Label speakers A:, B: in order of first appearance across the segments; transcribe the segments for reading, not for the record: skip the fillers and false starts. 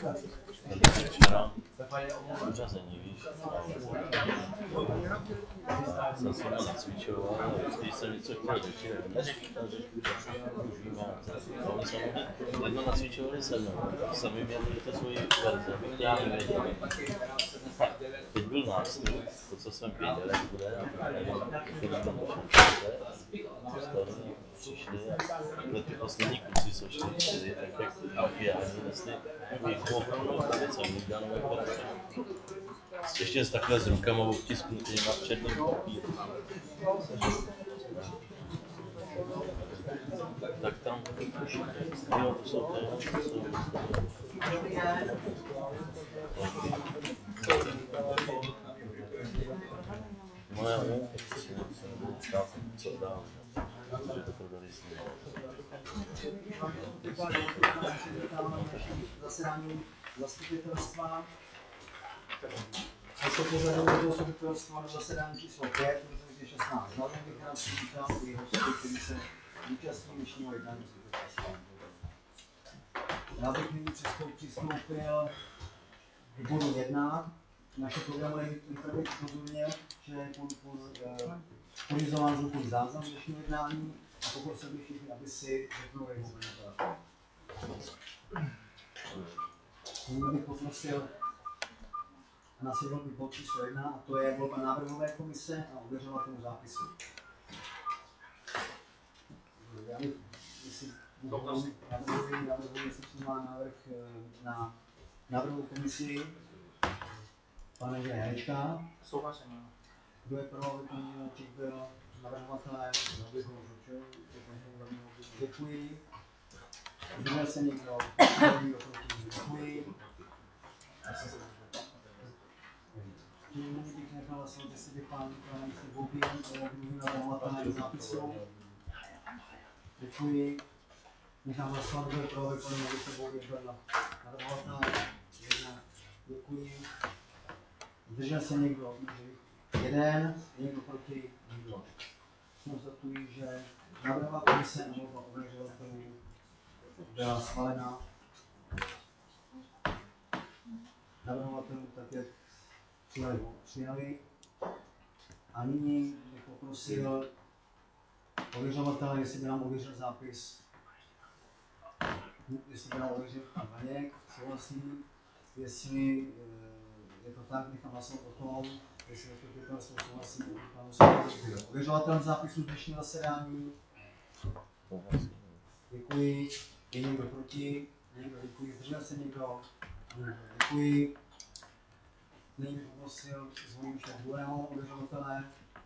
A: Uřazení, víš, jsem se mě nacvičoval a vždycky jsem něco chtěl řešit, neříkal, že už vím, a oni se jedno nacvičovali se mnou, sami měli to svoji verze, abych já nevěděl. Teď byl nástup, to, co jsem věděl, jak bude, a nevím, který tam přišli a takhle ty poslední kluci, co šli čtyři, tak jak alfiáni nesli ohromnou krabici, migdanové porce. Ještě takhle s rukama obtisknutýma v černém papíru. Tak tam, jo, to jsou to. Moje co dál, že to prodali s ním.
B: Zasedání zastupitelstva. A to pořadové zastupitelstva na zasedání číslo 5, protože 16. Hlavně bych rád přivítal i hosty, kteří se účastní dnešního jednání zastupitelstva. Já bych nyní přistoupil k bodu 1. Naše programové internet upozorňuje, že je pořizován zvukový záznam dnešního jednání a poprosil bych všichni, aby si řeknou jeho komentář. Nyní bych poprosil na svědomí bod číslo 1, a to je volba návrhové komise a ověřovatelů zápisu. Já bych, jestli navrhuji, jestli přijímá návrh na návrhovou komisi pane Janečka.
C: Souhlasím.
B: Kdo je pro, aby pan Janeček byl navrhovatelem? Děkuji. Zdržel se někdo? Děkuji. Nyní bych nechal hlasovat, jestli by pan ministr Boubín byl navrhovatelem zápisu. Děkuji. Nechám hlasovat, kdo je pro, aby pan ministr Boubín byl navrhovatelem. Děkuji. Zdržel se někdo? Jeden. Někdo proti? Nikdo. Konstatuji, že návrhová komise a volba ověřovatelů byla schválena navrhovatelů tak, jak přijali. A nyní bych poprosil ověřovatele, jestli by nám ověřil zápis, jestli by nám ověřil pan Vaněk, souhlasí. Jestli je to tak, nechám hlasovat o tom, jestli zastupitelstvo souhlasí, ověřovatelem zápisu dnešního zasedání. Děkuji. Je někdo proti? Někdo děkuji. Zdržel se někdo? Děkuji. Nyní poprosil, zvolím ještě druhého ověřovatele.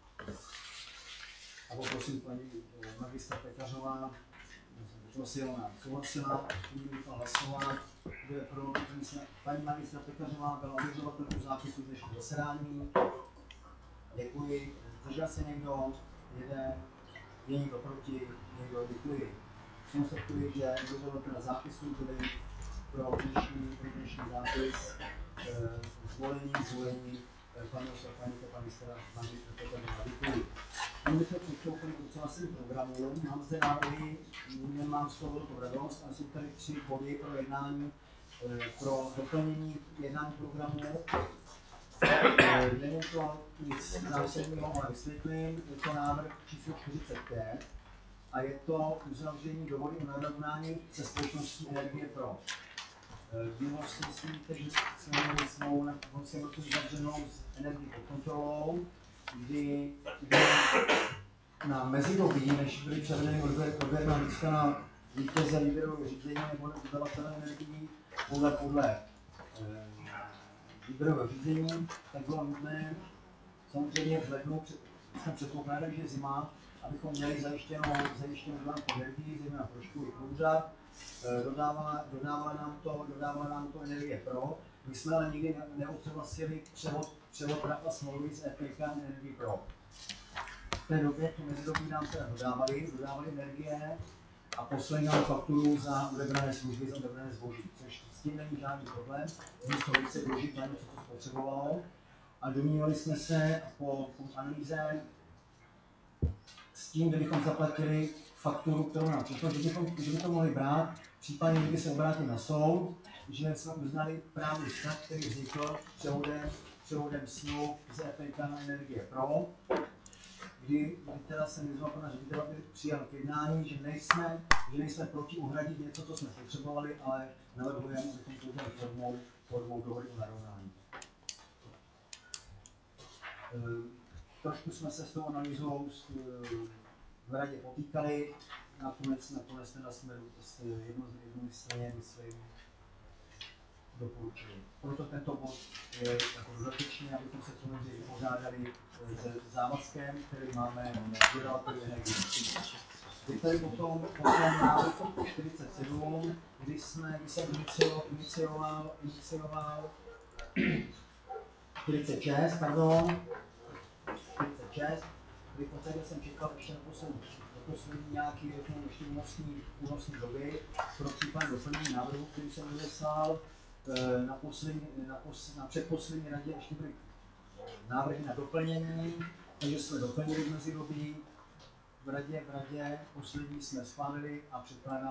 B: A poprosím paní magistra Pekařová, prosila, souhlasila, nyní bych hlasovat. Kdo je pro, paní magistra Pekařová byla ověřovatelkou zápisu dnešního zasedání. Děkuji. Zdržel se někdo? Jeden. Je někdo proti? Někdo děkuji. Konstatuji, že ověřovatel zápisu byli pro dnešní zápis zvolení paní magistra Pekařová. Děkuji. Nyní jsme přistoupili k odsouhlasení programu. Mám zde návrhy, nemám z toho velkou radost, ale jsou tady 3 body pro jednání, pro doplnění jednání programu. Není to nic zásadního, ale vysvětlím. Je to návrh číslo 45 a je to uzavření dohody o narovnání se společností Energie Pro. V minulosti myslíte, že jsme měli smlouvu na konci roku uzavřenou s Energií pod kontrolou, kdy na mezidobí, než byly převedeny odběrná místa na vítěze výběrového řízení nebo dodavatele energií podle výběrového řízení, tak bylo nutné samozřejmě v lednu, jsme předpokládali, že je zima, abychom měli zajištěnou dodávku energii, zejména pro školu i pro úřad. Dodávala nám to Energie Pro. My jsme ale nikdy neodsouhlasili převod práva smlouvy z EPK na Energie Pro. V té době tu mezidobí nám teda dodávali energie a poslali nám fakturu za odebrané služby, za odebrané zboží, což s tím není žádný problém. Místo více využít na něco, co spotřebovalo. A domnívali jsme se po analýze s tím, kdybychom zaplatili fakturu, kterou nám přišlo, že bychom mohli brát, případně kdyby se obrátili na soud, že jsme uznali právní vztah, který vznikl převodem smluv z EPK na Energie Pro, kdy teda jsem vyzval pana ředitele, aby přijal k jednání, že nejsme proti uhradit něco, co jsme potřebovali, ale navrhujeme, abychom to udělali formou dohody o narovnání. Trošku jsme se s tou analýzou v radě potýkali, nakonec teda jsme jednomyslně, myslím, doporučili. Proto tento bod je jako dodatečný, abychom se tomu vypořádali se závazkem, který máme dodavatelů energie. Je tady potom návrh 47, kdy jsem inicioval 46, kdy v podstatě jsem čekal ještě na poslední nějaký ještě únosný doby pro případ doplnění návrhu, který jsem odeslal. Na předposlední radě ještě byly návrhy na doplnění, takže jsme doplnili v mezidobí. V radě poslední jsme schválili a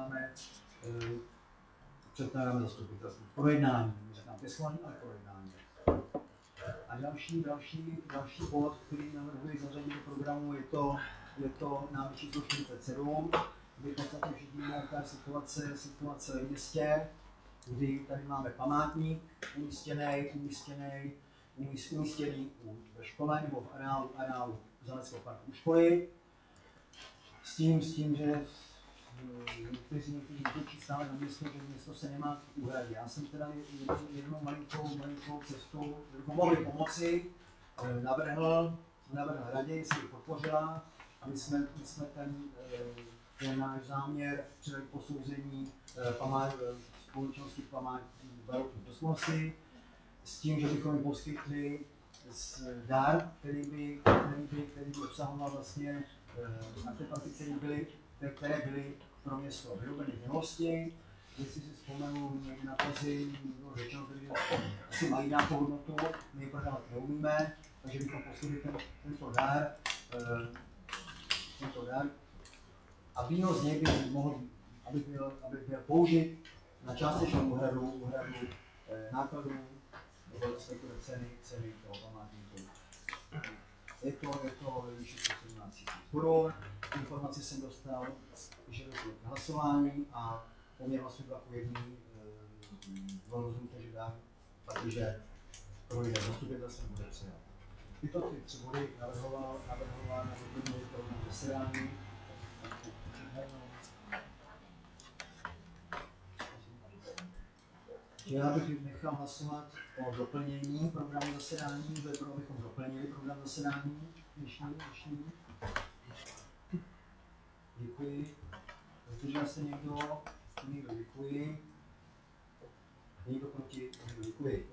B: předkládáme zastupitelstvu. Projednání, říkám schválení, ale projednání. A další bod, který navrhuji zařadit do programu, je to návrh číslo 47, kdy v podstatě všichni víme, jaká je situace v městě, kdy tady máme památník umístěný ve škole nebo v areálu Zeleckého parku školy, s tím, že někteří útočí stále na město, že město se nemá uhradit. Já jsem teda jednou malinkou cestou, kdybychom mohli pomoci, navrhl radě, jestli ji podpořila. My jsme ten náš záměr předali posouzení společnosti barokní kosmosy, s tím, že bychom jim poskytli dar, který by obsahoval vlastně artefakty, které byly pro město vyrobeny v minulosti. Jestli si vzpomenu někdy na podzim, bylo řečeno, že asi mají nějakou hodnotu, my ji prodávat neumíme, takže bychom poskytli tento dar a výnos z něj by mohl, aby byl použit na částečnou úhradu nákladů nebo respektive ceny toho památníku. Je to ve výši 17 000 Kč. Informaci jsem dostal, že došlo k hlasování a poměr hlasů byl jako jedný, bylo rozhodnuté, že dám, protože projde zastupitelstvem bude přijat. Tyto tři body navrhoval na doplnění programu zasedání. Já bych nechal hlasovat o doplnění programu zasedání, abychom doplnili program zasedání dnešní. Děkuji. Zdržel se někdo? Děkuji. Někdo proti? Děkuji.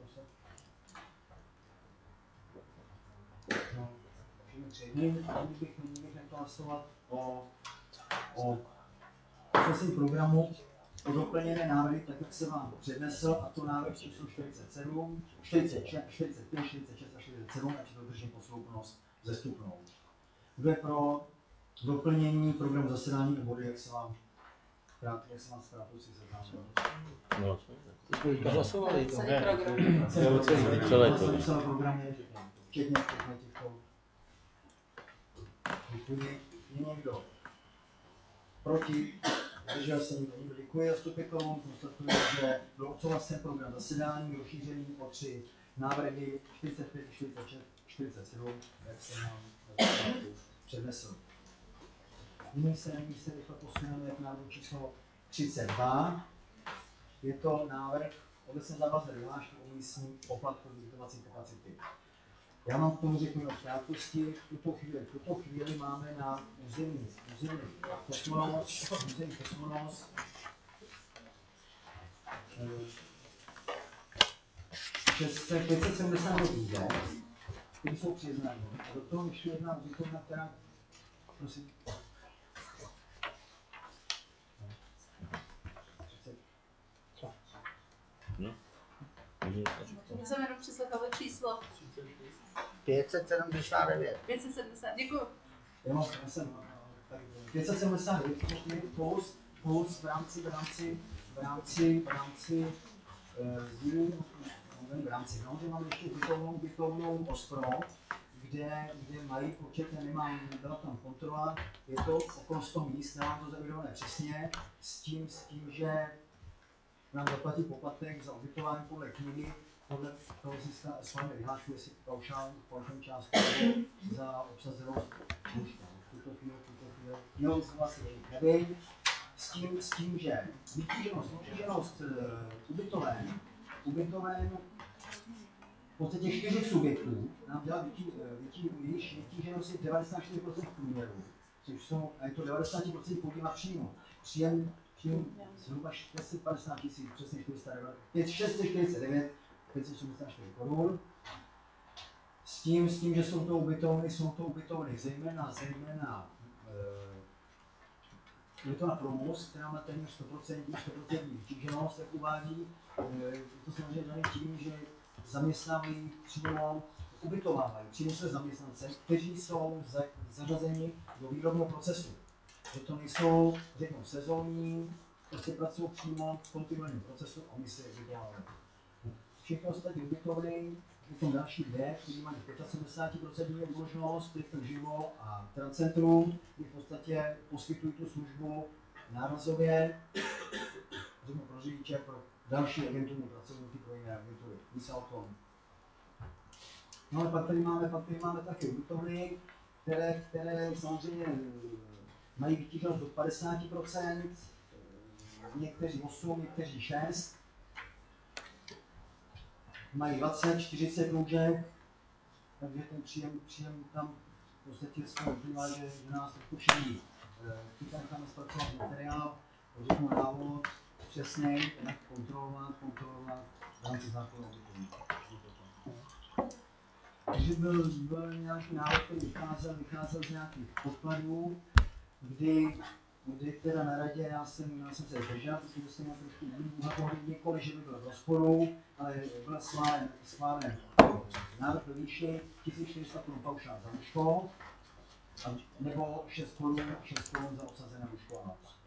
B: No, nyní bych nechal hlasovat o usnesení programu o doplněné návrhy, tak jak jsem vám přednesl, a to návrh číslo 47, 45, 46 a 47, ať dodržím posloupnost zestupnou. Kdo je pro doplnění programu zasedání body, jak se vám zkrátil si seznám?
A: No,
C: hlasovali to.
B: Celé programy, včetně těchto. Děkuji. Je někdo proti? Zdržel se někdo? Děkuji zastupitelům. Konstatuji, že byl odsouhlasen program zasedání rozšířený o 3 návrhy 45, 46, 47, jak jsem nám přednesl. Nyní se rychle posuneme k návrhu číslo 32. Je to návrh obecně závazné vyhlášky o místní poplatku z ubytovací kapacity. Já vám k tomu řeknu o krátkosti. V tuto chvíli máme na území Kosmonos 570 výzet, které jsou přiznané. A do toho ještě jedna ubytovna, která, prosím.
D: Já jsem jenom přeslechal číslo.
C: 579.
D: 570, děkuji.
B: Já jsem 579 plus v rámci sdílím v rámci. No, že máme ještě bytovnou Ospro, kde mají počet, nebyla tam kontrola, je to okolo 100 míst, nemám to zavědované přesně, s tím, že nám zaplatí poplatek za ubytování podle knihy, podle toho si s vámi vyhlášku, jestli paušální částku za obsazenost lůžka. V tuto chvíli vlastně nevím, s tím, že vytíženost ubytoven v podstatě 4 subjektů nám dělá vytíženost 94% v průměru, což jsou, a je to 90% podíl na příjmu. Příjem zhruba 450 000, přesně 649 574 korun. S tím, že jsou to ubytovny zejména ubytovna Promus, která má téměř 100% vytíženost, jak uvádí. Je to samozřejmě daný tím, že zaměstnávají přímo, ubytovávají přímo své zaměstnance, kteří jsou zařazeni do výrobního procesu. Že to nejsou, řeknou, sezónní, prostě pracují přímo v kontinuálním procesu a my si je ubytovávají. Všechny ostatní ubytovny, potom další dvě, které mají 75% výložnost, to je ten Živo a Transcentrum, kdy v podstatě poskytují tu službu nárazově, řeknu pro řidiče, pro další agenturní pracovníky, pro jiné agentury. Více o tom. No ale pak tady máme taky ubytovny, které samozřejmě mají vytíženost do 50%, někteří 8, někteří 6. Mají 20, 40 lůžek, takže ten příjem tam v podstatě vyplývá, že nás trochu šedí. Teď necháme zpracovat materiál, řeknu návod, přesnej, jak kontrolovat v rámci zákona. Takže byl nějaký návod, který vycházel z nějakých podkladů, kdy teda na radě já jsem se zdržel, protože jsem měl trošku nikoli, že by byl v rozporu, ale byl schválen návrh ve výši 1400 Kč paušál za lůžko, nebo 6 Kč za obsazené lůžko a noc.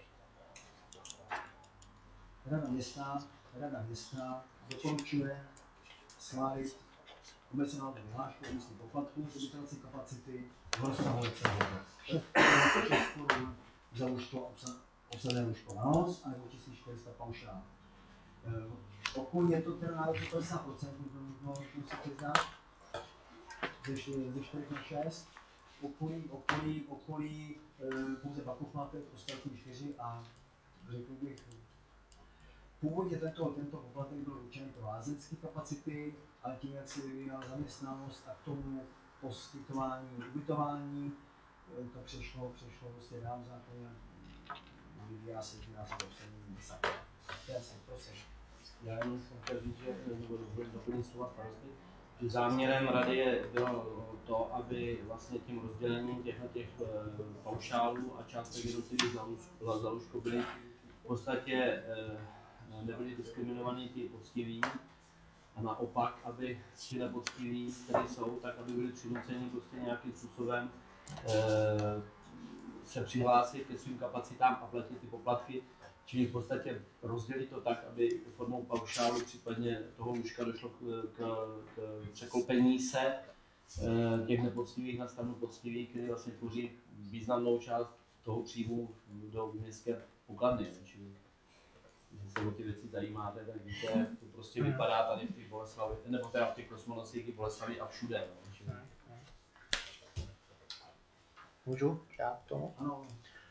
B: Rada města doporučuje schválit obecnou vyhlášku o místní poplatku z ubytovací kapacity v rozsahu 6 Kč za lůžko, obsazené lůžko na noc, a nebo 1400 paušál. Pokud je to teda nárok 50%, musím si přiznat, ze 4 na 6, okolí pouze Bakov máte, ostatní 4 a řekl bych, původně tento poplatek byl určený pro lázeňské kapacity, ale tím, jak se vyvíjela zaměstnanost a k tomu poskytování ubytování, to přešlo vlastně dál v zákoně, vyvíjá se obsadní výsad. Prosím.
C: Já jenom jsem chtěl říct, že doplním slova starosty, že záměrem rady bylo to, aby vlastně tím rozdělením těch paušálů a částek jednotlivých za lůžko byly v podstatě nebyli diskriminovaní ti poctiví a naopak, aby ti nepoctiví, kteří jsou, tak aby byli přinuceni prostě nějakým způsobem se přihlásit ke svým kapacitám a platit ty poplatky, čili v podstatě rozdělit to tak, aby formou paušálu, případně toho lůžka došlo k překlopení se těch nepoctivých na stranu poctivých, kteří vlastně tvoří významnou část toho příjmu do městské pokladny. Čili když se o ty věci zajímáte, tak víte, jak to prostě vypadá tady v těch Boleslavi, nebo teda v těch Kosmonocích, Boleslavi a všude.
E: Můžu? Já k tomu?
B: Ano.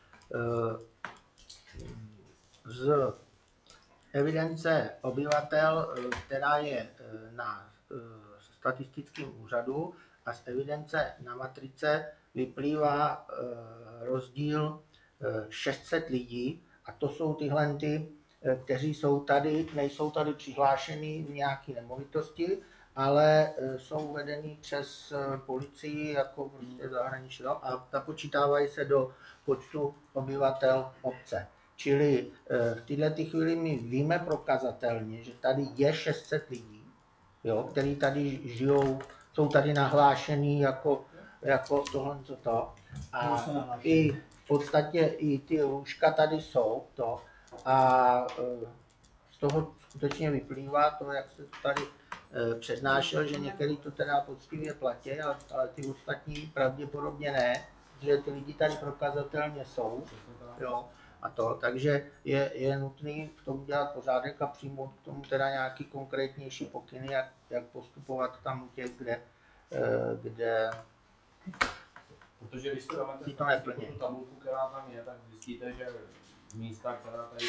E: Z evidence obyvatel, která je na statistickém úřadu, a z evidence na matrice vyplývá rozdíl 600 lidí, a to jsou tyhle ty, kteří jsou tady, nejsou tady přihlášení v nějaké nemovitosti, ale jsou vedení přes policii jako prostě zahraničí a započítávají se do počtu obyvatel obce. Čili v této chvíli my víme prokazatelně, že tady je 600 lidí, jo, kteří tady žijou, jsou tady nahlášený jako tohle. A i v podstatě i ty lůžka tady jsou. A z toho skutečně vyplývá to, jak se tady přednášel, že některý to teda poctivě platí, ale ty ostatní pravděpodobně ne, že ty lidi tady prokazatelně jsou. Jo, a to, takže je nutný v tom dělat pořádek a přijmout k tomu teda nějaký konkrétnější pokyny, jak postupovat tam u těch, kde
C: Protože když
E: si to neplní.
C: tu tabulku, která tam je, tak zjistíte, že místa, která tady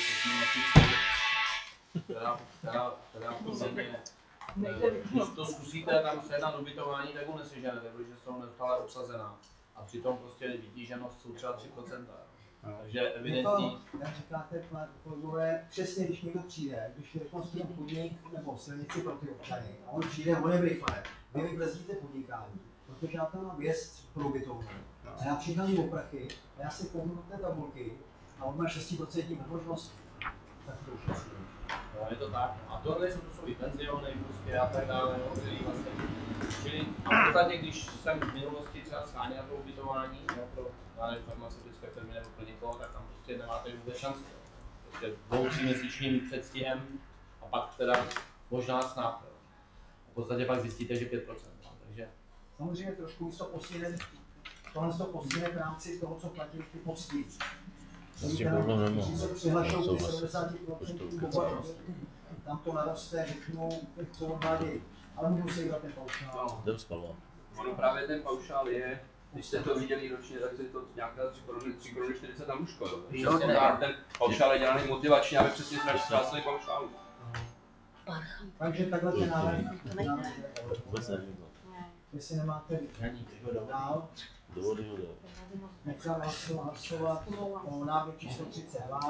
C: která v podstatě, když to zkusíte tam sehnat ubytování, tak ho neseženete, protože jsou neustále obsazená. A přitom prostě vytíženost jsou třeba 3%. Takže evidentní.
B: Jak říkáte, kolegové, přesně když někdo přijde, když rekonstruuje podnik nebo silnici pro ty občany, a on přijde, on je rychle, vy vybrzdíte podnikání, protože já tam mám věc pro ubytovnu. A já přicházím o prachy, a já si kouknu do té tabulky a on má 6% možnost, tak to už je.
C: No, je to tak. A tohle jsou to jsou i penziony prostě a tak dále, který vlastně. Čili v podstatě, když jsem v minulosti třeba sháněl to ubytování pro farmaceutické firmy nebo pro někoho, tak tam prostě nemáte vůbec šanci. Prostě 2-3měsíčním předstihem a pak teda možná snad. V podstatě pak zjistíte, že 5%. Takže
B: Samozřejmě trošku místo tohle to postihne v rámci toho, co platí ty poctiví.
A: S tím problém nemám.
B: Když se přihlašou ty 70%, tam to naroste, řeknou, co odvádějí, ale můžu si dělat ten paušál.
A: Jdem spalovat.
F: Ono právě ten paušál je, když jste to viděli ročně, tak je to nějaká 3 koruny 40 na lůžko. Jo? Ten paušál je dělaný motivačně, aby přesně ztráceli paušálu.
B: Takže takhle ten návrh.
A: Vůbec nevím.
B: Jestli nemáte dál,
A: Dovolím ho dál.
B: nechám hlasovat o návrhu číslo 32.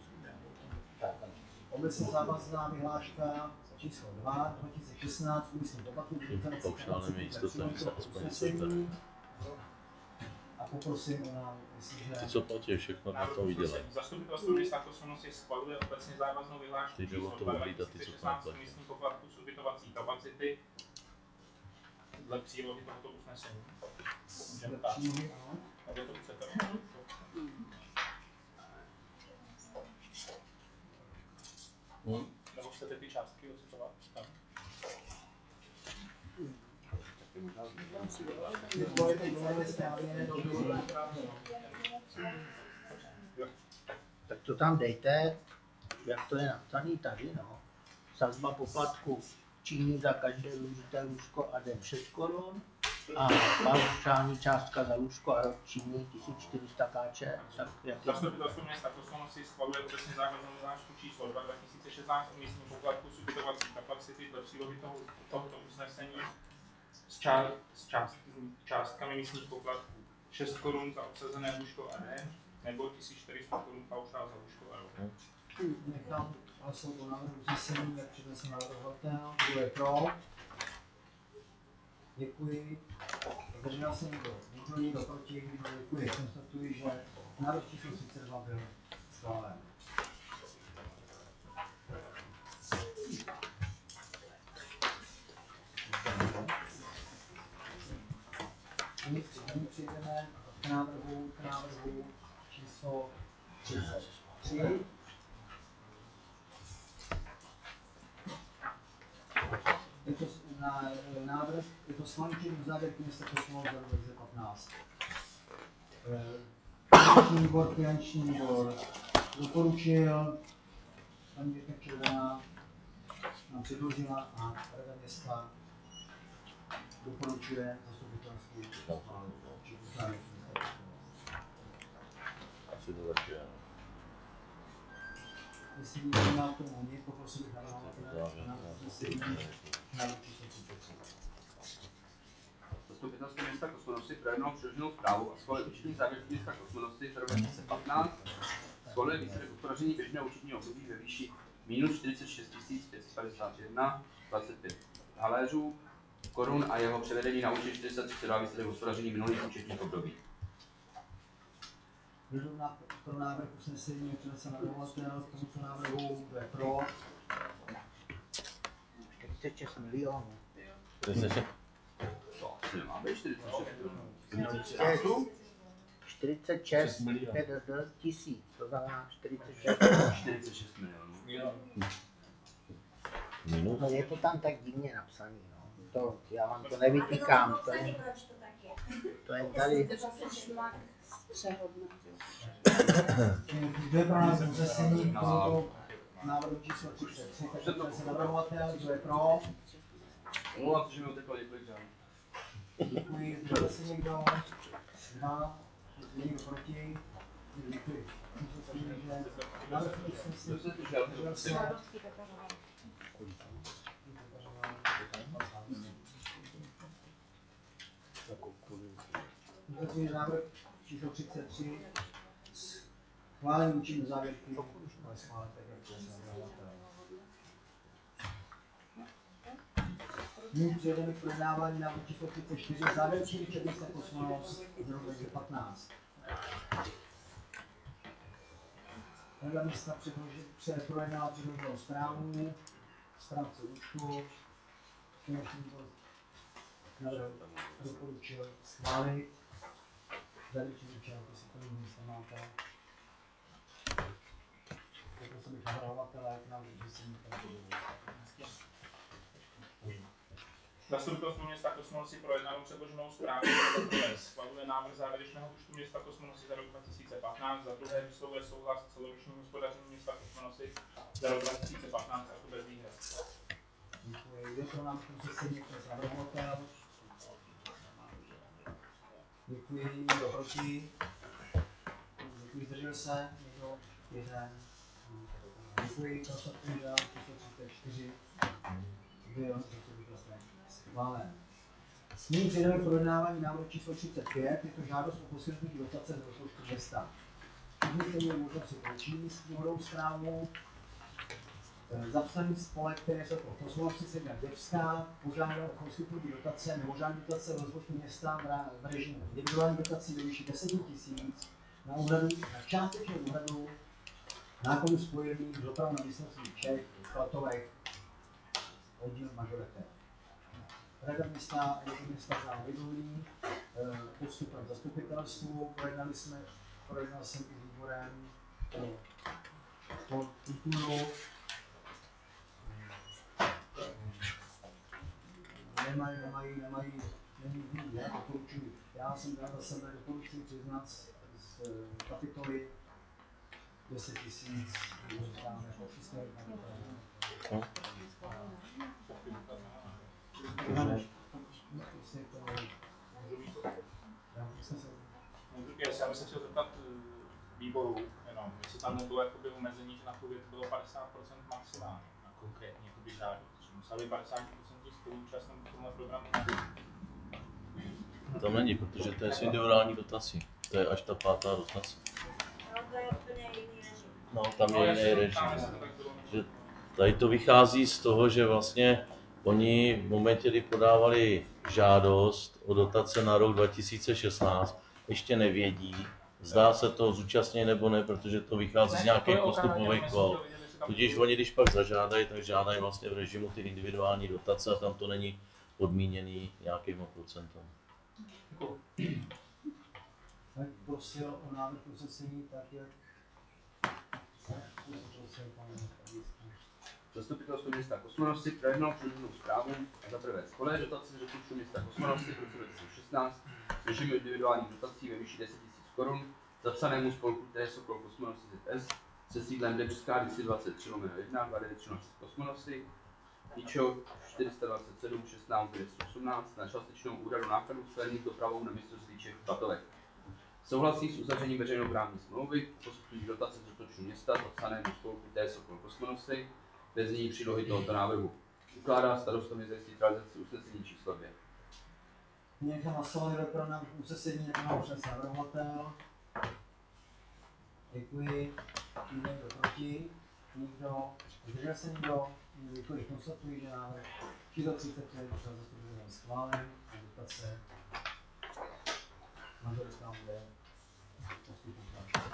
B: Obecně závazná vyhláška číslo 2, 2016, umístní poplatku.
A: Paušálem je jistota, že se aspoň něco vybere.
B: A poprosím o nám, jestliže...
A: Ty, co platí, všechno na to vydělají.
G: Zastupitelstvo města Kosmonos schvaluje obecně závaznou vyhlášku
A: Ty jde o to ohlídat, ty, co to neplatí.
G: umístní poplatku z ubytovací kapacity dle přílohy tohoto usnesení. Můžeme tak. Nebo to chcete? Nebo chcete ty částky ocitovat? Tak.
E: Tak to tam dejte, jak to je napsaný tady, no. Sazba poplatku činí za každé využité lůžko a den 6 korun a paušální částka za lůžko a rok činí 1400 kč. Tak jak
G: Zastupitelstvo města Kosmonos schvaluje obecně závaznou vyhlášku číslo 2 2016 umístní poplatku z ubytovací kapacity dle přílohy tohoto usnesení s částkami místních poplatků 6 korun za obsazené lůžko a den nebo 1400 korun paušál za lůžko a rok.
B: Nechám hlasovat o návrhu usnesení, jak přednesl navrhovatel. Kdo je pro? Děkuji. Zdržel se někdo? Nikdo proti? Děkuji. Konstatuji, že návrh číslo 32 byl schválen. Nyní přejdeme k návrhu číslo 33. Je to návrh, je to schválení uzávěrky města Kosmonos za rok 2015. Finanční výbor doporučil, paní Věrka Červená nám předložila a Rada města doporučuje zastupitelstvu.
A: Asi to taky, ano.
B: Jestli někdo má k tomu nic, poprosil bych návrh číslo 33.
F: Zastupitelstvo města Kosmonosy projednalo předloženou zprávu a schválil účetní závěrky města Kosmonosy za rok 2015. Schválil výsledek hospodaření běžného účetního období ve výši minus 46 551,25 haléřů korun a jeho převedení na účet 432 výsledek hospodaření minulých účetních období.
B: Pro návrh usnesení je přednesl navrhovatel, k tomuto návrhu je pro.
E: 46 milionů.
F: To asi nemá být 46
E: 46 tisíc, to znamená 46.
F: 46 milionů.
A: Minut?
E: No je to tam tak divně napsaný, no. To, já vám to nevytýkám, to je tady.
B: Kdo je pro nás usnesení k tomuto návrhu číslo 33, takže se navrhovatel, kdo je pro?
F: Omlouvám se, že mi uteklo několik žádný.
B: Děkuji, zdržel se někdo? 2, někdo proti? Děkuji. Návrh usnesení, zdržel se. Usnesení návrh číslo 33. Schválení účinný závěrky, ale schválit tak, jak to se navrhovatel. Nyní přejdeme k projednávání návrhu číslo 34. Závěrečný četnická kosmonos z roku 2015. Rada města projednala předloženou zprávu, správce účtu, finanční výbor doporučil schválit. Závěrečný účelky si to místa máte. Poprosil bych navrhovatele k návrhu řízení.
G: Zastupitelstvo města Kosmonosy projednalo předloženou zprávu, schvaluje návrh závěrečného účtu města Kosmonosy za rok 2015, za druhé vyslovuje souhlas s celoročním hospodařením města Kosmonosy za rok 2015 a to bez výhrad.
B: Děkuji. Jde pro nám usnesení přes navrhovatel. Děkuji. Někdo proti? Děkuji. Zdržel se? Někdo? Jeden. Děkuji. Konstatuji, že číslo 34 byl schválen. Nyní přejdeme k projednávání návrhu číslo 35. Je to žádost o poskytnutí dotace z rozpočtu města. Všichni měli možnost si přečíst důvodovou zprávu. Zapsaný spolek, který se pro Kosmonosy Sedmá Děvská, požádal o poskytnutí dotace, mimořádné dotace v rozpočtu města v režimu individuální dotací ve výši 10 000 na částečnou úhradu nákladů spojených s dopravou na mistrovství Čech, Klatovek, oddíl Mažorete. Rada města znala vědomí postupem zastupitelstvu, projednal jsem i výborem pro kulturu. Doporučuji. Já jsem dal za sebe doporučuji přiznat z kapitoly 10 000 jako příspěvek na dopravu.
G: Já bych se chtěl zeptat výboru, jenom, jestli tam nebylo jakoby omezení, že na tu věc bylo 50% maximálně, na konkrétní jakoby žádost, že musela být 50% spoluúčast na tomhle programu.
A: Tam není, protože to je s individuální dotací. To je až ta 5. dotace.
H: No, to je úplně jiný režim.
A: No, tam je jiný režim. Že tady to vychází z toho, že vlastně oni v momentě, kdy podávali žádost o dotace na rok 2016, ještě nevědí, zdá se to zúčastně nebo ne, protože to vychází z nějakých postupových kvót. Tudíž oni, když pak zažádají, tak žádají vlastně v režimu ty individuální dotace a tam to není podmíněný nějakým procentem.
B: Tak prosil o návrh usnesení tak, jak
F: Zastupitelstvo města Kosmonosy projednalo předloženou zprávu a za prvé schvaluje dotace z rozpočtu města Kosmonosy v roce 2016 v režimu individuálních dotací ve výši 10 000 Kč zapsanému spolku TS Sokol Kosmonosy ZS se sídlem Debská 223/1 293 Kosmonosy, Ničo 427 16 918 na částečnou úhradu nákladů spojených dopravou na mistrovství Čech Klatovek. Souhlasí s uzavřením veřejnoprávní smlouvy, poskytují dotace z rozpočtu města zapsanému spolku TS Sokol Kosmonosy ve znění přílohy tohoto návrhu. Ukládá starostovi zajistit realizaci usnesení číslo 2.
B: Někdo hlasovali ve pro návrh usnesení, nebo přes navrhovatel. Děkuji. Někdo proti? Nikdo? Zdržel se někdo? Děkuji. Konstatuji, že návrh číslo 35 byl schválen a dotace manželská bude poskytnuta.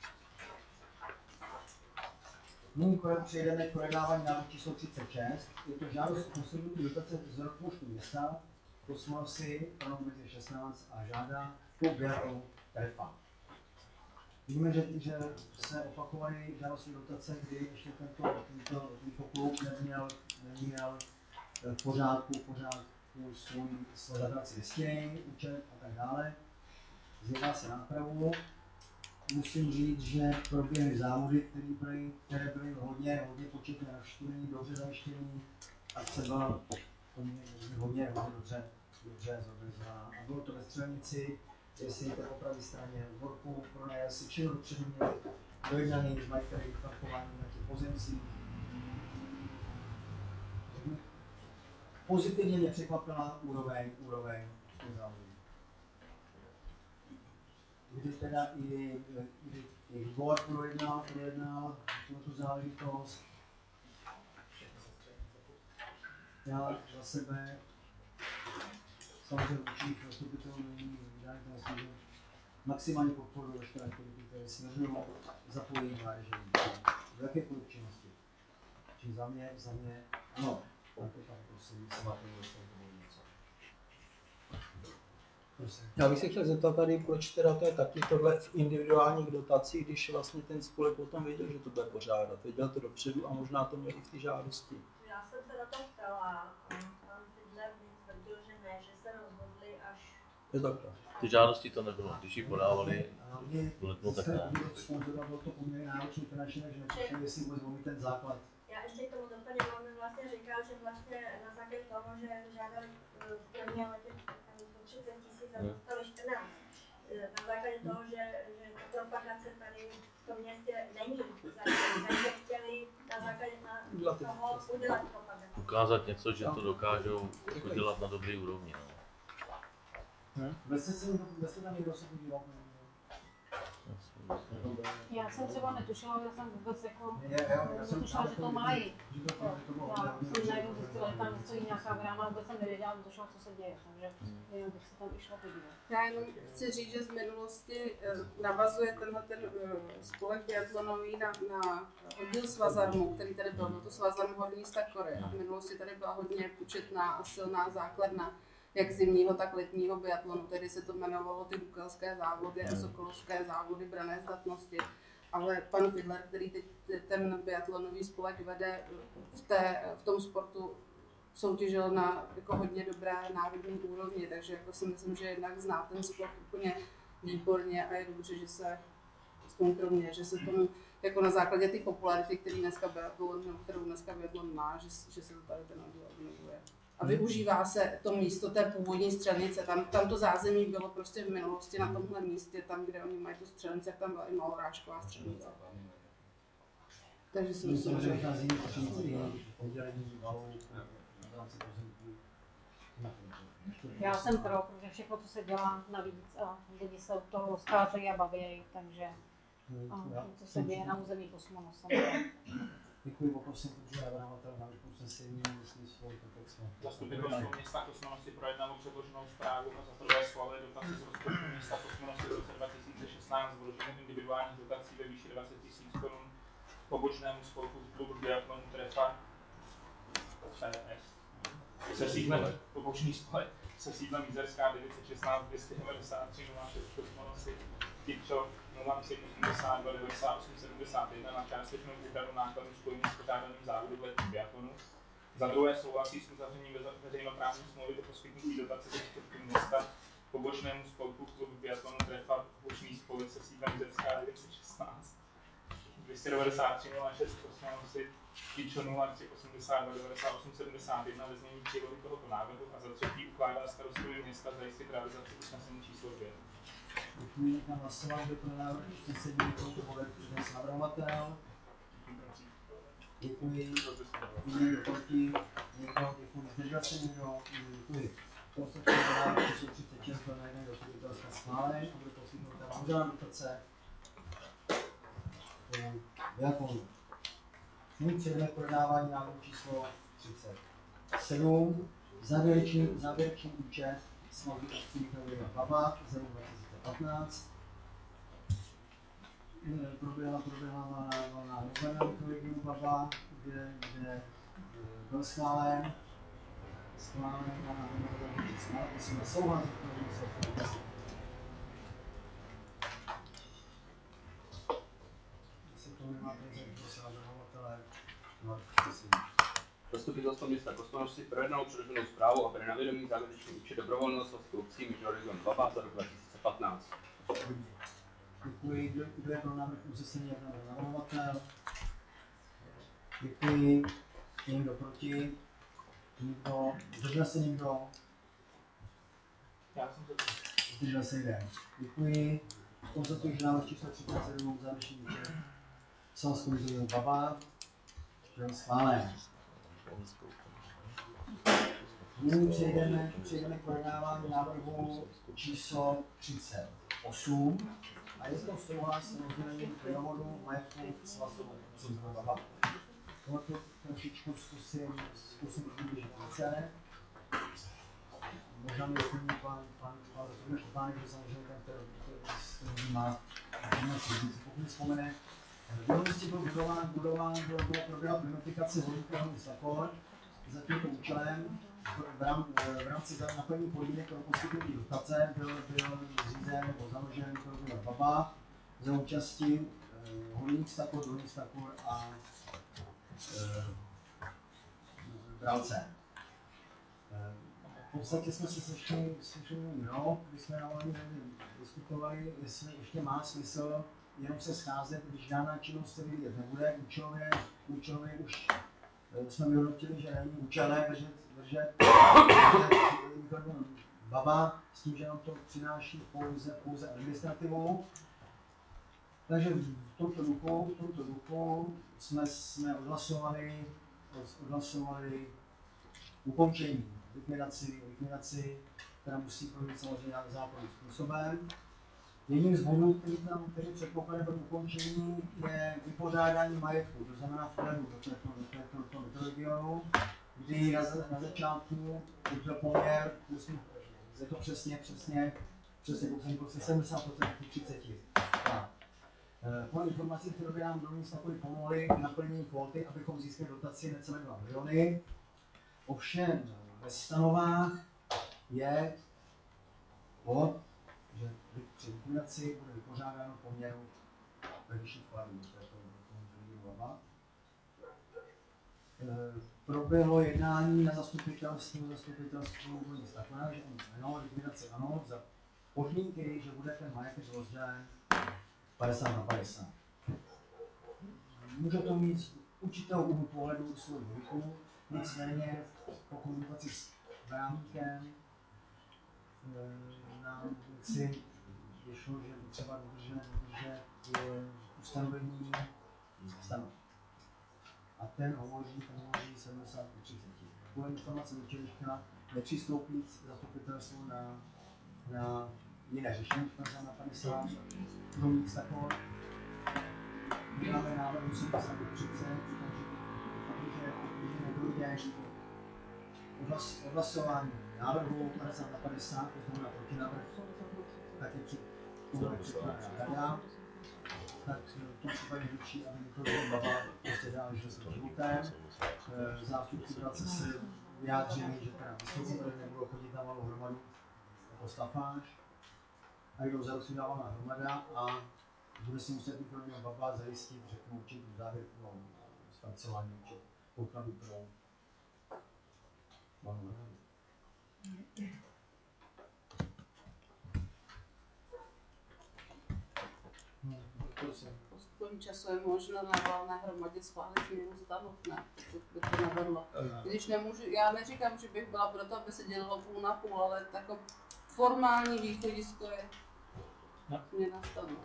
B: Nyní přejdeme k projednávání návrhu číslo 36. Je to žádost o poskytnutí dotace z rozpočtu města Kosmonosy pro rok 2016 a žádá po Beatou Trefa. Víme, že se opakovaly žádosti dotace, kdy ještě tento klub neměl v pořádku svůj zadávací listění, účet a tak dále. Zjedná se nápravu. Musím říct, že proběhly závody, které byly hodně početně navštěvený, dobře zajištěný. Akce byla hodně dobře zorganizována. A bylo to ve Střelnici, jestli jste po pravé straně Borku, pronajal si všechno dopředu měli dojednaný s majiteli parkování na těch pozemcích. Pozitivně mě překvapila úroveň těch závodů. Kdy teda i výbor projednal tuto záležitost. Já za sebe samozřejmě určitě zastupitelů není vydání, že maximálně podporu veškeré aktivity, které směřují zapojení mládeže do jakékoliv činnosti. Čili za mě, ano, tak prosím, se máte něco.
I: Já bych se chtěl zeptat tady, proč teda to je taky tohle v individuálních dotacích, když vlastně ten spolek o tom věděl, že to bude pořádat. Věděl to dopředu a možná to měl i v té žádosti.
H: Já jsem se na to ptala, pan Fidler mi tvrdil, že ne, že se rozhodli až...
I: Je takhle.
A: Ty žádosti to nebylo, když ji podávali v letnu, tak ne.
B: Bylo to poměrně náročné finančně, takže nepřišli, jestli vůbec mít ten základ.
H: Já ještě k tomu doplním, on mi vlastně říkal, že vlastně na základě toho, že žádali v prvním letě 30 000 a dostali 14. Na základě toho, že ta propagace tady v tom městě není, takže chtěli na základě toho udělat propagaci.
A: Ukázat něco, že to dokážou dělat na dobré úrovni.
B: Vy jste tam někdo se podíval?
J: Já jsem třeba netušila, že jsem vůbec jako netušila, že to mají. Já jsem najednou zjistila, že tam stojí nějaká brána, vůbec jsem nevěděla, netušila, co se děje, takže jenom bych se tam išla podívat.
D: Já jenom chci říct, že z minulosti navazuje tenhle spolek biatlonový na oddíl Svazarmu, který tady byl, to Svazarmu Horní města Kory. A v minulosti tady byla hodně početná a silná základna, jak zimního, tak letního biatlonu, tedy se to jmenovalo ty Dukelské závody a Sokolovské závody branné zdatnosti. Ale pan Fidler, který teď ten biatlonový spolek vede, v tom sportu soutěžil na jako hodně dobré národní úrovni, takže jako si myslím, že jednak zná ten sport úplně výborně a je dobře, že se aspoň kromě, že se tomu jako na základě té popularity, kterou dneska biatlon má, že se to tady ten oddíl obnovuje. A využívá se to místo té původní střelnice. Tam to zázemí bylo prostě v minulosti na tomhle místě, tam, kde oni mají tu střelnici, jak tam byla i malorážková střelnice. Takže si myslím, že
B: vychází oddělení valů v rámci pozemků.
J: Já jsem pro, protože všechno, co se dělá navíc a lidi se od toho rozkázejí a baví, takže to se děje na území Kosmonosu.
B: Děkuji, poprosím, protože navrhovatel na usnesení myslí svou kontext.
G: Zastupitelstvo města Kosmonosy projednalo předloženou zprávu a za prvé schvaluje dotaci z rozpočtu města Kosmonosy v roce 2016 vloženou individuálních dotací ve výši 20 000 korun pobočnému spolku klubu biatlonu Trefa se sídlem pobočný spolek se sídlem Jizerská 916 293 06 Kosmonosy Tyčo 0382 98 71 na částečnou úhradu nákladů spojených s pořádaným závodu v letním biatlonu. Za druhé souhlasí s uzavřením veřejnoprávní smlouvy do poskytnutí dotace ze rozpočtu města pobočnému spolku klubu biatlonu Trefa pobočný spolek se sídlem Jizerská 916 293 06 Kosmonosy Tyčo 0382 98 71 ve znění přílohy tohoto návrhu a za třetí ukládá starostovi města zajistit realizaci usnesení číslo 2.
B: Děkuji, na hlasování do pro návrh usnesení tohoto bodu dnes navrhovatel. Děkuji. Někdo proti? Někdo? Děkuji. Zdržel se někdo? Děkuji. Konstatuji návrh číslo 36 pro najméně zastupitelstva schválen a bude poskytnuta vážená dotace. Biatlonu. Nyní přejdeme k projednávání návrhu číslo 37. Závěrečný účet smlouvy obcí Michalovina Baba z roku 2015. Proběhla valná rozhledna Michalovina Baba, kde byl schválen musíme souhlasit,
F: Zastupitelstvo města Kosmonosy projednalo předloženou zprávu a bere na vědomí závěrečný účet dobrovolného svazku obcí Mikroregion Baba za rok 2015.
B: Děkuji. Kdo je pro návrh usnesení jako navrhovatel? Děkuji. Někdo proti? Nikdo? Zdržel se někdo?
G: Já jsem to
B: Zdržel se jeden. Děkuji. Konstatuji, že návrh číslo 37 závěrečný účet svazku Mikroregion Baba byl schválen. Nyní přejdeme k projednávání návrhu číslo 38 a je to souhlas s rozdělením plynovodu majetku svazu Baba. Tohoto trošičku zkusím přiblížit více. Možná mi doplní pan Župánek, že samozřejmě ten má pokud vzpomene. V minulosti byl budován program plinofikace vodíkového Slakor. Za tímto účelem v rámci naplnění podmínek pro poskytnutí dotace byl zřízen nebo založen program Baba za účastí Horník Stakor, Dolní Stakor a Bralce. V podstatě jsme se sešli rok, kdy jsme na volení diskutovali, jestli ještě má smysl jenom se scházet, když daná činnost se vyvíjet nebude. Účelově už jsme vyhodnotili, že není účelné držet Mikroregion Baba s tím, že nám to přináší pouze administrativu. Takže v tomto duchu jsme odhlasovali ukončení likvidaci, která musí projít samozřejmě zákonným způsobem. Jedním z bodů, který předpokládá pro ukončení, je vypořádání majetku, to znamená vkladu do tohoto mikroregionu, kdy na začátku byl poměr, je to přesně 70% 30. Po informacích, které nám Dolní Stakory pomohly k naplnění kvóty, abychom získali dotaci necelé 2 miliony. Ovšem ve stanovách je bod, že při likvidaci bude vypořádáno poměru ve výši vkladů. Proběhlo jednání na zastupitelstvu Dolní Stakora, že ano, likvidace ano, za podmínky, že bude ten majetek rozdělen 50/50. Může to mít určitou úhlu pohledu svou logiku, nicméně po komunikaci s právníkem nám si vyšlo, že třeba dodržet ustanovení stanov. A ten hovoří 70/30. Podle informace do včerejška nepřistoupí zastupitelstvo na jiné řešení, to znamená 50 Dolní Stakor. My máme návrh 70/30, protože nedojde odhlasování návrhu 50/50, to znamená protinávrh, tak je připravená rada, tak v tom případě vyčí, aby Mikroregion Baba prostě dál žil svým životem. Zástupci Bralce se vyjádřili, že teda vystoupí, protože nebudou chodit na malou hromadu jako stafáž. A jdou zarozdávaná hromada a bude si muset Mikroregion Baba zajistit, řeknu, určitou závěrku zpracování podkladu pro malou hromadu.
D: Postupem času je možno na valné hromadě schválit změnu stanov, ne? By to navrhlo. Když nemůžu, já neříkám, že bych byla pro to, aby se dělalo půl na půl, ale tako formální východisko je změna stanov.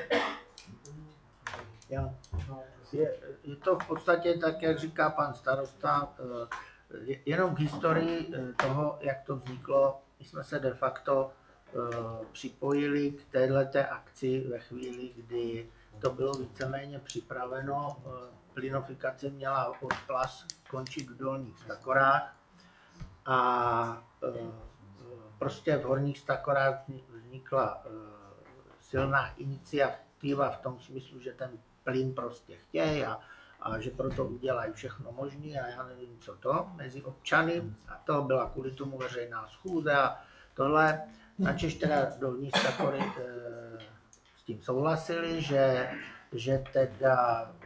E: Je to v podstatě tak, jak říká pan starosta, jenom k historii toho, jak to vzniklo. My jsme se de facto připojili k téhleté akci ve chvíli, kdy to bylo víceméně připraveno. Plynofikace měla od Plas končit v Dolních Stakorách a prostě v Horních Stakorách vznikla silná iniciativa v tom smyslu, že ten plyn prostě chtějí a že proto udělají všechno možné a já nevím co to mezi občany a to byla kvůli tomu veřejná schůze a tohle. Načež teda Dolní Stakory s tím souhlasili, že teda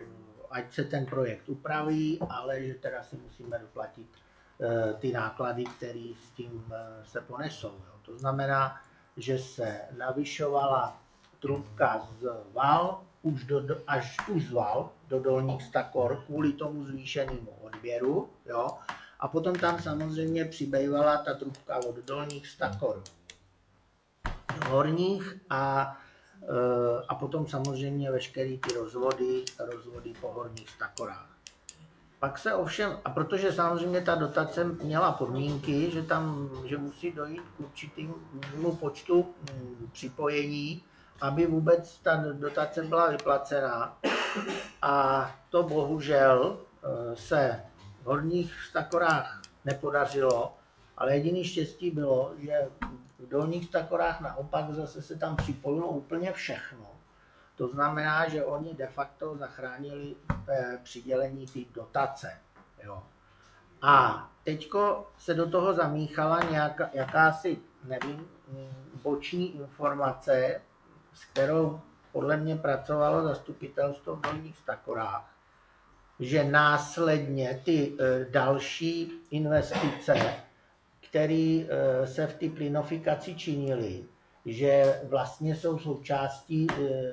E: ať se ten projekt upraví, ale že teda si musíme doplatit ty náklady, které s tím se ponesou. Jo. To znamená, že se navyšovala trubka z Val až z Val do Dolních Stakor kvůli tomu zvýšenému odběru. Jo. A potom tam samozřejmě přibývala ta trubka od Dolních Stakor do Horních a potom samozřejmě veškerý ty rozvody po Horních Stakorách. Pak se ovšem, a protože samozřejmě ta dotace měla podmínky, že musí dojít k určitému počtu připojení, aby vůbec ta dotace byla vyplacená. A to bohužel se v Horních Stakorách nepodařilo, ale jediný štěstí bylo, že v Dolních Stakorách naopak zase se tam připojilo úplně všechno. To znamená, že oni de facto zachránili přidělení té dotace. Jo. A teďko se do toho zamíchala jakási, nevím, boční informace, s kterou podle mě pracovalo zastupitelstvo v Dolních Stakorách, že následně ty další investice, které se v té plynofikaci činily, že vlastně jsou součástí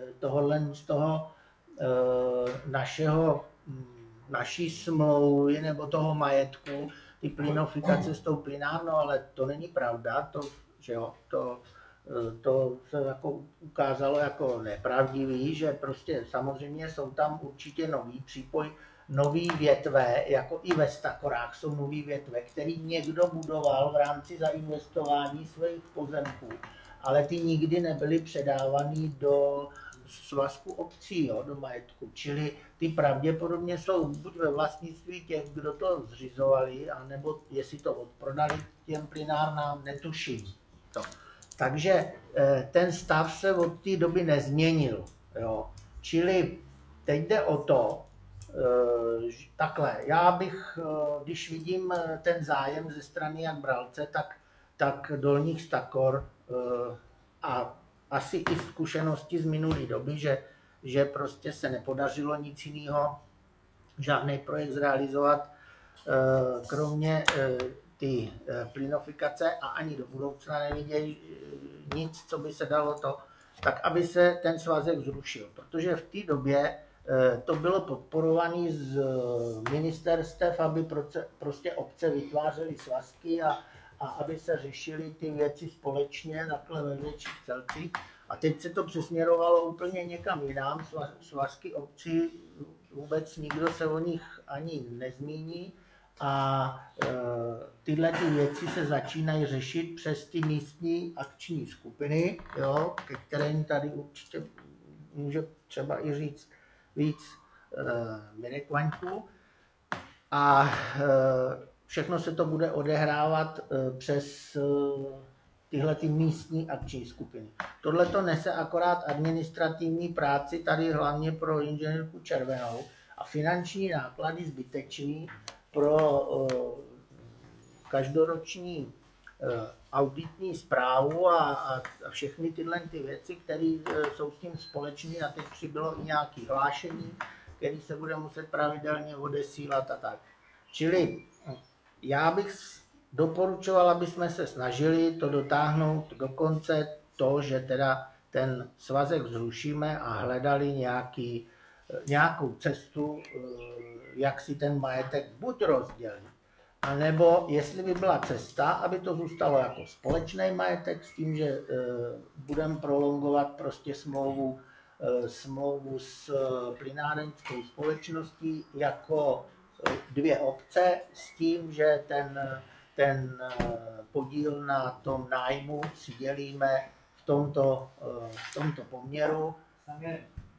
E: naší smlouvy nebo toho majetku, ty plynofikace s tou plynárnou, ale to není pravda, to se jako ukázalo jako nepravdivý, že prostě samozřejmě jsou tam určitě nový přípoj, nový větve, jako i ve Stakorách jsou nový větve, který někdo budoval v rámci zainvestování svých pozemků, ale ty nikdy nebyly předávaný do svazku obcí, jo, do majetku. Čili ty pravděpodobně jsou buď ve vlastnictví těch, kdo to zřizovali, anebo jestli to odprodali těm plynárnám, netuším. To. Takže ten stav se od té doby nezměnil. Jo. Čili teď jde o to, takhle, já bych, když vidím ten zájem ze strany jak Bralce, tak Dolních Stakor a asi i zkušenosti z minulé doby, že prostě se nepodařilo nic jiného, žádný projekt zrealizovat, kromě ty plynofikace a ani do budoucna nevidějí nic, co by se dalo to, tak aby se ten svazek zrušil, protože v té době to bylo podporované z ministerstev, aby prostě obce vytvářely svazky a aby se řešily ty věci společně takhle ve větších celcích. A teď se to přesměrovalo úplně někam jinam, svazky obcí, vůbec nikdo se o nich ani nezmíní a tyhle ty věci se začínají řešit přes ty místní akční skupiny, jo, ke kterým tady určitě může třeba i říct víc Mirek Vaňku. A všechno se to bude odehrávat přes tyhle ty místní akční skupiny. Tohle to nese akorát administrativní práci tady hlavně pro inženýrku Červenou a finanční náklady zbytečný pro každoroční auditní zprávu a všechny tyhle ty věci, které jsou s tím společné a teď přibylo i nějaké hlášení, které se bude muset pravidelně odesílat a tak. Čili já bych doporučoval, aby jsme se snažili to dotáhnout do konce, to, že teda ten svazek zrušíme a hledali nějakou cestu, jak si ten majetek buď rozdělit, anebo jestli by byla cesta, aby to zůstalo jako společný majetek s tím, že budeme prolongovat prostě smlouvu s plynárenskou společností jako dvě obce s tím, že ten podíl na tom nájmu si dělíme v tomto poměru.
B: Tam je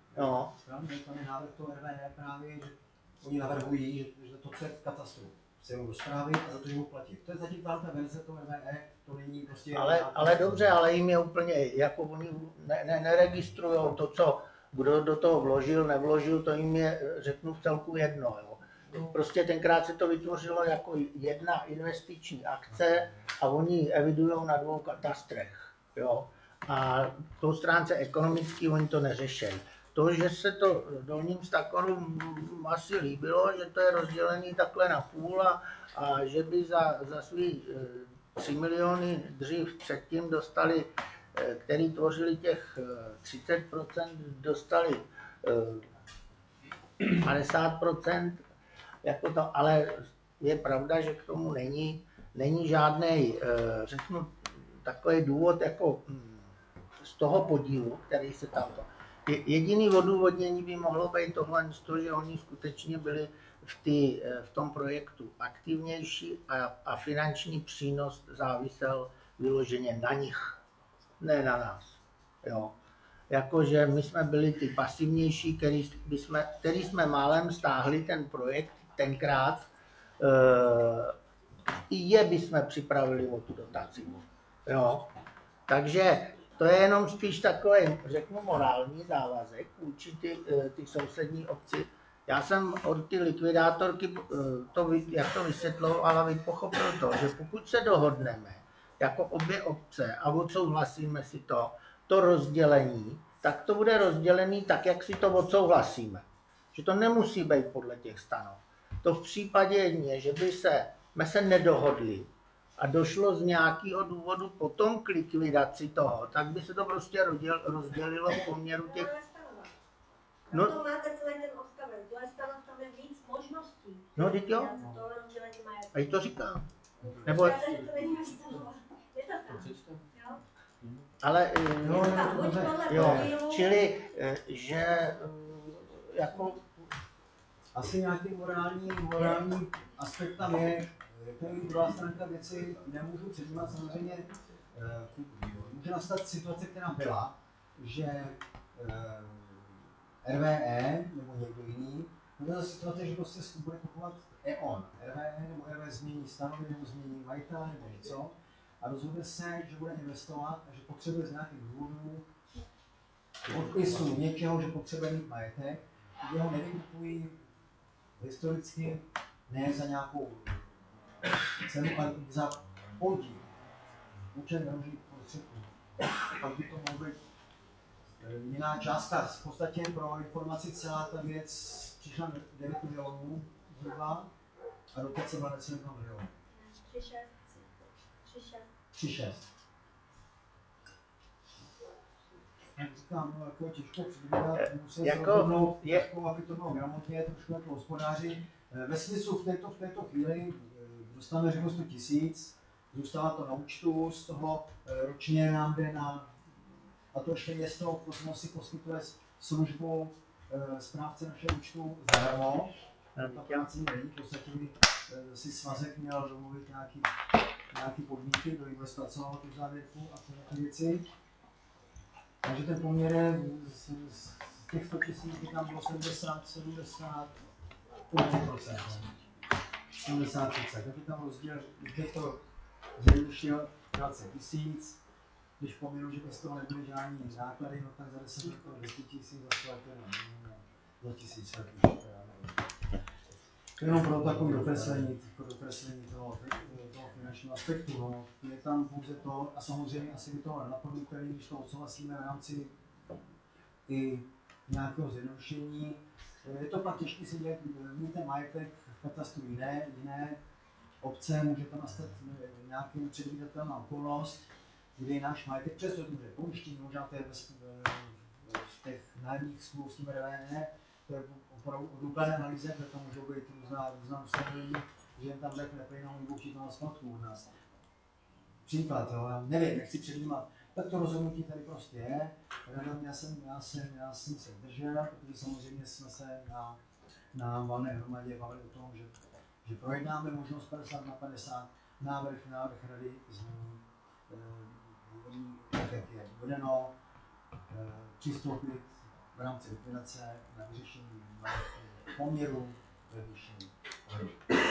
B: návrh toho RVE právě, že oni navrhují, že to chce v katastru se jenom do zprávy a za to jim platit. To je zatím ta verze toho RVE, to není prostě...
E: Ale dobře, ale jim je úplně, jako oni neregistrují to, kdo do toho vložil, nevložil, to jim je, řeknu, v celku jedno. Jo. Prostě tenkrát se to vytvořilo jako jedna investiční akce a oni ji evidují na dvou katastrech. Jo. A v tou stránce ekonomický oni to neřeší. to, že se to dolním Stakorům asi líbilo, že to je rozdělený takhle na půl a že by za svý 3 miliony dřív předtím dostali, který tvořili těch 30%, dostali 50%, jako to, ale je pravda, že k tomu není žádný, řeknu, takový důvod jako z toho podílu, který se tam to. Jediný odůvodnění by mohlo být tohle, že oni skutečně byli v tom projektu aktivnější a finanční přínos závisel vyloženě na nich, ne na nás. Jo. Jakože my jsme byli ty pasivnější, který jsme málem stáhli ten projekt tenkrát, i je bychom připravili o tu dotaci. Jo. Takže to je jenom spíš takový, řeknu, morální závazek vůči ty sousední obci. Já jsem od ty likvidátorky, jak to vysvětlovala, pochopil to, že pokud se dohodneme jako obě obce a odsouhlasíme si to rozdělení, tak to bude rozdělený tak, jak si to odsouhlasíme. Že to nemusí být podle těch stanov. To v případě, že by jsme se nedohodli a došlo z nějakého důvodu potom k likvidaci toho, tak by se to prostě rozdělilo v poměru těch...
H: No to máte celý ten odstavec, tohle stanov tam je víc možností.
E: No, teď jo. A i to říkám. Nebo... Ale jo, čili, že jako...
B: Asi nějaký morální aspekt tam je, to je druhá stránka věci, nemůžu předjímat samozřejmě, může nastat situace, která byla, že RVE nebo někdo jiný, nebo situace, že prostě bude kupovat E.ON, RVE nebo RVE změní stanovy nebo změní majitele nebo něco a rozhodne se, že bude investovat a že potřebuje z nějakých důvodů odpisu něčeho, že potřebuje mít majetek, kde ho nevykupují historicky ne za nějakou cenu, ale za podíl účet vyložených prostředků. Pak by to mohlo být jiná částka. V podstatě pro informaci celá ta věc přišla 9 milionů zhruba a dotace byla necelé 2 miliony. 3,6. Jak říkám, no, jako těžko předvídat, musím se rozhodnout, aby to bylo gramotně, trošku jako hospodáři. Ve smyslu v této chvíli dostaneme řekl 100 000, zůstává to na účtu, z toho ročně nám jde na, a to ještě město si poskytuje službu správce našeho účtu zadarmo. Ta práce není, v podstatě si svazek měl domluvit nějaký podmínky, kdo jim bude zpracovat tu závěrku a ty věci. Takže ten poměr je z těch 100 000, kdy tam bylo 70%. 70%. Taky tam rozdíl, když to zjednodušil 20 000, když pominu, že bez toho nebyly žádný náklady, no tak za 10 000 to 200 000, za 100 za 1000 let. Jenom pro takové dokreslení toho finančního aspektu. No. Je tam pouze to, a samozřejmě asi by to napadlo, když to odsouhlasíme v rámci i nějakého zjednodušení. Je to pak těžké si dělat, mít ten majetek v katastru jiné obce, může tam nastat nějaký předvídatelná okolnost, kdy náš majetek přes bude pojištění, možná to je v těch nájemních smluv s tím RVE, to je opravdu o důkladné analýze, protože tam můžou být různá ustanovení, že jen tam řekne plynou nebo určitou spadku u nás. Příklad, jo, já nevím, nechci předjímat, tak to rozhodnutí tady prostě je. Já jsem se držel, protože samozřejmě jsme se na valné hromadě bavili o tom, že projednáme možnost 50/50, návrh rady zní, tak jak je uvedeno, přistoupit v rámci likvidace na vyřešení poměru ve výši hry.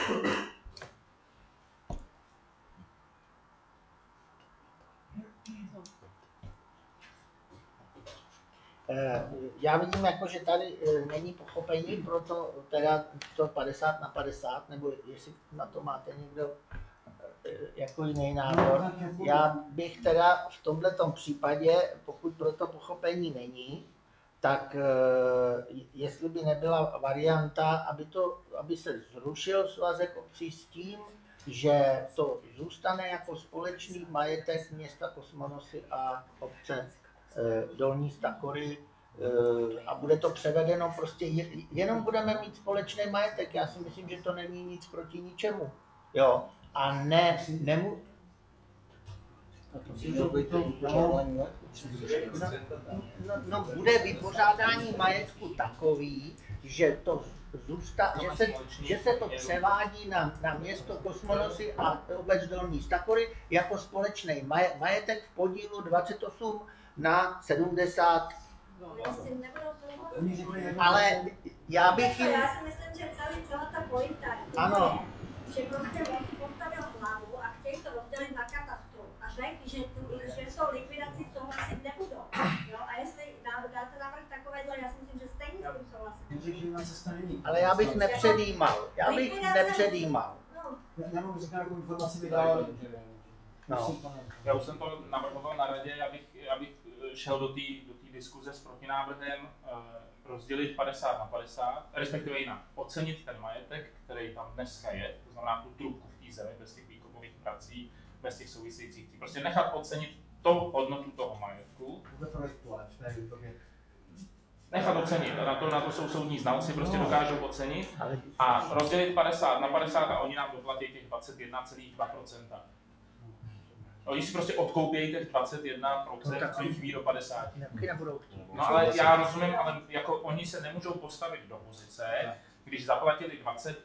E: Já vidím, jako, že tady není pochopení pro to, teda to 50/50, nebo jestli na to máte někdo jako jiný názor. Já bych teda v tomhletom případě, pokud pro to pochopení není, tak jestli by nebyla varianta, aby se zrušil svazek obcí s tím, že to zůstane jako společný majetek města Kosmonosy a obce Dolní Stakory a bude to převedeno prostě, jenom budeme mít společný majetek. Já si myslím, že to není nic proti ničemu. Jo. A bude vypořádání majetku takový, že to že se to převádí na město Kosmonosy a obec Dolní Stakory jako společný majetek v podílu 28/70. Ale já bych jim...
H: Já si myslím, že celá ta pointa je, že prostě postavil hlavu a chtějí to rozdělit na katastru a řekl, že s tou likvidací souhlasit nebudou. Jo? A jestli dáte návrh takovéhle, já si myslím, že stejně s tím souhlasím.
E: Ale já bych nepředjímal. Já
B: mám říkat, jakou informaci vydal.
G: Já už jsem to navrhoval na radě, abych šel do té diskuze s protinávrhem rozdělit 50/50, respektive jinak, ocenit ten majetek, který tam dneska je, to znamená tu trubku v té zemi, bez těch výkopových prací, bez těch souvisejících, prostě nechat ocenit hodnotu toho majetku. Nechat ocenit, a na to jsou soudní znalci, prostě dokážou ocenit a rozdělit 50/50 a oni nám doplatí těch 21,2%. Oni si prostě odkoupějí těch 21%, co jim chybí do 50. No ale já rozumím, ale jako oni se nemůžou postavit do pozice, když zaplatili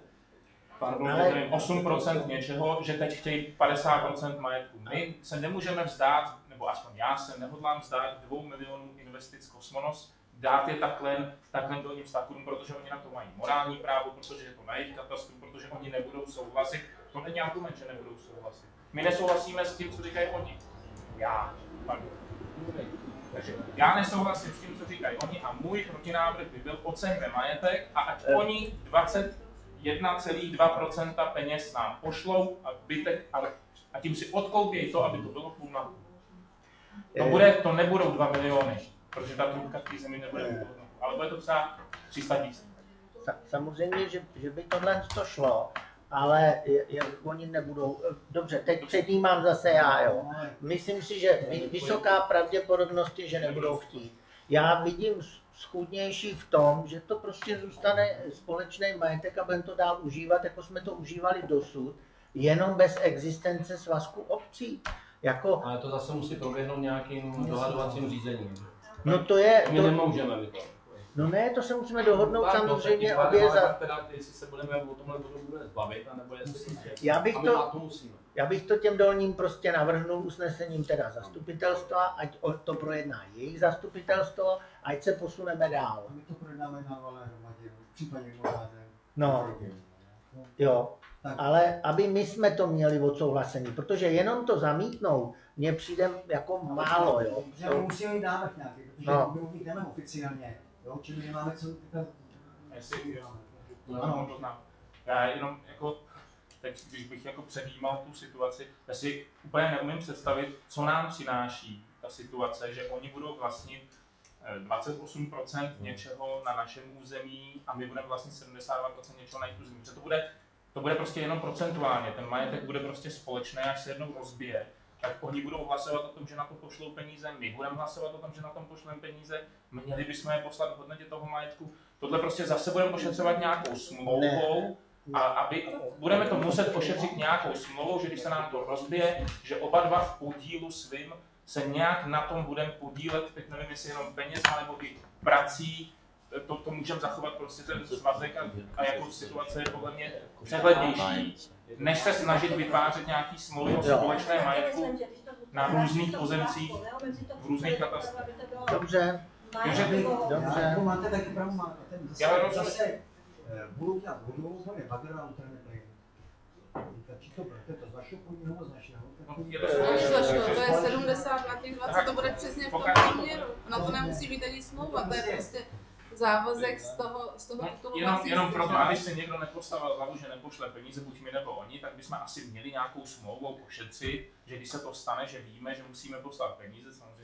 G: 8% něčeho, že teď chtějí 50% majetku. My se nemůžeme vzdát, nebo aspoň já se nehodlám vzdát 2 milionů investic Kosmonos, dát je takhle Dolním Stakorům, protože oni na to mají morální právo, protože je to na jejich katastru, protože oni nebudou souhlasit. To není argument, že nebudou souhlasit. My nesouhlasíme s tím, co říkají oni. Takže já nesouhlasím s tím, co říkají oni a můj protinávrh by byl oceňme majetek a ať oni 21,2% peněz nám pošlou a zbytek, a tím si odkoupějí to, aby to bylo půl na půl. To nebudou 2 miliony, protože ta trubka v té zemi nebude hodnota, ale bude to třeba 300 000.
E: Samozřejmě, že by tohle to šlo. Ale oni nebudou. Dobře, teď předjímám zase já, jo. Myslím si, že vysoká pravděpodobnost je, že nebudou chtít. Já vidím schůdnější v tom, že to prostě zůstane společný majetek a budeme to dál užívat, jako jsme to užívali dosud, jenom bez existence svazku obcí.
C: Ale to zase musí proběhnout nějakým dohadovacím řízením.
E: No to je...
C: My nemůžeme to.
E: No ne, to se musíme dohodnout samozřejmě obě za...
C: Jestli se budeme o tomhle bude zbavit, anebo jestli...
E: Já bych to těm dolním prostě navrhnul usnesením teda zastupitelstva, ať to projedná jejich zastupitelstvo, ať se posuneme dál.
B: My to projednáme na valné hromadě, v případě vládě.
E: No, jo. Ale aby my jsme to měli odsouhlasený, protože jenom to zamítnout mně přijde jako málo, jo.
B: Že musíme mít návrh nějaký, protože my mít jdeme oficiálně. Jo, čili nemáme co říkat.
G: Já jenom jako, teď když bych jako předjímal tu situaci, já si úplně neumím představit, co nám přináší ta situace, že oni budou vlastnit 28% něčeho na našem území a my budeme vlastnit 72% něčeho na jejich území. To bude prostě jenom procentuálně, ten majetek bude prostě společný, až se jednou rozbije. Tak oni budou hlasovat o tom, že na to pošlou peníze, my budeme hlasovat o tom, že na tom pošleme peníze, měli bychom je poslat v hodnotě toho majetku. Tohle prostě zase budeme ošetřovat nějakou smlouvou a budeme to muset ošetřit nějakou smlouvou, že když se nám to rozbije, že oba dva v podílu svým se nějak na tom budeme podílet, teď nevím, jestli jenom peněz, nebo i prací, to můžeme zachovat prostě ten svazek a jako situace je podle mě přehlednější, než se snažit vytvářet nějaký smlouvy o společné majetku na různých pozemcích, v různých katastrech.
E: Dobře.
B: Jako máte taky pravdu, máte. Zase budu dělat vodu, bude bagr a utrhne plyn. Či to berete, to z vašeho podílu nebo z našeho?
D: To je 70 na těch 20, to bude přesně v tom poměru. Na to nemusí být ani smlouva, to je prostě závazek z toho
G: Jenom proto, aby si někdo nepostavil hlavu, že nepošle peníze, buď my nebo oni, tak bychom asi měli nějakou smlouvu ošetřit, že když se to stane, že víme, že musíme poslat peníze samozřejmě,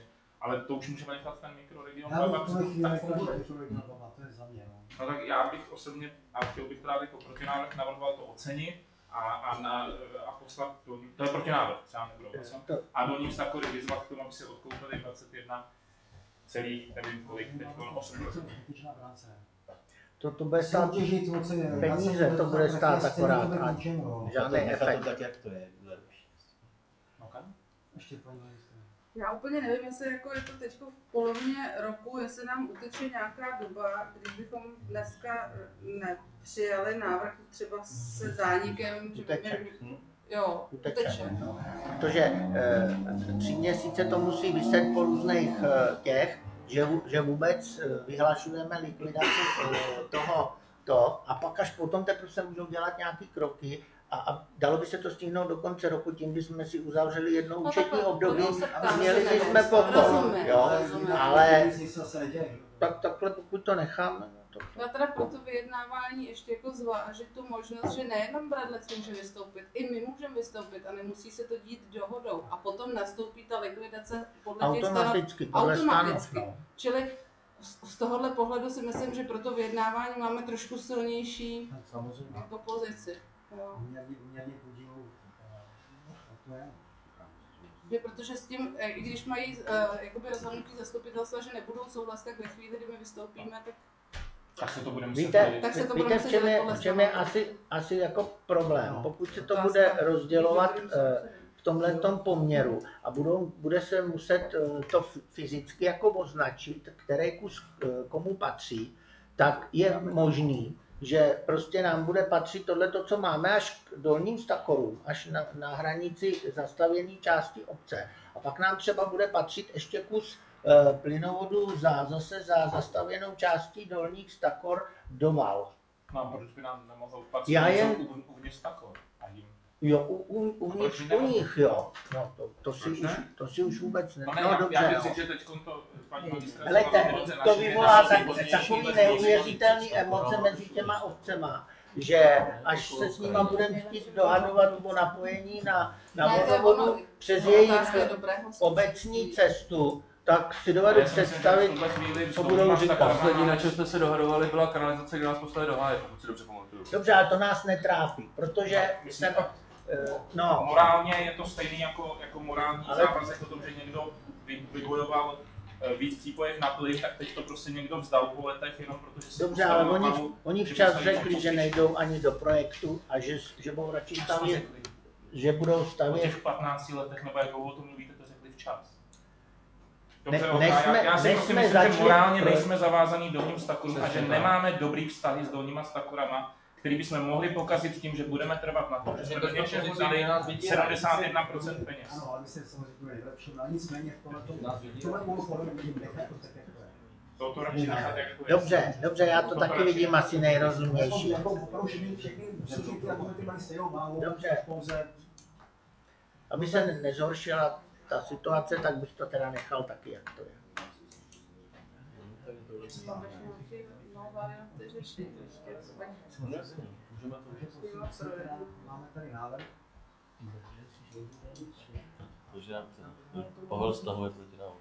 G: Ale to už můžeme nechat ten mikroregion.
B: Já bych tohle chvíli nechal mikroregion Baba, to je za mě.
G: No tak já bych osobně, a chtěl bych právě jako protinávrh navrhoval to ocenit a poslat dolní, to je protinávrh, třeba nebylo a dolní Stakory vyzvat k tomu, aby se odkoupili 21 celých, nevím kolik, teď 8%.
E: To bude stát peníze, to bude stát akorát a žádný efekt.
I: Tak jak to je, bude lepší.
B: Ještě paní ministr.
D: Já úplně nevím, jestli jako je to teď v polovině roku, jestli nám uteče nějaká doba, kdybychom dneska nepřijali návrh třeba se zánikem. Jo, uteče.
E: Protože 3 měsíce to musí vyset po různých těch, že vůbec vyhlašujeme likvidaci a pak až potom teprve se můžou dělat nějaké kroky a dalo by se to stihnout do konce roku, tím bychom si uzavřeli jedno účetní období a měli bychom pokoj, jo, ale takhle pokud to necháme.
D: Já teda pro to vyjednávání ještě jako zvážit tu možnost, že nejenom Bradlec může vystoupit, i my můžeme vystoupit a nemusí se to dít dohodou a potom nastoupí ta likvidace podle těch
E: automaticky.
D: Čili z tohohle pohledu si myslím, že pro to vyjednávání máme trošku silnější jako pozici. Protože s tím, i když mají jakoby rozhodnutí zastupitelstva, že nebudou souhlasit, tak ve chvíli, kdy my vystoupíme,
G: tak se to budeme
E: Víte, v čem je asi jako problém? Pokud se to bude rozdělovat v tomhletom poměru a bude se muset to fyzicky jako označit, který kus komu patří, tak je možný, že prostě nám bude patřit tohleto, co máme, až k dolním Stakorům, až na hranici zastavěné části obce. A pak nám třeba bude patřit ještě kus plynovodu zase za zastavěnou částí dolních Stakor do Val.
G: No, proč by nám nemohlo patřit uvnitř Stakor?
E: Jo, uvnitř u nich, jo. No, to si už vůbec ne.
G: No, dobře, já bych řekl, že teď to paní ministra...
E: Helejte, to vyvolá takový neuvěřitelný emoce mezi těma obcema, že až se s nima budeme chtít dohadovat o napojení na vodovodu přes jejich obecní cestu, tak si dovedu představit, co budou říkat.
F: Poslední, na čem jsme se dohadovali, byla kanalizace, kde nás poslali do háje, pokud si dobře pamatuju.
E: Dobře, ale to nás netrápí, protože
G: morálně je to stejný jako morální závazek o tom, že někdo vybojoval víc přípojek na plyn, tak teď to prostě někdo vzdal po letech jenom protože si...
E: Dobře, ale oni včas řekli, že nejdou ani do projektu a že budou radši stavět, že budou stavět...
G: Po těch 15 letech, nebo jak dlouho o tom mluvíte, to řekli včas. Dobře, já si myslím, že morálně nejsme zavázaní dolním Stakorům a že nemáme dobrý vztahy s dolníma Stakorama, který bychom mohli pokazit tím, že budeme trvat na tom, že jsme do něčeho vzali 71% peněz.
B: Ano, ale my se samozřejmě vylepšíme, ale nicméně tohle úlohu vidím nechat to tak, jak to je.
G: To radši nechat, jak to je.
E: Dobře, já to taky vidím asi nejrozumější. Dobře. Aby se nezhoršila ta situace, tak bych to teda nechal taky, jak to je.
B: Máme tady návrh.
A: Takže Pavel stahuje proti nám.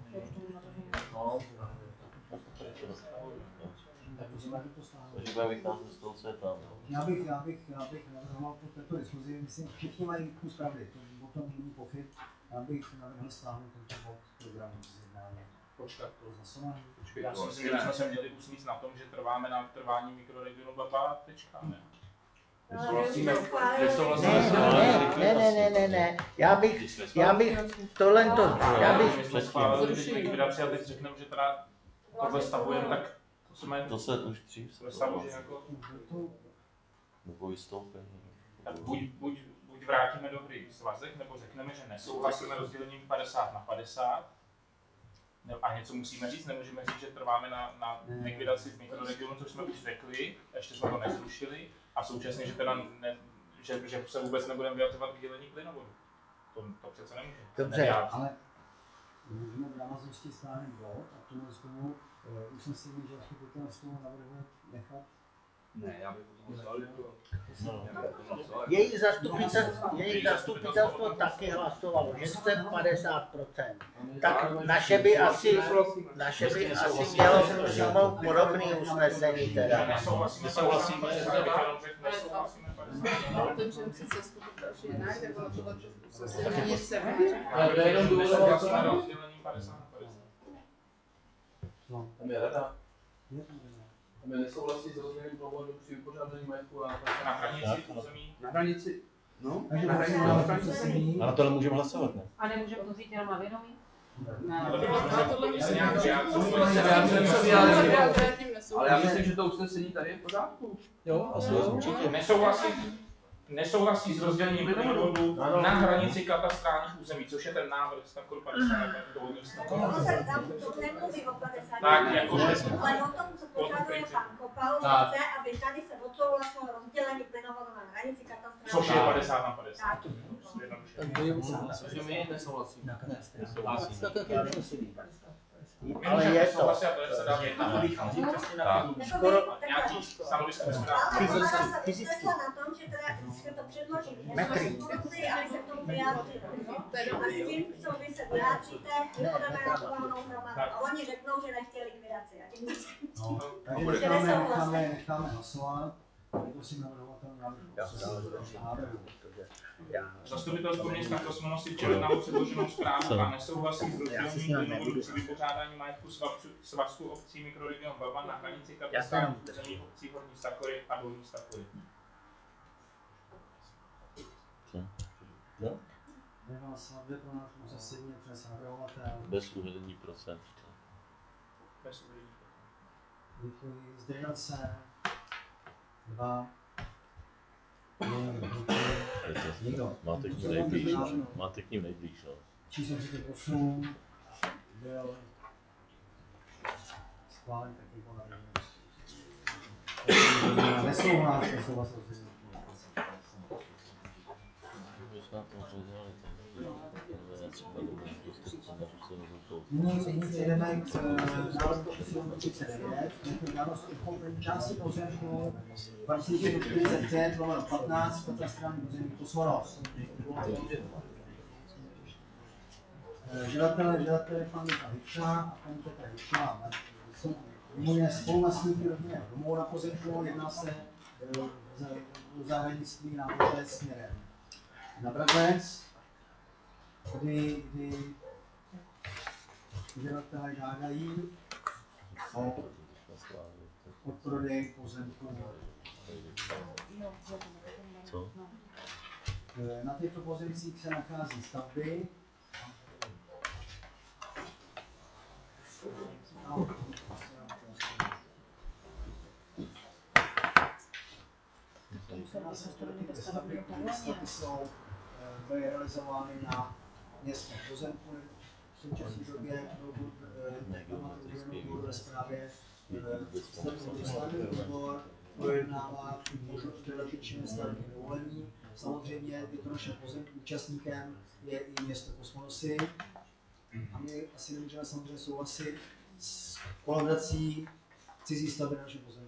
A: Takže budeme vycházet z toho, co je tam.
B: Já bych navrhoval po této diskuzi, myslím, všichni mají kus pravdy, to o tom není pochyb. Já bych navrhl stáhnout tento bod programu z jednání.
G: Počkat,
B: to hlasování.
G: Já si myslím, že jsme se měli usmít na tom, že trváme na trvání mikroregionu Baba, tečka, ne?
E: Ne. Já bych tohle to,
G: zrušili likvidaci a teď řekneme, že teda tohle stavujeme, tak
A: to se už dřív nebo vystoupení.
G: Tak buď vrátíme do hry svazek, nebo řekneme, že nesouhlasíme rozdělením 50/50. A něco musíme říct, nemůžeme říct, že trváme na likvidaci v mikroregionu, což jsme už řekli, ještě jsme to nezrušili, a současně, že, teda že se vůbec nebudeme vyjadřovat k dělení plynovodu. To přece nemůže.
B: Dobře, ale můžeme v návaznosti stáhnout bod a k tomu usnesení, že zastupitelstvo navrhuje nechat
F: Ne, já bych hlasoval jako...
E: Jejich zastupitelstvo taky hlasovalo, že chce 50%. Tak naše by asi mělo přijmout podobný usnesení teda.
A: Nesouhlasíme,
D: Takže si zastupitel, že jinak, tak bylo tohle usnesení nic se
C: Ale to je jenom důležité.
G: rozdělení 50/50.
C: Tam je rada. Tam je nesouhlasí s rozdělením povodu při vypořádání majetku a
G: Na hranici území.
F: Na hranici. No,
B: Takže
F: na hranici.
B: usnesení.
A: a na tohle můžeme hlasovat, ne?
J: A nemůžeme to vzít jenom na vědomí?
F: Ale já myslím, že to usnesení tady je v pořádku.
C: Jo, asi určitě.
G: Nesouhlasí s rozdělením plynovodu na hranici katastrálních území, což je ten návrh z takovou 50.
H: To nemluví o 50.
G: Tak, jako
H: ale o tom, co požaduje pan Kopal, chce, aby tady se odsouhlasilo rozdělení plynovodu na hranici katastrálních.
G: Což je 50/50.
C: Takže my nesouhlasíme.
E: Ale je to.
G: Nějaký stanovisko
H: fyzicky. Na tom, že teda se to předloží instrukci, aby se k tomu vyjádřili. A s tím, co vy se vyjádříte, my budeme na povolenou hromadu. A oni řeknou, že nechtějí likvidaci.
B: Takže necháme hlasovat. Prosím navrhovatel návrhu.
G: Zastupitelstvo města Kosmonosy projednalo předloženou zprávu a nesouhlasí s rozdělením plynovodu při vypořádání majetku svazku obcí mikroregion Baban na hranici katastrálních území obcí Horní Stakory a Dolní Stakory.
B: Nehlasovat pro náš usnesení přes navrhovatel.
A: Bez uvedení procent.
G: Bez uvedení.
B: Děkuji. Zdržel se. 2. Nikdo.
A: Máte k ním nejblíž, no.
B: Číslo 38 byl schválen taky po navrhení. Nesouhlas. Nyní přejdeme k návrhu číslo 39, žádost o koupení části pozemku 2045/15 katastrální území Kosmonos. Žadatel je pan Michal Hykša a paní Petra Hykšová. Jsou spoluvlastníky rodinného domu na pozemku, jedná se o zahradnictví na Božé směrem na Brabec, kdy žadatelé žádají o odprodej pozemku.
A: Co?
B: Na těchto pozemcích se nachází stavby. Stavby byly realizovány na městském pozemku. V současné době ve zprávě stavební výbor projednává možnost dodatečné stavební povolení. Samozřejmě je to naším účastníkem je i město Kosmonosy. A my asi nemůžeme samozřejmě souhlasit s kolaudací cizí stavby na našem pozemku.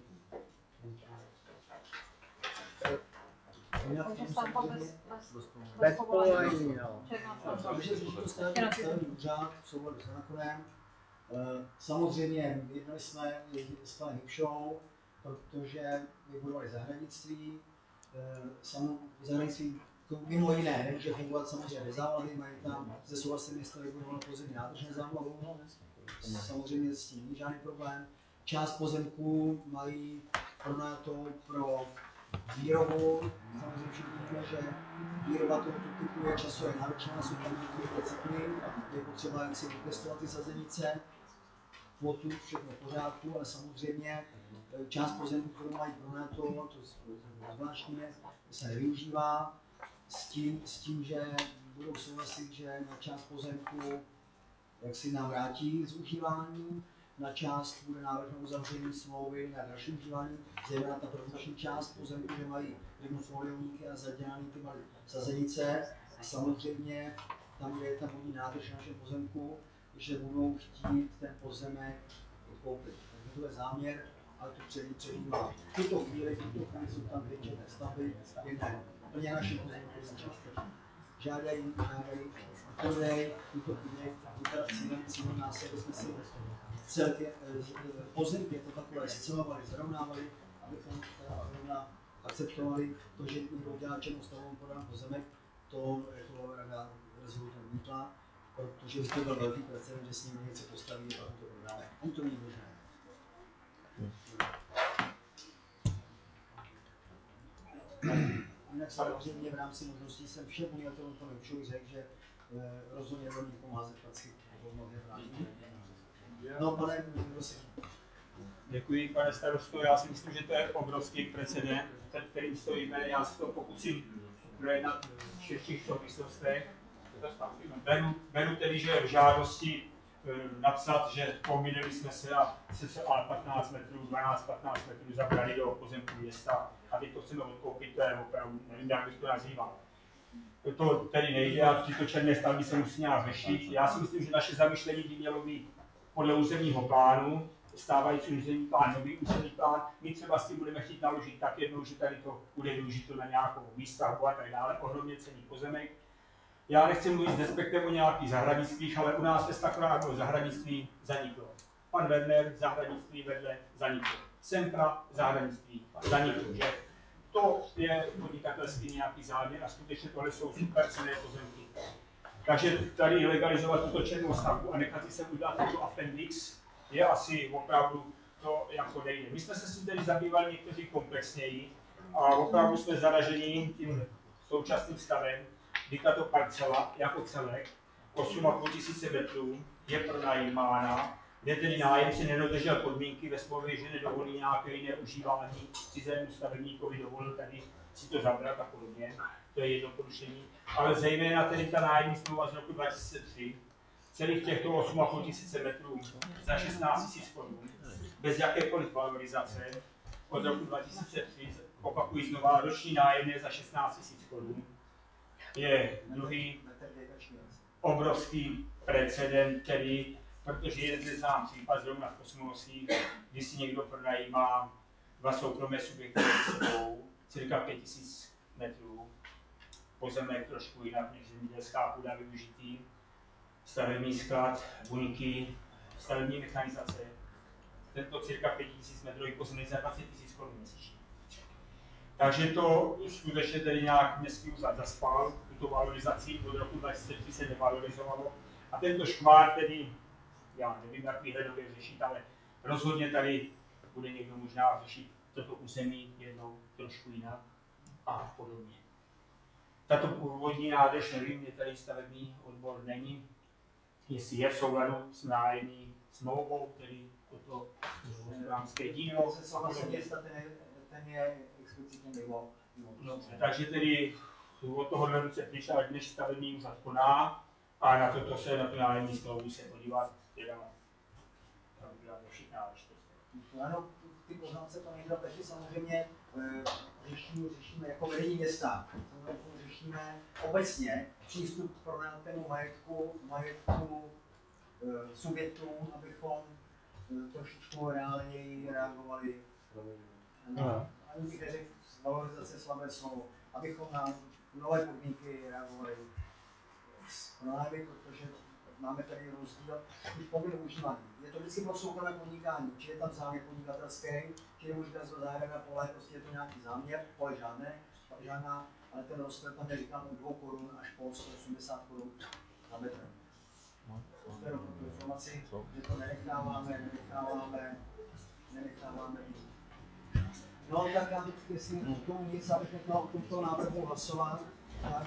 E: Bez povolení, no.
B: Takže to stavební úřad v souladu s zákonem. Samozřejmě jednali jsme s panem Hykšou, protože vybudovali zahradnictví. Zahradnictví mimo jiné nemůže fungovat samozřejmě bez závlahy, mají tam ze souhlasem města vybudovanou pozemní nádrž na závlahu. Samozřejmě s tím není žádný problém. Část pozemků mají pronajatou pro výrobu. Samozřejmě všichni víme, že výroba tohoto typu je časově náročná, jsou tam některé cykly, je potřeba jen si vypěstovat ty sazenice, kvotu, všechno v pořádku, ale samozřejmě část pozemků, kterou mají pronajatou, to zvláštně se nevyužívá, s tím, že budou souhlasit, že na část pozemku jak si nám vrátí z užívání, na část bude návrh na uzavření smlouvy na další užívání, zejména ta produkční část pozemku, kde mají rybnosmolivníky a zadělané ty malé sazenice. A samozřejmě tam, kde je ta vodní nádrž na našem pozemku, že budou chtít ten pozemek koupit. Takže to je záměr ale to předjímá. V tuto chvíli jsou tam 2 černé stavby, jedna plně naše pozemkové částečně. Žádají prodej, tuto chvíli, cílem nás je, aby jsme si celé pozemky jako takové scelovali, zrovnávali, abychom rovna akceptovali to, že někdo udělá černou stavbou prodán pozemek, to jako rada rezolutně odmítla, protože to byl velký precedent, že s ním něco postaví a pak to prodáme. Ani to není možné. Jinak samozřejmě v rámci možností jsem všem umělatelům to nevšuji řekl, že rozhodně do někomu házet klacky po mnohé vrátí. No, pane, prosím.
G: Děkuji, pane starosto. Já si myslím, že to je obrovský precedent, před kterým stojíme. Já se to pokusím projednat v širších souvislostech. Beru tedy, že v žádosti napsat, že pomínili jsme se a 15 metrů, 12-15 metrů zabrali do pozemku města a teď to chceme odkoupit, to je opravdu, nevím, jak bych to nazýval. To tedy nejde a tyto černé stavby se musí nějak řešit. Já si myslím, že naše zamýšlení by mělo být podle územního plánu, stávající územní plán, nový územní plán. My třeba s tím budeme chtít naložit tak jednou, že tady to bude využito na nějakou výstavbu a tak dále, ohromně cenný pozemek. Já nechci mluvit s respektem o nějakých zahradnictvích, ale u nás ve Stakorádnu zahradnictví zaniklo. Pan Werner zahradnictví vedle zaniklo. Sempra zahradnictví zaniklo. Že? To je podnikatelský nějaký záměr a skutečně tohle jsou super cenné pozemky. Takže tady legalizovat tuto černou stavbu a nechat si sem udělat tento appendix je asi opravdu to jako nejde. My jsme se s tím tedy zabývali někteří komplexněji a opravdu jsme zaraženi tím současným stavem, kdy tato parcela jako celek 8,5 tisíce metrů je pronajímána, kde tedy nájemce nedodržel podmínky ve smlouvě, že nedovolí nějaké jiné užívání, cizému stavebníkovi dovolil tady si to zabrat a podobně. To je jedno porušení. Ale zejména tedy ta nájemní smlouva z roku 2003, celých těchto 8,5 tisíce metrů za 16 000 korun, bez jakékoliv valorizace, od roku 2003, opakuji znova, roční nájemné za 16 000 korun, je druhý obrovský precedent, který, protože jeden ze znám případ zrovna v Kosmosích, kdy si někdo pronajímá 2 soukromé subjekty sebou, cirka 5 000 metrů, pozemek trošku jinak než zemědělská půda využitý, stavební sklad, buňky, stavební mechanizace. Tento cirka 5 000 metrový pozemek za 20 000 korun měsíčně. Takže to skutečně tedy nějak městský úřad zaspal, tuto valorizaci od roku 2003 se nevalorizovalo. A tento škvár tedy, já nevím, jak výhledově řešit, ale rozhodně tady bude někdo možná řešit toto území jednou trošku jinak a podobně. Tato původní nádrž, nevím, je tady stavební odbor není, jestli je v souladu s nájemní smlouvou, tedy toto rámské dílo.
B: Ten je explicitně mimo.
G: Takže tedy od tohohle roce přišel, než stavební úřad koná a na toto se, na tu nájemní smlouvu se podívat, teda všechna
B: Ano, ty poznámce to nejde taky samozřejmě řešíme jako vedení města. Řešíme obecně přístup k pronajatému majetku subjektům, abychom trošičku reálněji reagovali. Ani bych neřekl valorizace slabé slovo, abychom na nové podmínky reagovali s pronájmy, protože máme tady rozdíl v povinné užívání. Je to vždycky pro soukromé podnikání, či je tam záměr podnikatelský, či je možná zahrada pole, prostě je to nějaký záměr, pole žádná, ale ten rozklad tam je říkám od 2 korun až po 180 korun na metr. To je pro informaci, že to nenecháváme. No tak já jestli k tomu nic, abych nechal o tomto návrhu hlasovat, tak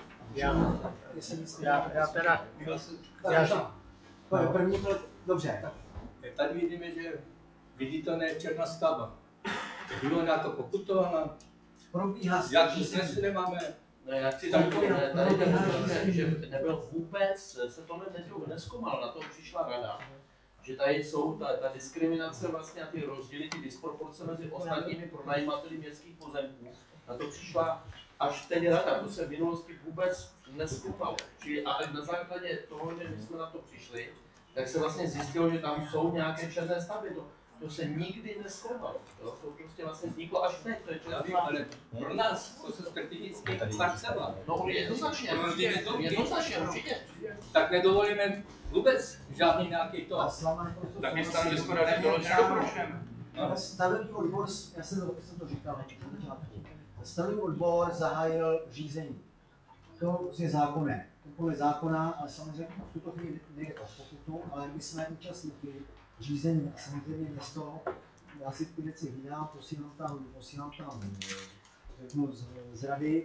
B: první byl, dobře.
K: Tady vidíme, že viditelná je černá stavba. Bylo na to pokutováno.
B: Probíhá
K: jak dnes nemáme.
C: Já chci tady že nebyl vůbec, se tohle nezkoumal, na to přišla rada. Že tady jsou ta diskriminace vlastně a ty rozdíly, ty disproporce mezi ostatními pronajímateli městských pozemků. Na to přišla až teď rada, to se v minulosti vůbec nezkoumalo. Ale na základě toho, že my jsme na to přišli, tak se vlastně zjistilo, že tam jsou nějaké černé stavby. To se nikdy neskloubalo. To prostě vlastně vzniklo až teď. To je
K: ale pro nás to se strategicky parcela.
C: No jednoznačně, určitě.
K: Tak nedovolíme vůbec žádný nějaký to.
F: Tak je stanovisko rady doloženo prošem.
B: Stavební odbor, já jsem to říkal na začátku, stavební odbor zahájil řízení. To je zákonné. To je zákona, ale samozřejmě v tuto chvíli nejde o pokutu, ale my jsme účastníky řízení. Samozřejmě město, já si ty věci vydám, posílám tam řeknu, z rady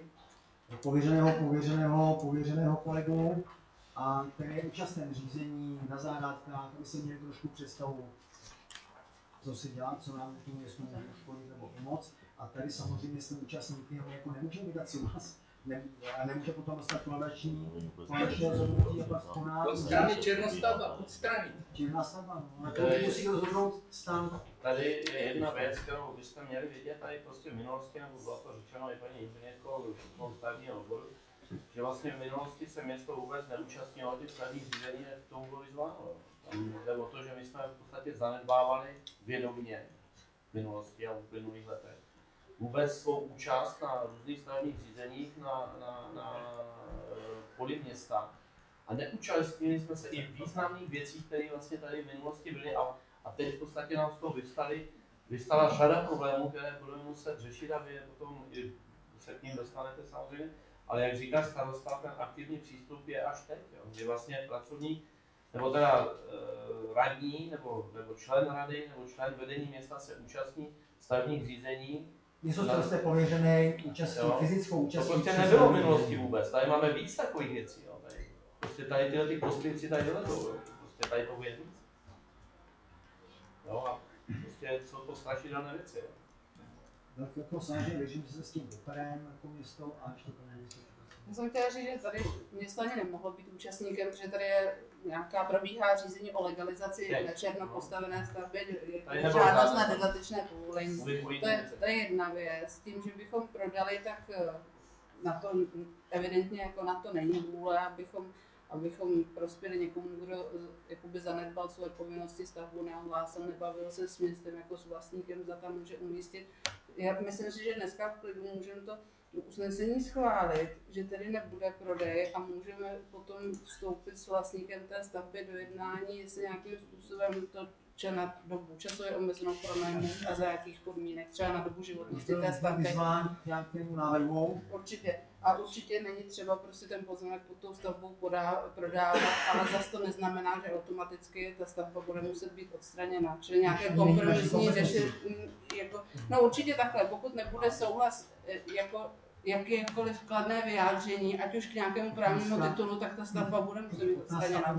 B: pověřeného kolegu, a který je účasten řízení na zahrádkách, aby se měli trošku představu, co se dělá, co nám tomu městu může škodit nebo pomoct. A tady samozřejmě jsme účastníky, my jako nemůžeme vydat souhlas, nemůže potom dostat koaliční rozhodnutí a pak konat.
K: Odstranit černostavba, odstranit.
B: Černá stavba, no, to musí rozhodnout stan.
C: Tady je jedna věc, kterou byste měli vidět tady prostě v minulosti, nebo bylo to řečeno i paní inženýrkou stavebního odboru, že vlastně v minulosti se město vůbec neúčastnilo těch stavebních řízení, jak k tomu bylo vyzváno. Tam jde o to, že my jsme v podstatě zanedbávali vědomě v minulosti a v uplynulých letech vůbec svou účast na různých stavebních řízeních na poli města. A neúčastnili jsme se i významných věcí, které vlastně tady v minulosti byly, a teď v podstatě nám z toho vystala řada problémů, které budeme muset řešit, a vy potom se k ním dostanete samozřejmě. Ale jak říká starosta, ten aktivní přístup je až teď, jo, kdy vlastně pracovník, nebo teda radní, nebo člen rady, nebo člen vedení města se účastní stavebních řízení.
B: Místo jste pověřený fyzickou účastí.
C: To prostě nebylo v minulosti vůbec, tady máme víc takových věcí. Jo. Prostě tady tyhle ty kostlivci tady dovedou, prostě tady to bude víc. Jo, a prostě jsou to strašidelné věci. Jo.
B: Tak jako samozřejmě věřím, že se s tím vyperem jako město a ještě to není.
D: Já jsem chtěla říct, že tady město ani nemohlo být účastníkem, protože tady je probíhá řízení o legalizaci nečerno postavené stavby, je žádost na dodatečné povolení. To je jedna věc. Tím, že bychom prodali, tak na to evidentně jako na to není vůle, abychom prospěli někomu, kdo jakoby zanedbal své povinnosti, stavbu neohlásil, nebavil se s městem jako s vlastníkem, zda tam může umístit. Já myslím si, že dneska v klidu můžeme to usnesení schválit, že tedy nebude prodej a můžeme potom vstoupit s vlastníkem té stavby do jednání, jestli nějakým způsobem to na dobu časově omezenou pronájmu a za jakých podmínek, třeba na dobu životnosti té stavby. Určitě. A určitě není třeba prostě ten pozemek pod tou stavbou prodávat, ale zase to neznamená, že automaticky ta stavba bude muset být odstraněna. Čili nějaké kompromisní řešení, no určitě takhle, pokud nebude souhlas jako jakékoliv kladné vyjádření, ať už k nějakému právnímu titulu, tak ta stavba bude muset být odstraněna.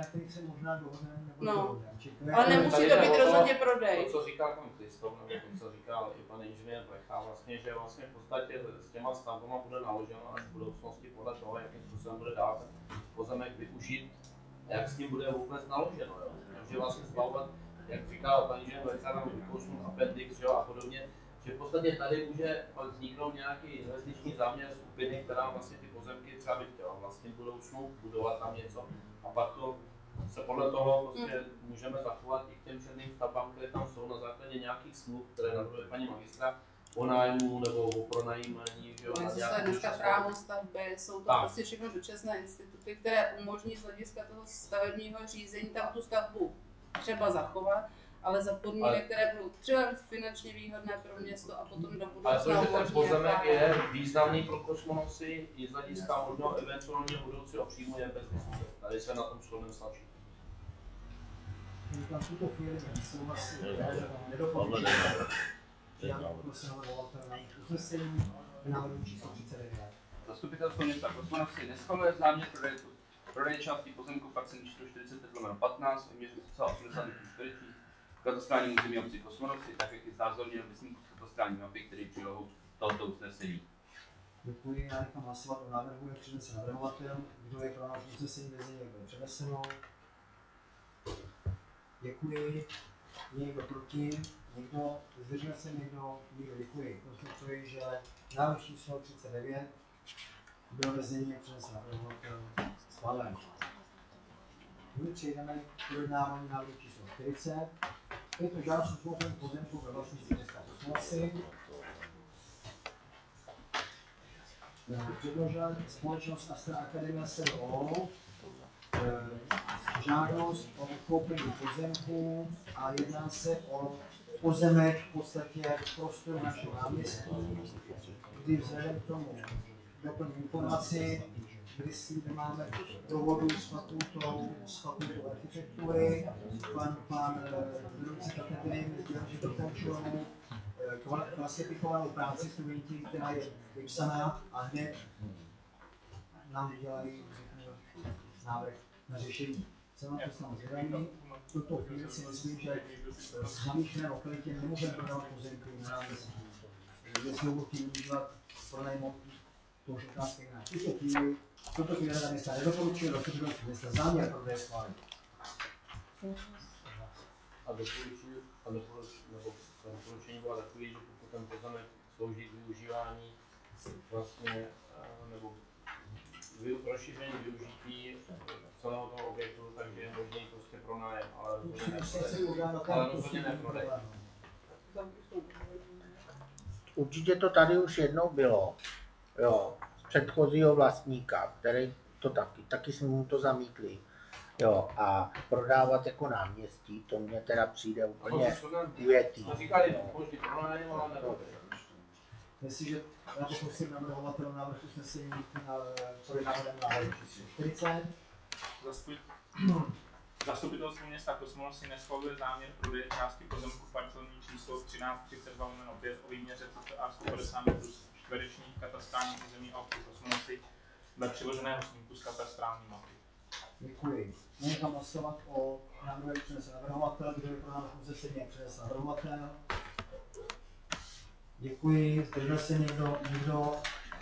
D: No, ale nemusí to být rozhodně prodej.
C: To, co říkal pan Kristov, nebo to, co říkal i pan inženýr Plecha, vlastně, že vlastně v podstatě s těma stavbama bude naloženo až v budoucnosti podle toho, jakým způsobem bude dál ten pozemek využít, jak s ním bude vůbec naloženo. Jo. Takže vlastně zbavovat, jak říkal pan inženýr Plecha, nám vykousnout appendix, jo, a podobně, že v podstatě tady může vzniknout nějaký investiční záměr skupiny, která vlastně ty pozemky třeba by chtěla vlastně v budoucnu budovat tam něco, a pak to se podle toho prostě můžeme zachovat i k těm černým stavbám, které tam jsou na základě nějakých smluv, které navrhuje paní magistra o nájmu nebo o pronajímání.
D: Existuje dneska právo stavby, jsou to prostě všechno dočasné instituty, které umožní z hlediska toho stavebního řízení tam tu stavbu třeba zachovat, ale za podmínek, které budou třeba finančně výhodné pro město a potom do budoucna.
C: Ale to, že ten pozemek je významný pro kosmonosy i z hlediska možného eventuálního budoucího příjmu, je bez diskuse. Tady se na tom shodneme stačí.
B: Tam v tuto chvíli souhlasí nedoporučuji. Já prosím na usnesení návrhu číslo 39.
F: Zastupitelstvo města Kosmonosy neschvaluje záměr prodeje části pozemku parcely číslo 45/15 v měře 80 čtverečních katastrální území obci Kosmonosy, tak jak je znázorněn v vesníku katastrální mapy, který je přílohou tohoto usnesení.
B: Děkuji, já nechám hlasovat o návrhu, jak přednese navrhovatel. Kdo je pro nás usnesení bez něj, jak bude přeneseno? Děkuji. Někdo proti? Někdo? Zdržel se někdo? Nikdo. Děkuji. Konstatuji, že návrh číslo 39 byl bez něj, jak přednese navrhovatel, schválen. Přejdeme k projednávání návrhu číslo 40. Je to žádost o koupení pozemku ve vlastnictví města Kosmonosy. Předložila společnost Astra Academia SRO žádost o koupení pozemku a jedná se o pozemek v podstatě v prostoru našeho náměstí, kdy vzhledem k tomu doplním informaci, kdy si máme dohodu s fakultou architektury, pan vedoucí katedry mi sdělil, že dokončují klasifikovanou práci studentí, která je vypsaná a hned nám dělají návrh na řešení. Jsem na to samozřejmě. V tuto chvíli si myslím, že v zamýšlené lokalitě nemůžeme prodávat pozemky na náměstí. Jestli ho chtějí udělat pronajmout, to už otázka jiná. V tuto chvíli rada města nedoporučuje, doporučuje města záměr prodeje schválit.
C: A doporučení bylo takové, že pokud ten pozemek slouží k využívání vlastně, nebo rozšíření využití celého toho objektu, takže je možný prostě pronájem, ale rozhodně neprodej.
E: Určitě to tady už jednou bylo, jo, z předchozího vlastníka, který to taky jsme mu to zamítli. Jo, a prodávat jako náměstí, to mně teda přijde úplně ujetý.
B: Jestliže já poprosím navrhovatelů návrh usnesení na projednávání návrhu 40.
G: Zastupitelstvo města Kosmonosy neschvaluje záměr prodeje části pozemku parcelní číslo 1332/5 o výměře cca 150 metrů čtverečních katastrálních území a obcí Kosmonosy dle přiloženého snímku z katastrální mapy.
B: Děkuji. Můžeme hlasovat o návrhu, jak přinese navrhovatel, kdo je pro návrh usnesení, jak přinese navrhovatel. Děkuji. Zdržel se někdo? Nikdo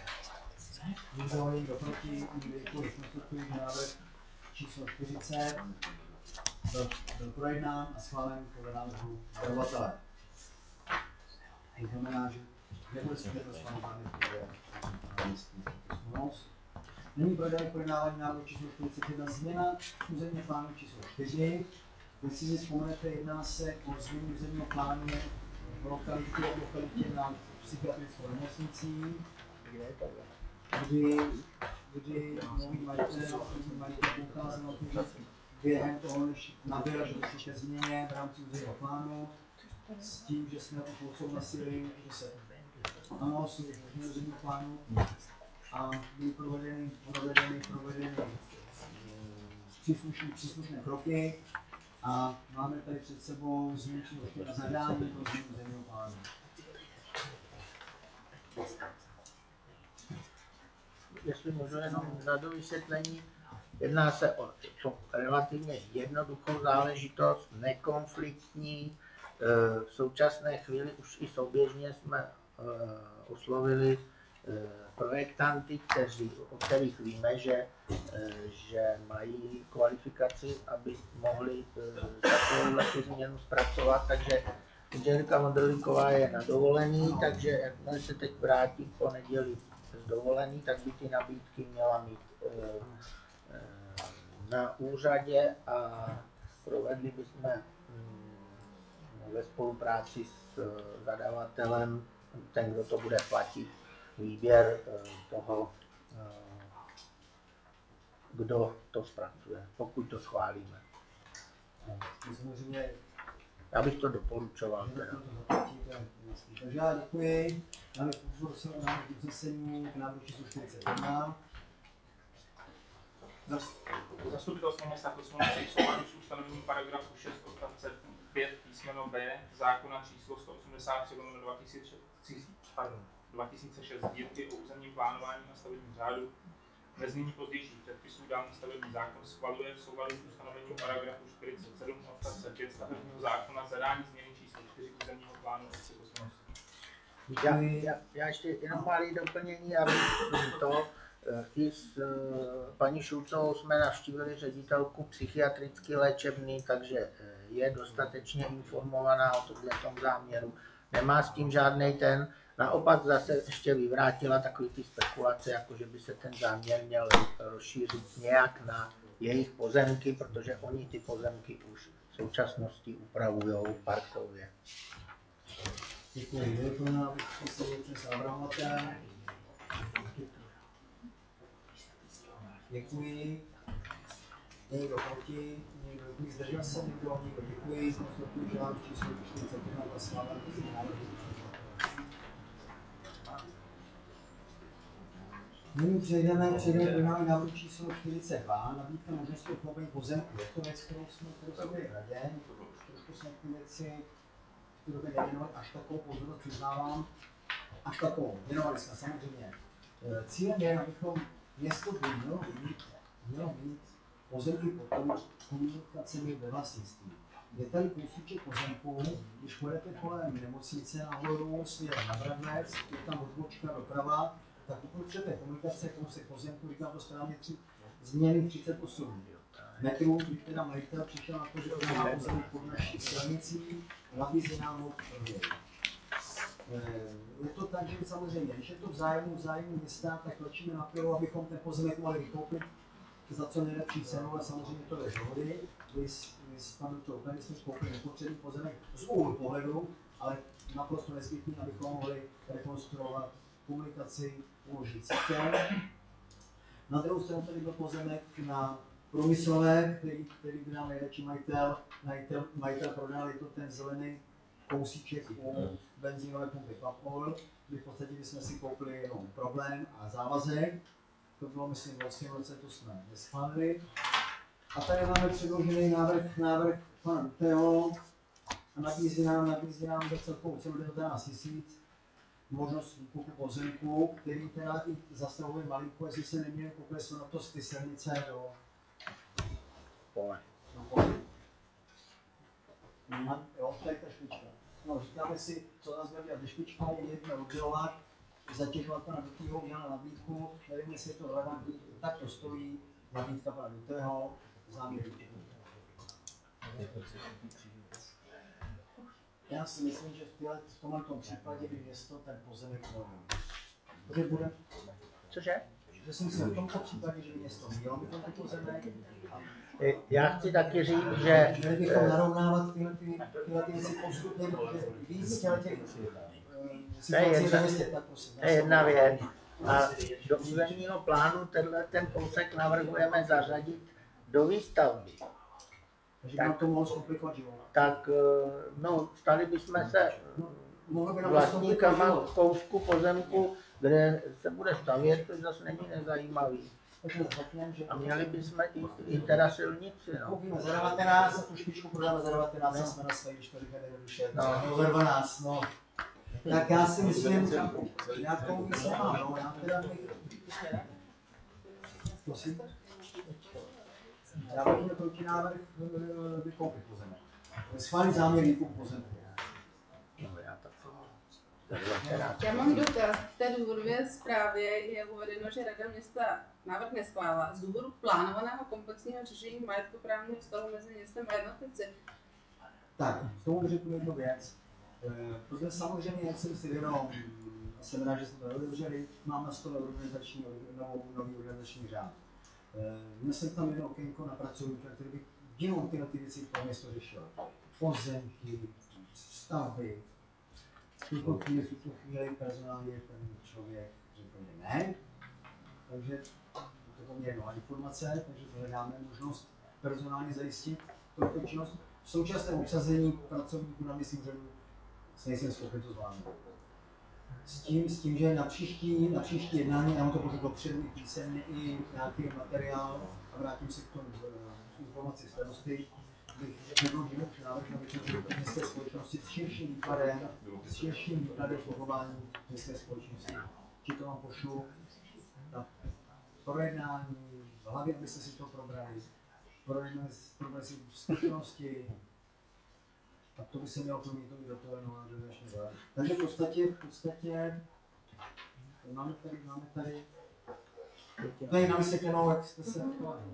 B: proti? Děkuji. Konstatuji, že návrh číslo 40 byl projednán a schválen podle návrhu navrhovatele. To znamená, že nebude se schválen náměstí Kosmonos. Nyní projednávání návrhu číslo 41 změna územního plánu číslo 4. Jestli si vzpomenete, jedná se o změnu územního plánu v lokalitě na psychiatrickou nemocnicí, kdy nový majitel poukázal na to, že během toho, než nabyl, že došlo ke změně v rámci územního plánu, s tím, že jsme odsouhlasili, že se ano, jsou změny územního plánu, a byly provedeny příslušné kroky a máme tady před sebou změnčí na zadání pro změnu územního plánu.
E: Jestli můžu jenom na dovysvětlení, jedná se o relativně jednoduchou záležitost, nekonfliktní. V současné chvíli už i souběžně jsme oslovili projektanty, o kterých víme, že mají kvalifikaci, aby mohli takovou změnu zpracovat, takže Angelika Modrlíková je na dovolení, takže jakmile se teď vrátí po neděli z dovolení, tak by ty nabídky měla mít na úřadě a provedli bychom ve spolupráci s zadavatelem, ten, kdo to bude platit, výběr toho, kdo to zpracuje, pokud to schválíme. Já bych to doporučoval.
B: Takže já děkuji. Já bych poprosil o návrh usnesení k návrhu číslo 41.
G: Zastupitelstvo města Kosmonosy v souladu s ustanovením paragrafu 6 odstavce 5 písmeno B zákona číslo 183/2006 sbírky o územním plánování a stavebním řádu ve znění pozdějších předpisů daný stavební zákon schvaluje v souladu s ustanovením paragrafu 47 odstavce 5 stavebního zákona zadání změny číslo 4 územního plánu obce Kosmonosy.
E: Já ještě jenom pár doplnění, aby to i s paní Šulcovou jsme navštívili ředitelku psychiatrické léčebny, takže je dostatečně informovaná o tomto záměru. Nemá s tím žádný ten, naopak zase ještě vyvrátila takové ty spekulace, jako že by se ten záměr měl rozšířit nějak na jejich pozemky, protože oni ty pozemky už v současnosti upravují parkově.
B: Děkuji. Vyplná bych se přes navrhovatel. Děkuji. Někdo proti, někdo děkuji. Zdržel se někdo, děkuji. Konstatuji, že vám číslo 41 hlasování návrhu. Nyní přejdeme k návrhu číslo 42, nabídka možnosti obnovení pozemku. Je to věc, kterou jsme byli v radě, trošku jsme ty věci v té době nevěnovali až takovou pozornost, přiznávám, až takovou. Věnovali jsme samozřejmě. Cílem je, abychom město by mělo mít pozemky pod komunikacemi ve vlastnictví. Je tady kousíček pozemků, když půjdete kolem nemocnice nahoru, směrem na Bradlec, je tam odbočka doprava, tak uprostřed té komunikace, kousek pozemku, říkám to správně, změny 38 metrů, když teda majitel přišel na to, že on má pozemek pod naší silnicí, nabízí nám ho prodej. Je to tak, že samozřejmě, když je to v zájmu města, tak tlačíme na to, abychom ten pozemek mohli vykoupit za co nejlepší cenu, ale samozřejmě to je dohody. Tady jsme koupili nepotřebný pozemek z úhlu pohledu, ale naprosto nezbytný, abychom mohli rekonstruovat komunikaci, uložit systém. Na druhou stranu tady byl pozemek na Průmyslové, který by nám nejlepší majitel prodal, je to ten zelený kousíček u benzínové pumpy Papol, kdy v podstatě bychom si koupili jenom problém a závazek. To bylo, myslím, v loňském roce, to jsme neschválili. A tady máme předložený návrh pana Duteho a nabízí nám za celkovou cenu 19 000 možnost výkupu pozemku, který teda i zastavuje malinko, jestli se neměli, koupili jsme na to z ty silnice do pole. Jo, to je ta špička. No, říkáme si, co nás bude dělat ze špičkou, jedno oddělovat, zatěžovat pana Dutého, udělat nabídku, nevím, jestli je to relevantní, tak to stojí, nabídka pana Dutého, záměr. Já si myslím, že v tomto případě by město ten pozemek mělo. Protože bude...
E: Cože?
B: Že si myslím v tomto případě, že by město mělo by tento pozemek.
E: Já chci taky říct, že...
B: Měli bychom narovnávat tyhle věci postupně, víc těch situací ve městě, tak prosím.
E: To je jedna věc. A do územního plánu ten kousek navrhujeme zařadit do výstavby.
B: Takže nám to mohlo zkomplikovat život.
E: Tak, no, stali bychom se vlastníkama kousku pozemku, kde se bude stavět, což zase není nezajímavý. A měli bychom i teda silnici, no.
B: Koupíme za 19 a tu špičku prodáme za 19 a jsme na své, když to říká nejjednoduše. No, za 12, no. Tak já si myslím, já k tomu nic nemám, no, já teda prosím. Já bych měl protinávrh vykoupit pozemek. Schválit záměr výkupu pozemku.
D: Já mám dotaz. V té důvodové zprávě je uvedeno, že Rada města návrh neschválila z důvodu plánovaného komplexního řešení majetkoprávního vztahu mezi městem a jednotlivci.
B: Tak, k tomu řeknu jednu věc. Protože samozřejmě, jak jsem si vědom, jsem rád, že jsme to odevřeli, mám na stole nový organizační řád. Měl jsem tam jedno okénko na pracovníka, který by jenom tyhle věci pro město řešil. Pozemky, stavby. V tuto chvíli personálně ten člověk řekl, že ne. Takže to je poměrná informace, takže hledáme možnost personálně zajistit tuto činnost. V současném obsazení pracovníků na místním úřadu se nejsem schopen to zvládnout. S tím, že na příští jednání, já mám to potom dopředu písemně i nějaký materiál a vrátím se k tomu informaci starosty, bych předložil návrh na vytvoření městské společnosti s širším výkladem fungování městské společnosti. Či to vám pošlu na projednání, v hlavě, abyste si to probrali, projednali si zkušenosti, a to by se mělo pro mě to být dotoveno na dnešní den. Takže v podstatě máme tady tady na vysvětlenou, jak jste se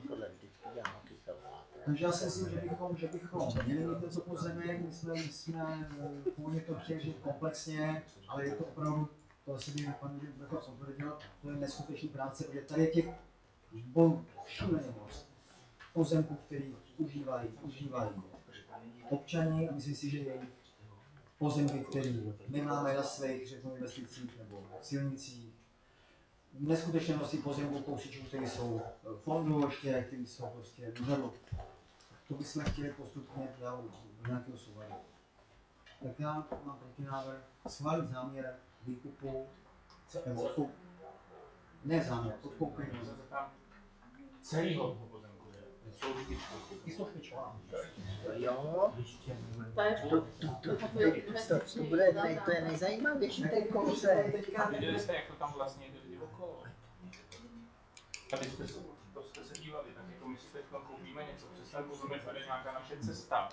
B: takže já si myslím, že bychom měli mít tento pozemek, my jsme původně to chtěli žít komplexně, ale je to opravdu, to asi by pan Bechov potvrdil, to je neskutečný práce, protože tady je těch šíleně moc pozemků, který užívají občani a myslím si, že jejich pozemky, které nemáme na svých, řeknu, investicích nebo silnicích, neskutečné množství pozemků kousičů, které jsou fondu ještě, které jsou prostě úřadu. To bychom chtěli postupně dát do nějakého souladu. Tak já mám protinávrh schválit záměr výkupu, nebo odkup, ne záměr, odkoupení.
G: Celého pozemku.
B: I složky
E: Jo, to je nejzajímavější ten kousek.
G: Viděli jste, jak to tam vlastně jde okolo. Abyste se dívali, tak jako my si teď koupíme něco, přes ten pozemek tady nějaká naše cesta,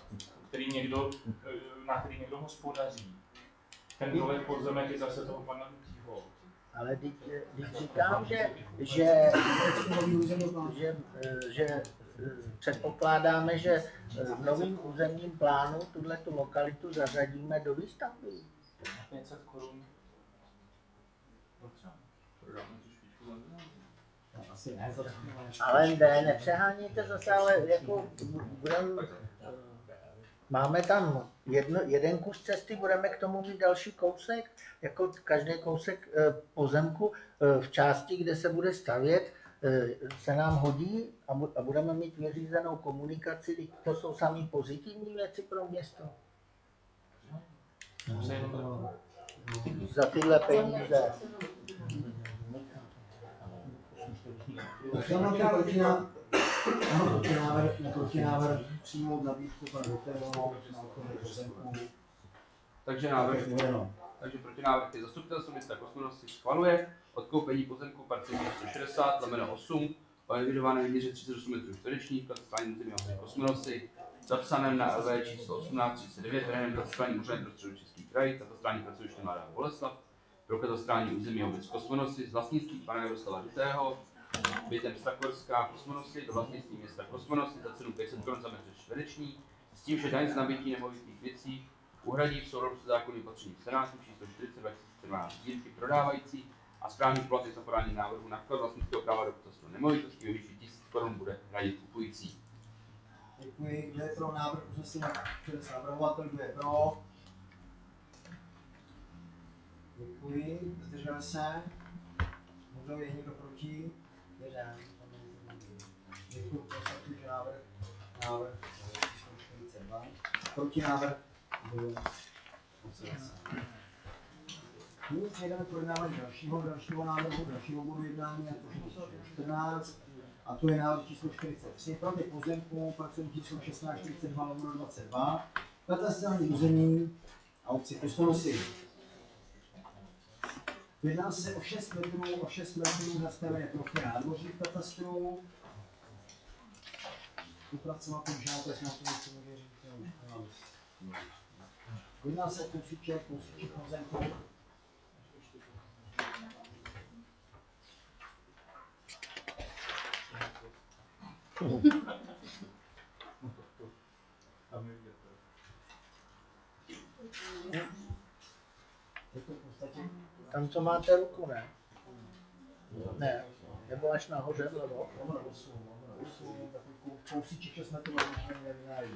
G: na který někdo hospodaří. Ten dole pozemek je zase toho pana Nutýho.
E: Ale když říkám, že předpokládáme, že v novém územním plánu tuhletu lokalitu zařadíme do výstavby.
G: 500 korun.
E: Ale nepřehánějte zase, ale jako máme tam jeden kus cesty, budeme k tomu mít další kousek, jako každý kousek pozemku v části, kde se bude stavět, se nám hodí a budeme mít vyřízenou komunikaci. To jsou samý pozitivní věci pro město. Za tyhle peníze.
B: Já mám protinávrh přijmout nabídku pana Doterovou na okolo pozemků.
F: Takže protinávrh je zastupitelstvo města Kosmonosy schvaluje odkoupení pozemku parcely 160/8 o evidované výměře 38 m2 v katastrálním území obce Kosmonosy, zapsaném na LV číslo 1839, vedeném katastrálním úřadem pro Středočeský kraj, katastrální pracoviště Mladá Boleslav, pro katastrální území obce Kosmonosy z vlastnictví pana Jaroslava Dutého, bytem Stakorská Kosmonosy do vlastnictví města Kosmonosy za cenu 500 Kč za metr čtvereční, s tím, že daň z nabytí nemovitých věcí uhradí v souladu se zákonným opatřením Senátu číslo 40/2012 sbírky prodávající a správní poplatek za podání návrhu na vklad vlastnického práva do katastru nemovitostí ve výši 1000 Kč bude hradit kupující.
B: Děkuji. Kdo je pro návrh usnesení před navrhovatel? Kdo je pro? Děkuji. Zdržel se? Kdo je někdo proti? Jeden. Děkuji. Konstatuji, že návrh číslo 42. Proti návrh byl odsouhlasen. Nyní přejdeme k projednávání dalšího návrhu, dalšího bodu jednání, a to číslo 14, a to je návrh číslo 43, prodej pozemků, pracovní číslo 1642/22, katastrální území a obci Kosmonosy. Jedná se o 6 metrů zastavené plochy nádvoří v katastru. Upracovat ten žádost na to, co může říct. Jedná se o kousíček pozemků.
E: Tam, co máte ruku, ne? Ne, nebo až nahoře, nebo?
B: Takový kousíček, co jsme to nevynájeli.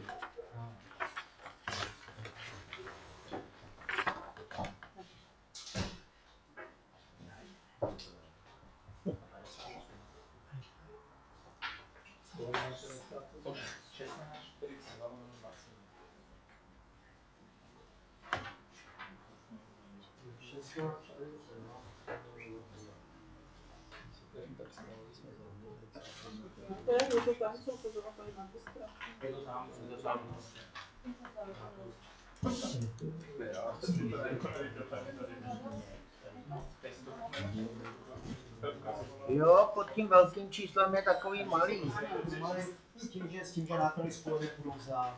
E: Jo, pod tím velkým číslem je takový malý.
B: S tím, že náklady spojené budou za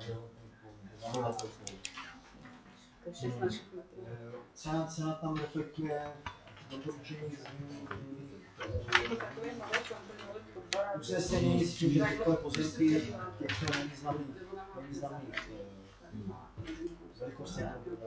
B: cena tam reflektuje doporučení usnesení s tím, že takové pozemky těchto nevýznamných velikostí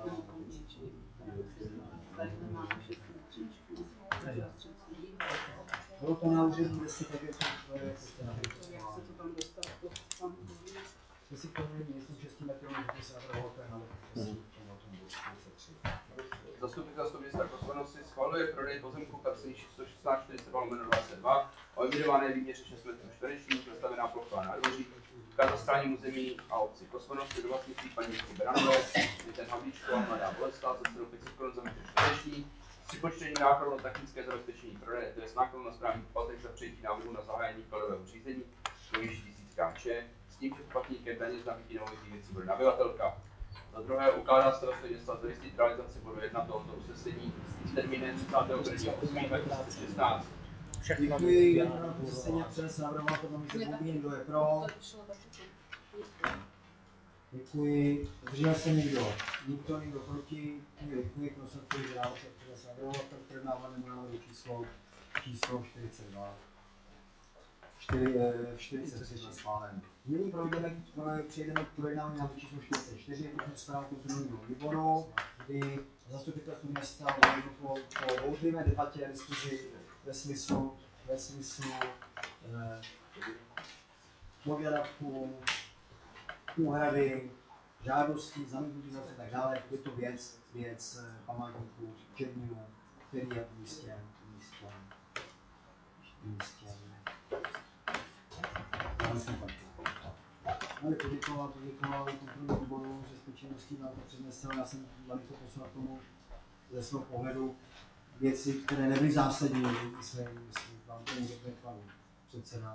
B: bylo to na úřední 10 tak, jak to je, jak se to tam dostalo. Jestli to není 6 metrů se navrhovatelé návrh.
F: Zastupitelstvo města Kosmonosy schvaluje prodej pozemku parcely 116/42/22 o evidované výměře 6 metrů čtverečních, zastavená plocha nádvoří, katastrální území a obci Kosmonosy do vlastnictví paní Jirky Beranové, ten Havlíčková, Mladá Bolestá, za cenu 500 Kč za metr čtvereční, s připočtením nákladů na technické zabezpečení prodeje, to je s nákladů na správní poplatek za přijetí návrhu na zahájení vkladového řízení do výši 1000 Kč, s tím, že poplatníkem daně z nabytí nemovitých věcí bude nabyvatelka. Za druhé ukládá starostovi města zajistit realizaci bodu 1 tohoto usnesení s termínem 31.8.2016.
B: Děkuji, jen na usnesení přes navrhovatel Miroslav Bubín, kdo je pro? Děkuji. Zdržel se někdo? Nikdo, nikdo proti? Děkuji, konstatuji, že návrh se přes navrhovatel projednávanému návrhu číslo 42. 43 schválen. Nyní přejdeme k projednávání návrhu číslo 44, je to zpráva kontrolního výboru, kdy zastupitelstvo města po bouřlivé debatě a diskuzi ve smyslu požadavků, úhrady, žádostí, zamítnutí a tak dále. Je to věc památníku Černínu, který je umístěn. Ale poděkoval kontrolnímu výboru, že s pečenností nám to přednesel. Já jsem velice posunul tomu ze svého pohledu věci, které nebyly zásadní, myslím, vám to někde pan předseda.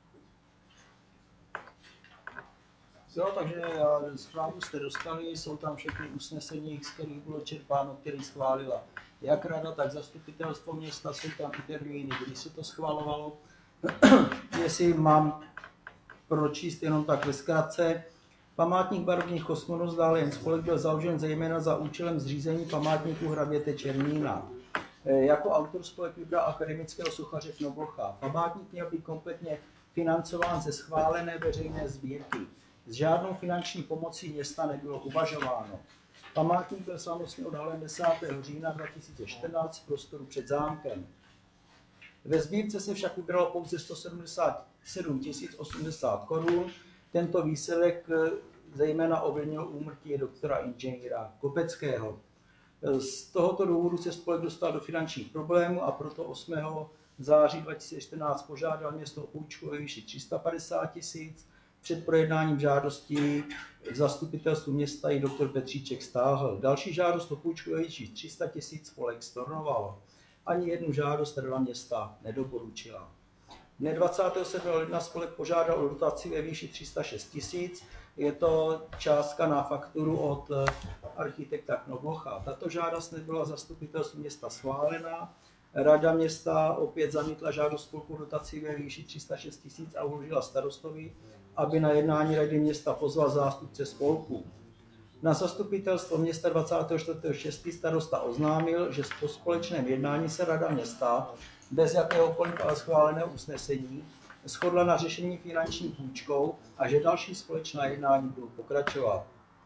I: Jo, takže zprávu jste dostali, jsou tam všechny usnesení, z kterých bylo čerpáno, který schválila jak rada, tak zastupitelstvo města, jsou tam i termíny, kdy se to schvalovalo. Jestli mám pročíst jenom tak ve zkratce. Památník barokních Kosmonos, dále jen spolek, byl založen zejména za účelem zřízení památníku hraběte Černína. Jako autor spolek vybral akademického sochaře Knoblocha. Památník měl být kompletně financován ze schválené veřejné sbírky. S žádnou finanční pomocí města nebylo uvažováno. Památník byl slavnostně odhalen 10. října 2014 v prostoru před zámkem. Ve sbírce se však vybralo pouze 177 080 korun. Tento výsledek zejména ovlivnil úmrtí doktora inženýra Kopeckého. Z tohoto důvodu se spolek dostal do finančních problémů a proto 8. září 2014 požádal město o půjčku ve výši 350 000. Před projednáním žádostí v zastupitelstvu města ji doktor Petříček stáhl. Další žádost o půjčku ve výši 300 000 spolek stornoval. Ani jednu žádost rada města nedoporučila. Dne 27. ledna spolek požádal o dotaci ve výši 306 000. Je to částka na fakturu od architekta Knoblocha. Tato žádost nebyla zastupitelstvu města schválena. Rada města opět zamítla žádost spolku dotaci ve výši 306 000 a uložila starostovi, aby na jednání rady města pozval zástupce spolku. Na zastupitelstvo města 24.6. starosta oznámil, že po společném jednání se rada města bez jakéhokoliv ale schváleného usnesení shodla na řešení finanční půjčkou a že další společná jednání budou pokračovat.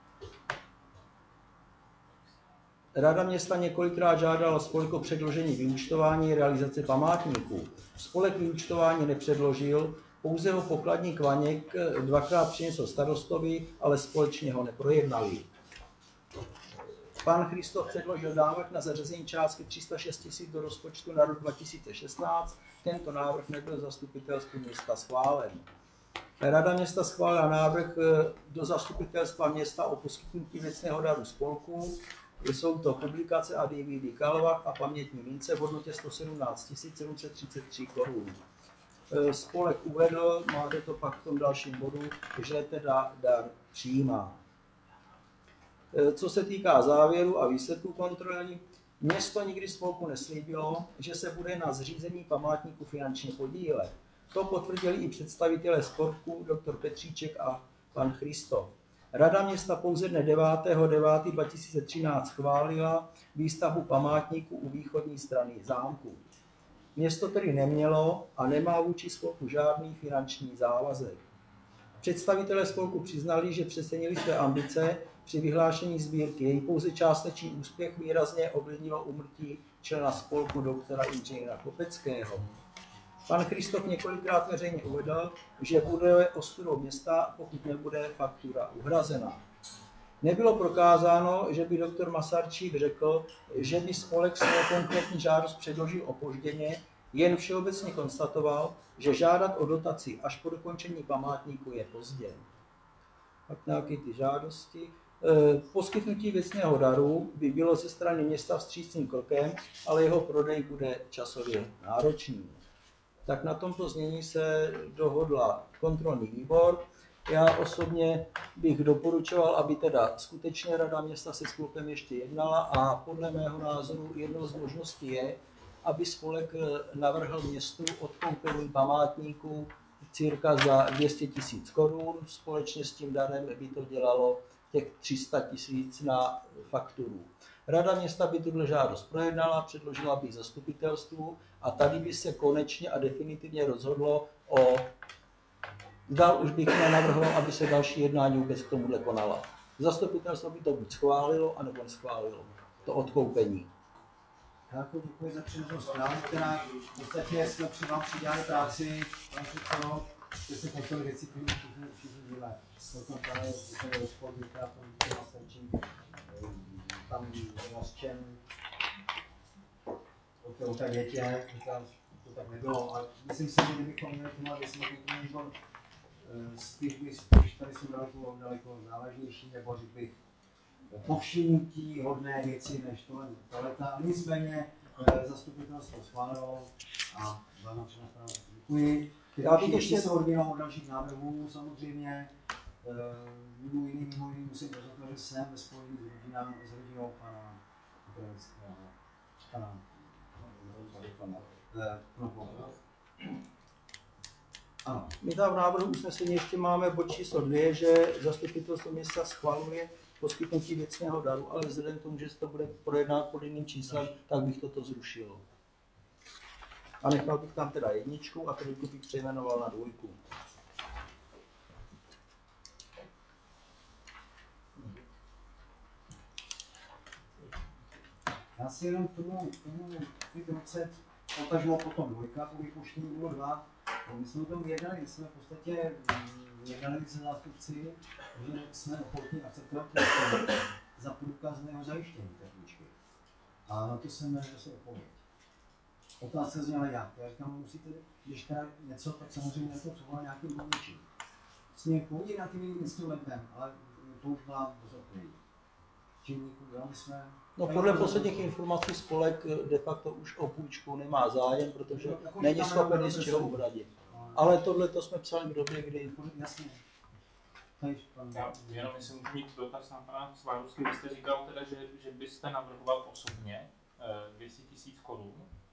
I: Rada města několikrát žádala spolek o předložení vyúčtování realizace památníků. Spolek vyúčtování nepředložil, pouze ho pokladník Vaněk dvakrát přinesl starostovi, ale společně ho neprojednali. Pan Christof předložil návrh na zařazení částky 306 000 do rozpočtu na rok 2016. Tento návrh nebyl zastupitelstvu města schválen. Rada města schválila návrh do zastupitelstva města o poskytnutí věcného daru spolku. Jsou to publikace a DVD Kalvach a pamětní mince v hodnotě 117 733 korun. Spolek uvedl, máte to pak v tom dalším bodu, že teda dar přijímá. Co se týká závěru a výsledků kontroly, město nikdy spolku neslíbilo, že se bude na zřízení památníku finančně podílet. To potvrdili i představitelé spolku dr. Petříček a pan Christof. Rada města pouze dne 9.9.2013 schválila výstavbu památníku u východní strany zámku. Město tedy nemělo a nemá vůči spolku žádný finanční závazek. Představitelé spolku přiznali, že přecenili své ambice při vyhlášení sbírky. Její pouze částečný úspěch výrazně ovlivnilo úmrtí člena spolku doktora inženýra Kopeckého. Pan Christof několikrát veřejně uvedl, že bude ostudou města, pokud nebude faktura uhrazena. Nebylo prokázáno, že by doktor Masarčík řekl, že by spolek svou konkrétní žádost předložil opožděně, jen všeobecně konstatoval, že žádat o dotaci až po dokončení památníku je pozdě. Tak nějaké ty žádosti. Poskytnutí věcného daru by bylo ze strany města vstřícným krokem, ale jeho prodej bude časově náročný. Tak na tomto znění se dohodla kontrolní výbor. Já osobně bych doporučoval, aby teda skutečně Rada města se spolkem ještě jednala a podle mého názoru jednou z možností je, aby spolek navrhl městu odkoupení památníku cirka za 200 000 korun. Společně s tím darem by to dělalo těch 300 000 na fakturu. Rada města by tuto žádost projednala, předložila by zastupitelstvu a tady by se konečně a definitivně rozhodlo o... Dál už bych nenavrhl, aby se další jednání vůbec k tomuhle konala. Zastupitelstvo by to buď schválilo, anebo neschválilo. To odkoupení.
B: Já jako děkuji za předloženou zprávu, která v podstatě jsme při vám přidělali práci, pane předsedo, že se takové věci všichni dělají. Jsou tam právě úplně rozpolníka, tam stačí, tam rozčen, o té větě, to tak nebylo, ale myslím si, že kdybychom měli tohle věci na kulturní výbor, spíš tady jsou daleko závažnější, nebo řekl bych, povšimnutí hodné věci než tohleta. Nicméně zastupitelstvo schválilo a byla nám všechna zpráva. Děkuji. Já bych ještě se odvěnal od dalších návrhů samozřejmě. Budu jiný mimo jiný musím rozhodnout, že jsem ve spojení s rodinou pana ano.
I: My tam v návrhu usnesení ještě máme bod číslo 2, že zastupitelstvo města schvaluje poskytnutí věcného daru, ale vzhledem k tomu, že se to bude projednat pod jiným číslem, tak bych toto zrušil. A nechal bych tam teda 1 a 3 bych přejmenoval na 2.
B: Já si jenom tomu 20, potažmo potom 2, po vypuštění bylo 2. My jsme o tom jednali, my jsme v podstatě jednali se zástupci, že jsme ochotní akceptovat za průkazného zajištění té půjčky. A na to jsem zase odpověď. Otázka zněla jak. Já říkám, musíte, když teda něco, tak samozřejmě na to převolat nějakým něčím. S nějakým jiným lepem, ale to už byla bez odpovědi. Činníků, my jsme...
I: No podle posledních informací spolek de facto už o půjčku nemá zájem, protože není schopen z čeho uhradit. Ale tohle to jsme psali v době, kdy...
B: Jasně.
G: Já jenom jestli můžu mít dotaz na pana Svárovský, vy jste říkal teda, že byste navrhoval osobně 200 000 korun.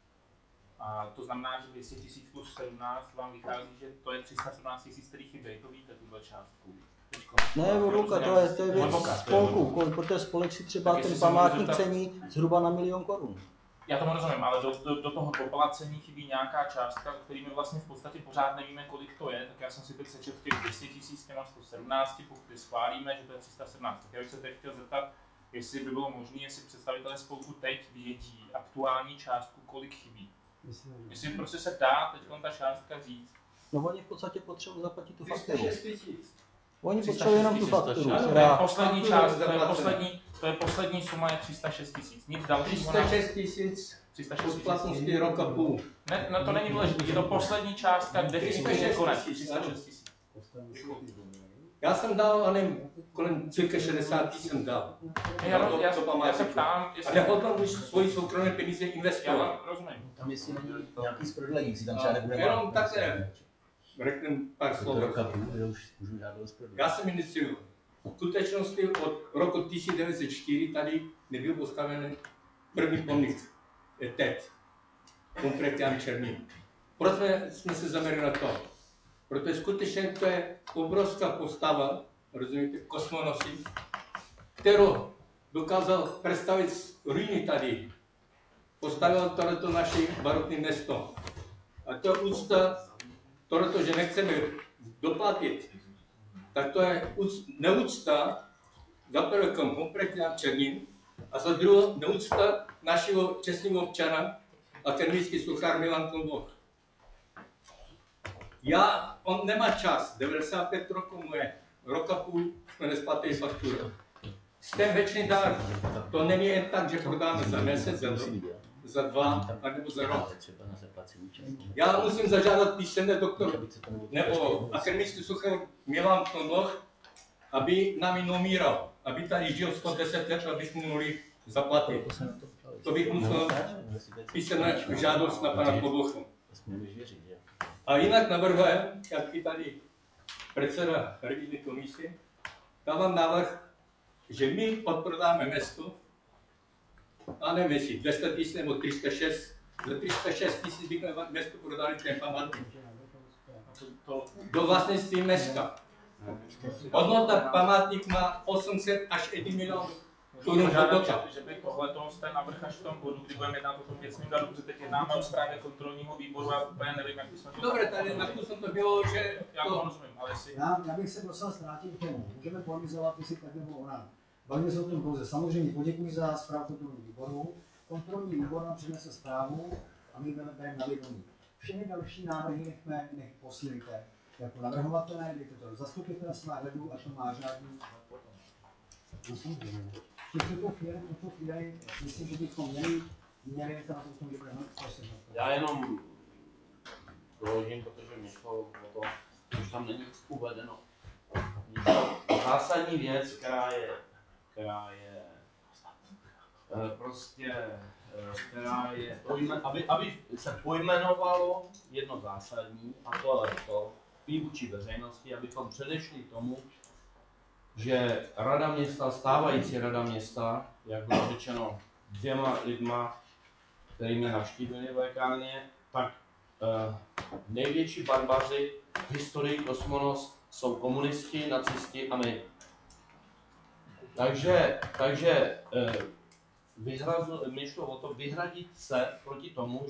G: A to znamená, že 200 000 plus 17 vám vychází, že to je 317 000, který chybějí, to víte, tuhle částku.
I: Ne, Vodluka, to je věc spolku, protože spolek si třeba ten památník cení zhruba na 1 000 000 korun.
G: Já tomu rozumím, ale do toho doplacení chybí nějaká částka, kterými vlastně v podstatě pořád nevíme, kolik to je, tak já jsem si teď sečetl těch 200 000 s těma 117, pokud schválíme, že to je 317. Tak já bych se teď chtěl zeptat, jestli by bylo možné, jestli představitelé spolku teď vědí aktuální částku, kolik chybí. Jestli prostě se dá teď ta částka říct.
I: No oni v podstatě potřebují zaplatit tu fakturu. Oni potřebují jenom tu fakturu.
G: Poslední část, to je poslední suma je 306 000. Nic dalšího.
K: 306 000 splatnosti rok a půl.
G: Ne, no to není důležité, je to poslední částka, definitivně konec, 306 000.
K: Já jsem dal, ale kolem cirka 60 000 jsem dal.
G: Já se ptám,
K: jestli... A nehodlám už svoji soukromé peníze investovat.
G: Já rozumím.
L: Tam jestli není nějaký z prodlení, si tam třeba nebude
K: jenom takhle. Řeknu pár slov. Já jsem iniciuju. V skutečnosti od roku 1904 tady nebyl postaven první pomník teď, konkrétně Jan Černý. Proč jsme se zaměřili na to? Protože skutečně to je obrovská postava, rozumíte, kosmonosy, kterou dokázal představit z ruiny tady. Postavil tohleto naše barokní město. A to je úcta, tohleto, že nechceme doplatit, tak to je neúcta za prvé konkrétně Černín a za druhé neúcta našeho čestného občana a ten místský sluchár Milan Kolboch. On nemá čas, 95 roků mu je, rok a půl jsme nesplatili fakturu. Ten věčný dar, to není jen tak, že prodáme za měsíc, za 2, nebo za rok. Já musím zažádat písemné doktor nebo akademický sochař Milan Knobloch, aby nám nomíral, aby tady žil 110 let, abych mu mohli zaplatit. To bych musel písemné žádost na pana Knoblochu. A jinak navrhuji, jak i tady předseda revizní komise, dávám návrh, že my odprodáme město, a nevím jestli 200 000 nebo 306, za 306 000 bychom město prodali ten památník. Do vlastnictví města. Hodnota památník má 800 až 1 milion korun hodnota.
G: Že by tohle ten navrh až v tom bodu, kdy budeme jednat o tom věcném daru, protože teď jednáme o zprávě kontrolního výboru a úplně nevím, jak bychom to...
K: Dobře, tady na to bylo, že...
G: Já to rozumím, ale jestli...
B: Já bych se prosil zkrátit k tomu. Můžeme polemizovat, jestli tak nebo ona. Bavíme se o tom pouze. Samozřejmě poděkuji za zprávu kontrolního výboru. Kontrolní výbor nám přinese zprávu a my bereme na vědomí. Všechny další návrhy nech posílíte. Jako navrhovatelé, dejte to do zastupitelstva, hledu, až to má řádný. V tuto chvíli myslím, že bychom měli to na tom výborem.
C: Já jenom doložím, protože mě šlo o to, už tam není uvedeno. Zásadní věc, která je aby se pojmenovalo jedno zásadní, a to je to vůči veřejnosti, abychom předešli tomu, že Rada města, stávající Rada města, jak bylo řečeno 2 lidma, který mě navštívili v lékárně, tak největší barbaři v historii Kosmonos jsou komunisti, nacisti a my. Takže mě šlo o to vyhradit se proti tomu,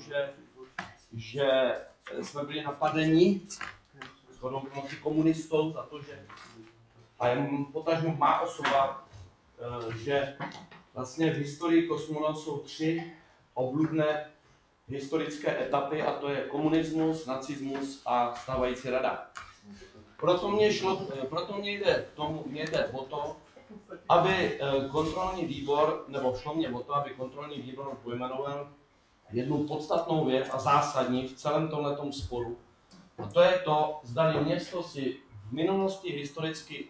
C: že jsme byli napadeni shodou pomocí komunistou za to, že a potažmo má osoba, že vlastně v historii Kosmonos jsou 3 obludné historické etapy, a to je komunismus, nacismus a stávající rada. Proto mě jde o to, aby kontrolní výbor, nebo šlo mě o to, aby kontrolní výbor pojmenoval jednu podstatnou věc a zásadní v celém tomhletom sporu. A to je to, zda město si v minulosti historicky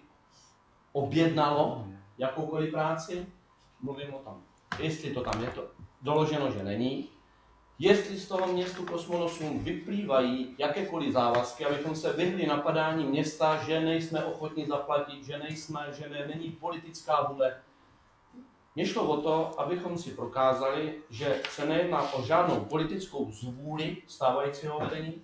C: objednalo jakoukoliv práci, mluvím o tom, jestli to tam je to doloženo, že není, jestli z toho městu Kosmonosům vyplývají jakékoliv závazky, abychom se vyhli napadání města, že nejsme ochotní zaplatit, že není politická vůle. Mně šlo o to, abychom si prokázali, že se nejedná o žádnou politickou zvůli stávajícího vedení,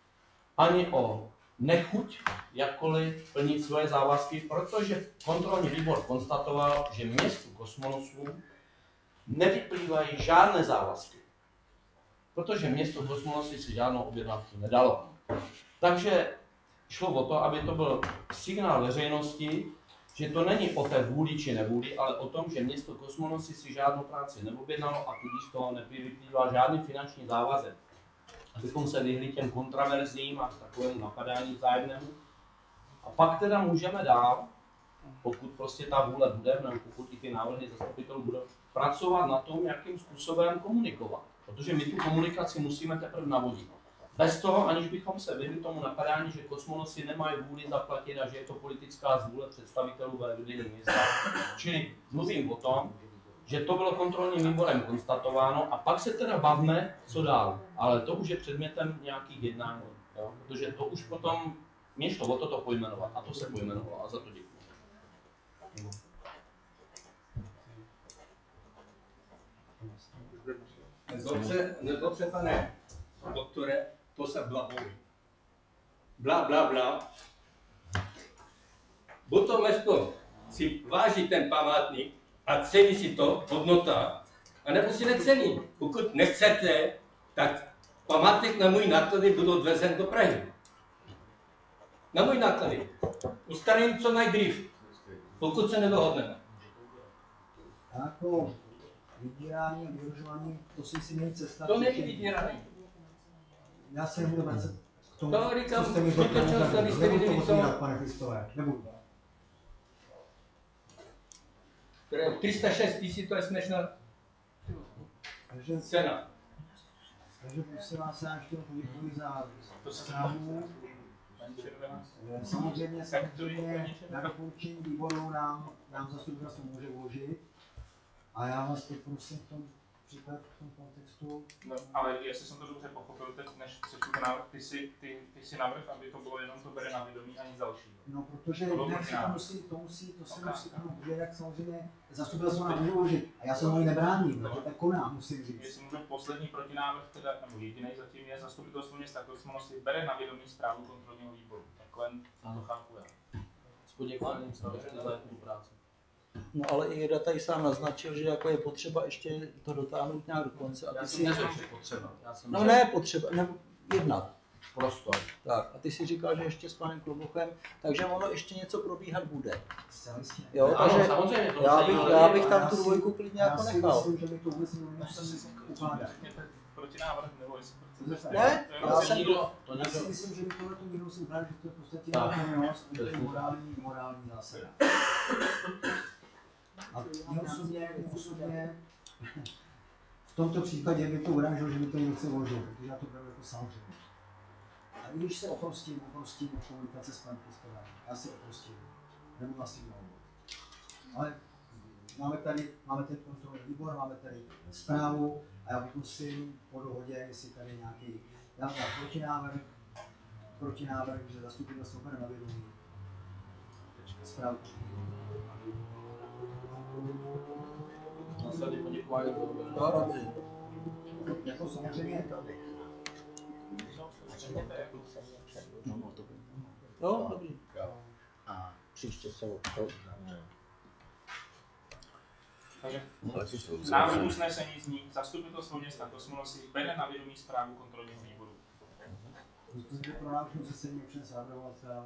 C: ani o nechuť jakkoliv plnit svoje závazky, protože kontrolní výbor konstatoval, že městu Kosmonosů nevyplývají žádné závazky, protože město Kosmonosy si žádnou objednávku nedalo. Takže šlo o to, aby to byl signál veřejnosti, že to není o té vůli či nevůli, ale o tom, že město Kosmonosy si žádnou práci neobjednalo a tudíž z toho nevyplývá žádný finanční závazek. Abychom se vyhli těm kontraverzím a takovému napadání vzájemnému. A pak teda můžeme dál, pokud prostě ta vůle bude, nebo pokud i ty návrhy zastupitelů budou, pracovat na tom, jakým způsobem komunikovat. Protože my tu komunikaci musíme teprve navodit. Bez toho, aniž bychom se vyhli tomu napadání, že Kosmonosy nemají vůli zaplatit a že je to politická zvůle představitelů ve vedení města. Čili mluvím o tom, že to bylo kontrolním výborem konstatováno a pak se teda bavme, co dál. Ale to už je předmětem nějakých jednání. Jo? Protože to už potom mě šlo o to pojmenovat a to se pojmenovalo a za to děkuji.
K: Nezlobce, pane doktore, to se blahuji. Bla, bla, bla. Buď to město si váží ten památník a cení si to, hodnota, anebo si necení. Pokud nechcete, tak památník na můj náklady budou odvezen do Prahy. Na můj náklady. Ustaním co nejdřív, pokud se nedohodneme.
B: Jako vydírání a vyhrožování, to si měli cesta.
K: To není vydírání.
B: Já se nebudu vracet k tomu,
K: to říkám,
B: co jste mi řekl, nebudu to
K: co...
B: otvírat, pane Kristové, nebudu.
K: 306 000 to je směšná cena.
B: Takže prosím vás, já ještě poděkuji za zprávu. Samozřejmě na doporučení výboru nám zastupitelstvo může uložit. A já vás teď prosím v tom příklad, v tom kontextu.
G: No, ale jestli jsem to dobře pochopil, teď než přečtu ten návrh, ty si navrh, aby to bylo jenom to bere na vědomí a nic dalšího.
B: No, protože jinak se to musí, že jak samozřejmě zastupitelstvo nám může uložit. A já se mu nebráním, protože tak konám, musím říct.
G: Jestli můžu poslední protinávrh, teda, nebo jediný zatím je zastupitelstvo města Kosmonosy bere na vědomí zprávu kontrolního výboru. Takhle to chápu já.
C: S poděkováním starosti za tu práci.
I: No ale i Jeda tady sám naznačil, že jako je potřeba ještě to dotáhnout nějak do konce. A ty si
C: neřekl, že potřeba.
I: No ne potřeba, nebo jednat.
C: Prostor.
I: Tak a ty si říkal, že ještě s panem Klobochem, takže ono ještě něco probíhat bude.
B: Jo,
I: ano, takže samozřejmě, já bych tam tu dvojku klidně jako nechal.
B: Já si myslím, že by to vůbec nemusí ukládat.
G: Protinávrh nebo jestli...
I: Ne,
B: já si myslím, že by tohle to mělo si ukládat, že to je v podstatě nemožnost, to je morální zásada. A osobně v tomto případě bych to urážel, že by to něco vložil, protože já to beru jako samozřejmě. A když se oprostím komunikace s panem Kristovánem, já si oprostím, nebudu asi mnoho. Ale máme tady kontrolní výbor, máme tady zprávu a já pokusím po dohodě, jestli tady nějaký, já mám protinávrh, že zastupitelstvo bere na vědomí zprávu.
C: Následně poděkování
I: za dobře.
B: Jako samozřejmě
I: No, dobrý.
E: A příště se to
G: Takže návrh usnesení zní zastupitelstvo města Kosmonosy bere na vědomí zprávu kontrolního výboru.
B: Protože pro návrh usnesení přes navrhovatel.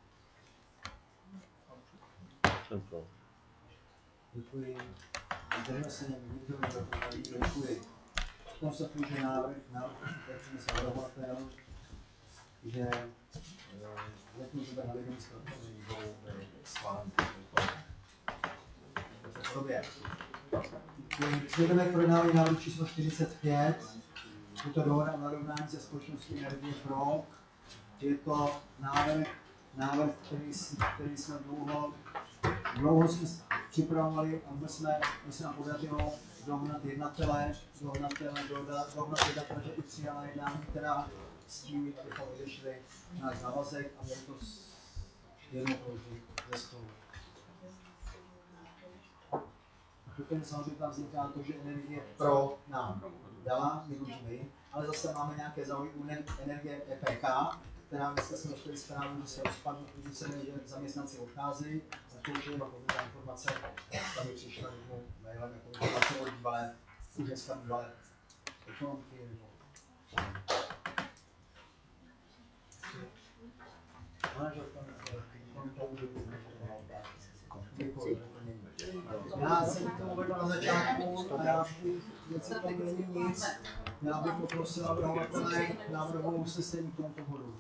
B: Děkuji. Zdržel se někdo, děkuji. Konstatuji, že návrh přines navrhovatel, že letní doba na vědomí zpracování výboru schválen. Svědeme k projednávání návrhu číslo 45. Je to dohoda o narovnání se společností Energie Pro. Je to návrh, který jsme dlouho jsme připravovali a my jsme nám podařilo dohnat jednatele, že i přijala jednání, která s tím, abychom odešli náš závazek a měli to jednou položit ze stolu. Úplně samozřejmě tam vzniká to, že Energie Pro nám dala, my dlužíme jim, ale zase máme nějaké záujmy u Energie EPK, která dneska jsme dostali zprávu, že se rozpadnou, když se neví, že zaměstnanci odchází, a to už je jenom taková informace, tady přišla jednou mailem jako informace od bývalé, už dneska bývalé ekonomky, nebo... Já jsem to uvedl na začátku a já něco tam není nic. Já bych poprosil navrhovatele návrhu usnesení k tomuto bodu.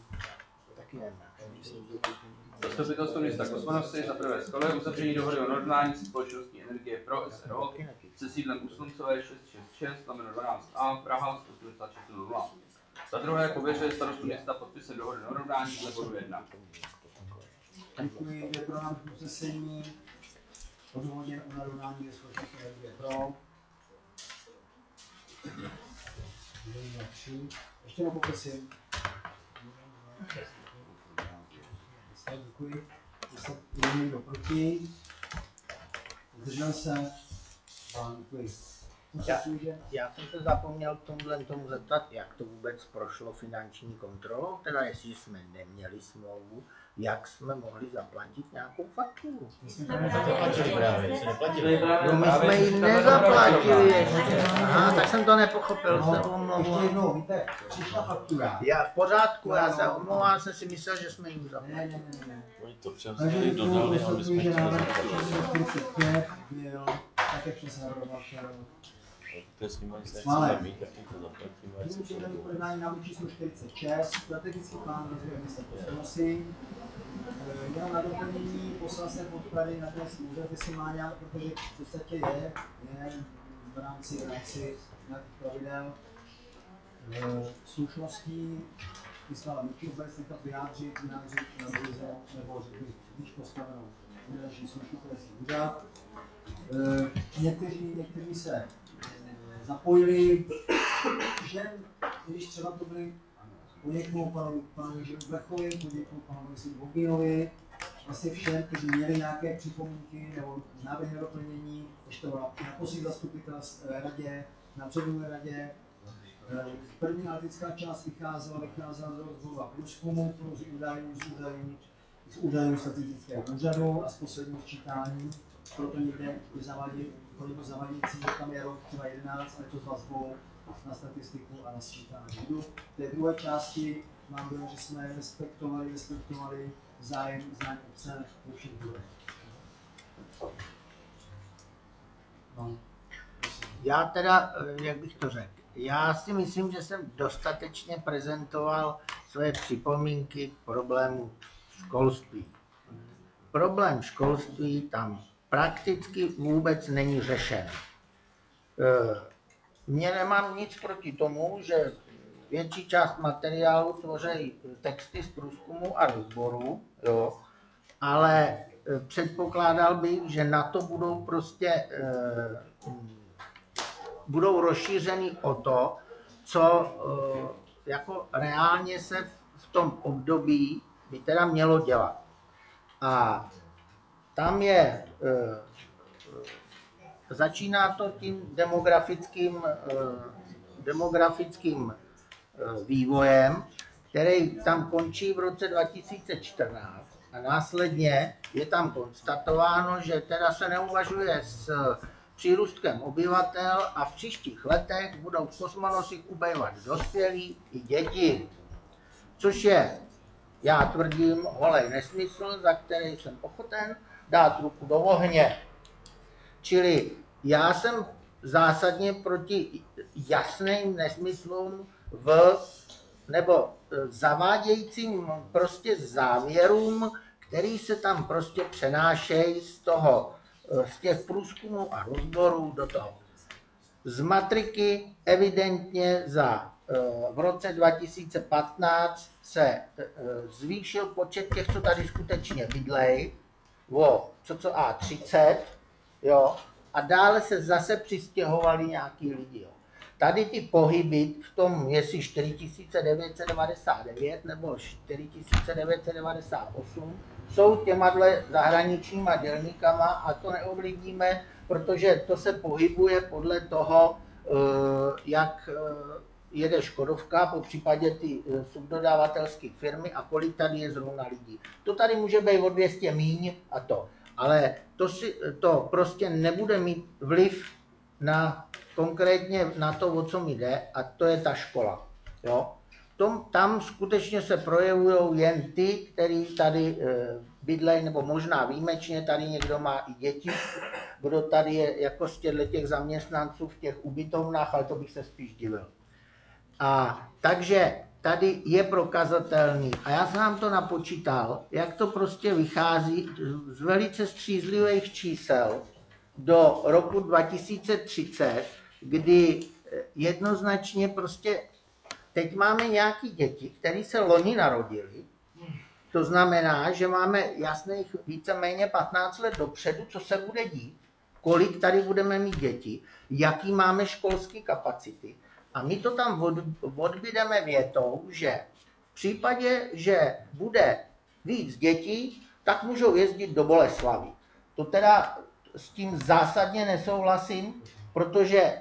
F: Zastupitelstvo města Kosmonosy za prvé skole uzavření dohody o normální společnosti Energie Pro SRO se sídlem u Sluncové 666/12A Praha 18600. Za druhé pověřuje starostu města podpisem dohody o normální dle bodu 1.
B: Děkuji, je pro nám usnesení odůvodněn o narovnání společnosti Energie Pro. Ještě jednou poprosím. Děkuji. Je někdo proti? Zdržel se? Děkuji.
E: Já jsem se zapomněl tomu zeptat, jak to vůbec prošlo finanční kontrolou, teda jestli jsme neměli smlouvu, jak jsme mohli zaplatit nějakou fakturu. No my jsme ji nezaplatili ještě. Aha, tak jsem to nepochopil, se omlouvám.
B: Jednou, víte, přišla faktura.
E: Já v pořádku, já se omlouvám, jsem si myslel, že jsme ji zaplatili.
B: Ne.
A: To převzali, dodali, aby jsme chtěli
B: zaplatili. 45 byl také přes navrhovatel.
A: To je s nimi nechceme mít, tak to zaplatíme.
B: Můžeme projednání návrhu číslo 46, strategický plán rozvoje města Kosmonosy. Jenom na doplnění poslal jsem podklady na ten úřad, jestli má nějak, protože v podstatě je v rámci nějakých pravidel slušností, vyslala Miky vůbec nechat vyjádřit na vize nebo když postavenou nejlepší službu krajský úřad. Někteří se zapojili, všem, když třeba to byli poděkuju panu Jiřímu Blechovi, poděkuju panu Misi Bobínovi, vlastně všem, kteří měli nějaké připomínky nebo návrhy na doplnění, když to bylo na poslední zastupitelské radě, na předminulé radě. První analytická část vycházela z rozhovoru a průzkumu, z údajů statistického úřadu a z posledního sčítání. Proto někde je zavadějící, že tam je rok třeba 11, ale to s vazbou na statistiku a na sčítání. V té druhé části mám dojem, že jsme respektovali zájem obce ve všech druhých.
E: Já teda, jak bych to řekl, já si myslím, že jsem dostatečně prezentoval své připomínky k problému školství. Problém školství tam prakticky vůbec není řešen. Mně nemám nic proti tomu, že větší část materiálu tvoří texty z průzkumu a rozboru, jo, ale předpokládal bych, že na to budou prostě budou rozšířeny o to, co jako reálně se v tom období by teda mělo dělat. A tam je, začíná to tím demografickým vývojem, který tam končí v roce 2014 a následně je tam konstatováno, že teda se neuvažuje s přírůstkem obyvatel a v příštích letech budou v Kosmonosích ubývat dospělí i děti, což je, já tvrdím, holej nesmysl, za který jsem ochoten dát ruku do ohně. Čili já jsem zásadně proti jasným nesmyslům nebo zavádějícím prostě závěrům, který se tam prostě přenášejí z těch průzkumů a rozborů do toho. Z matriky evidentně v roce 2015 se zvýšil počet těch, co tady skutečně bydlej, o co 30, jo, a dále se zase přistěhovali nějaký lidi. Jo. Tady ty pohyby v tom, jestli 4999 nebo 4998, jsou těmadle zahraničníma dělníkama a to neovlivníme, protože to se pohybuje podle toho, jak jede Škodovka, po případě ty subdodavatelské firmy a kolik tady je zrovna lidí. To tady může být o 200 míň a to, ale to prostě nebude mít vliv konkrétně na to, o co mi jde, a to je ta škola. Jo? Tam skutečně se projevují jen ty, kteří tady bydlejí, nebo možná výjimečně tady někdo má i děti, kdo tady je jako z těch zaměstnanců v těch ubytovnách, ale to bych se spíš divil. A takže tady je prokazatelný, a já jsem vám to napočítal, jak to prostě vychází z velice střízlivých čísel do roku 2030, kdy jednoznačně prostě teď máme nějaké děti, které se loni narodily. To znamená, že máme jasných víceméně 15 let dopředu, co se bude dít, kolik tady budeme mít děti, jaký máme školské kapacity. A my to tam odbydeme větou, že v případě, že bude víc dětí, tak můžou jezdit do Boleslavy. To teda s tím zásadně nesouhlasím, protože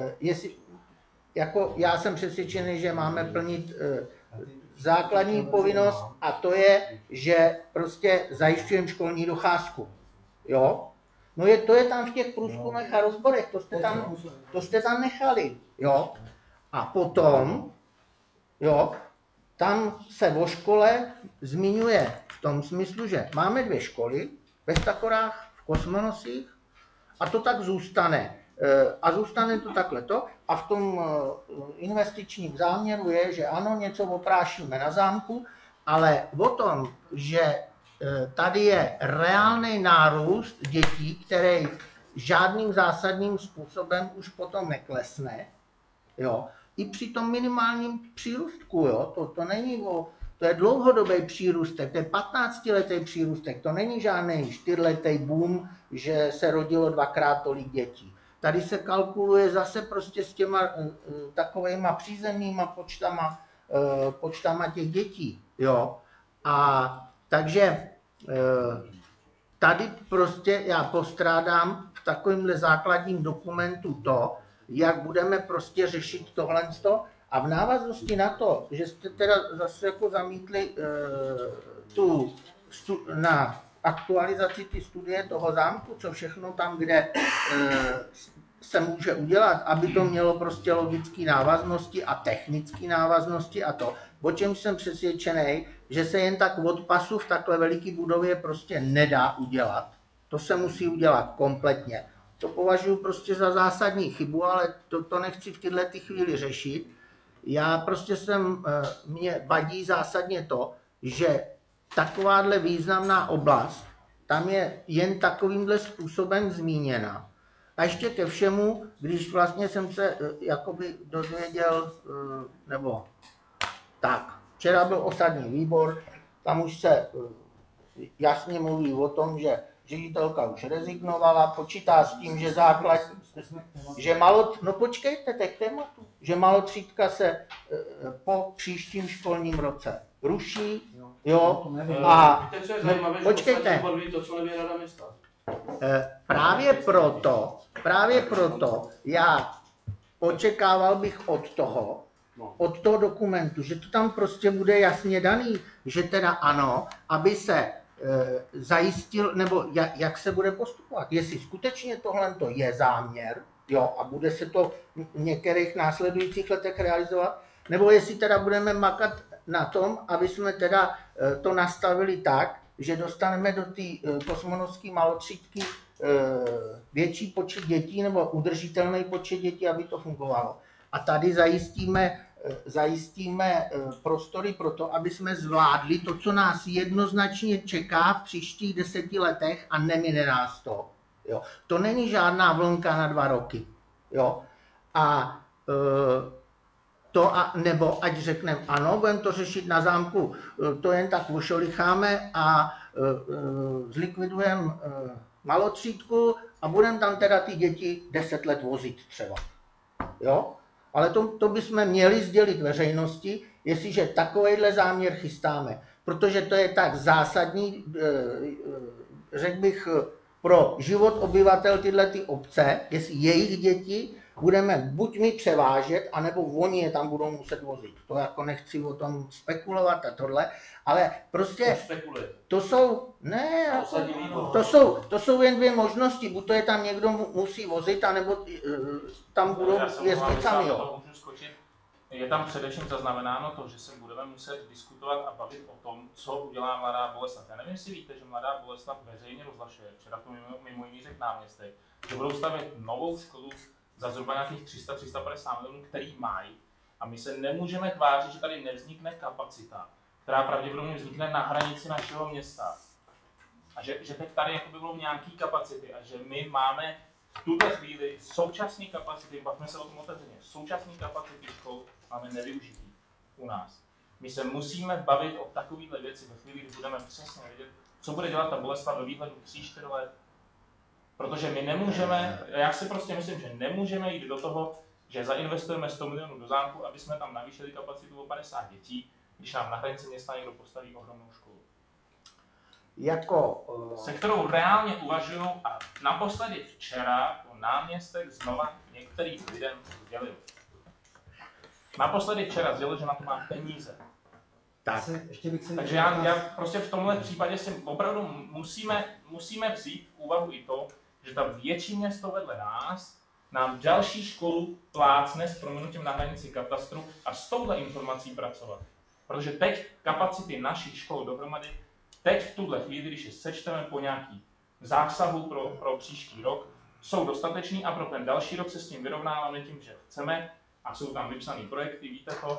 E: já jsem přesvědčený, že máme plnit základní povinnost, a to je, že prostě zajišťujeme školní docházku. Jo? No to je tam v těch průzkumech a rozborech, to jste tam nechali. Jo? A potom, jo, tam se o škole zmiňuje v tom smyslu, že máme 2 školy, ve Stakorách, v Kosmonosích, a to tak zůstane. A zůstane to takhleto. A v tom investičním záměru je, že ano, něco oprášíme na zámku, ale o tom, že tady je reálný nárůst dětí, který žádným zásadním způsobem už potom neklesne. Jo. I při tom minimálním přírůstku, jo. To není to je dlouhodobý přírůstek, to je 15letý přírůstek, to není žádný 4letý boom, že se rodilo 2x tolik dětí. Tady se kalkuluje zase prostě s těma takovejma přízemníma počtama těch dětí. Jo. A takže tady prostě já postrádám v takovémhle základním dokumentu to, jak budeme prostě řešit tohleto. A v návaznosti na to, že jste teda zase jako zamítli na aktualizaci ty studie toho zámku, co všechno tam, kde se může udělat, aby to mělo prostě logické návaznosti a technické návaznosti a to, o čem jsem přesvědčený, že se jen tak od pasu v takhle veliké budově prostě nedá udělat. To se musí udělat kompletně. To považuji prostě za zásadní chybu, ale to nechci v této chvíli řešit. Já prostě mě vadí zásadně to, že takováhle významná oblast tam je jen takovýmhle způsobem zmíněna. A ještě ke všemu, když vlastně jsem se jakoby dozvěděl, nebo tak, včera byl osadní výbor, tam už se jasně mluví o tom, že ředitelka už rezignovala, počítá s tím, že no počkejte, k tématu, že malotřídka se po příštím školním roce ruší, jo, a počkejte. Právě proto já očekával bych od toho dokumentu, že to tam prostě bude jasně daný, že teda ano, aby se zajistil, nebo jak se bude postupovat. Jestli skutečně tohle je záměr, jo, a bude se to v některých následujících letech realizovat, nebo jestli teda budeme makat na tom, aby jsme teda to nastavili tak, že dostaneme do té kosmonautské malotřídky větší počet dětí nebo udržitelný počet dětí, aby to fungovalo. A tady zajistíme prostory pro to, aby jsme zvládli to, co nás jednoznačně čeká v příštích 10 letech a nemine nás to. Jo. To není žádná vlnka na 2 roky. Jo. A nebo ať řekneme ano, budeme to řešit na zámku, to jen tak ošolicháme a zlikvidujeme malotřídku a budeme tam teda ty děti 10 let vozit třeba. Jo? Ale to bychom měli sdělit veřejnosti, jestliže takovejhle záměr chystáme. Protože to je tak zásadní, řekl bych, pro život obyvatel tyhle obce, jestli jejich děti budeme buď my převážet, anebo oni je tam budou muset vozit. To jako nechci o tom spekulovat a tohle, ale prostě to jsou jen 2 možnosti. Buď to je tam někdo musí vozit, anebo tam budou jezdit sami.
G: Je tam především zaznamenáno to, že se budeme muset diskutovat a bavit o tom, co udělá Mladá Boleslav. Já nevím, jestli víte, že Mladá Boleslav veřejně rozhlašuje, včera to mimo jiný řekl náměstek, že budou stavět novou školu za zhruba nějakých 300-350 milionů, který mají. A my se nemůžeme tvářit, že tady nevznikne kapacita, která pravděpodobně vznikne na hranici našeho města. A že teď tady jakoby budou nějaké kapacity a že my máme v tuto chvíli současné kapacity, bavíme se o tom otevřeně, současné kapacity škol máme nevyužitý u nás. My se musíme bavit o takovéhle věci ve chvíli, kdy budeme přesně vědět, co bude dělat ta Boleslav ve výhledu 3-4 let. Protože my nemůžeme, já si prostě myslím, že nemůžeme jít do toho, že zainvestujeme 100 milionů do zámku, aby jsme tam navýšili kapacitu o 50 dětí, když nám na hranici města někdo postaví ohromnou školu. Se kterou reálně uvažují a naposledy včera náměstek znova některým lidem sdělil. Naposledy včera sdělil, že na to má peníze. Takže já prostě v tomhle případě si opravdu musíme vzít v úvahu i to, že ta větší město vedle nás nám další školu plácne s prominutím na hranici katastru a s touhle informací pracovat. Protože teď kapacity našich škol dohromady, teď v tuhle chvíli, když je sečteme po nějaký zásahu pro příští rok, jsou dostateční a pro ten další rok se s tím vyrovnáváme tím, že chceme a jsou tam vypsané projekty, víte to,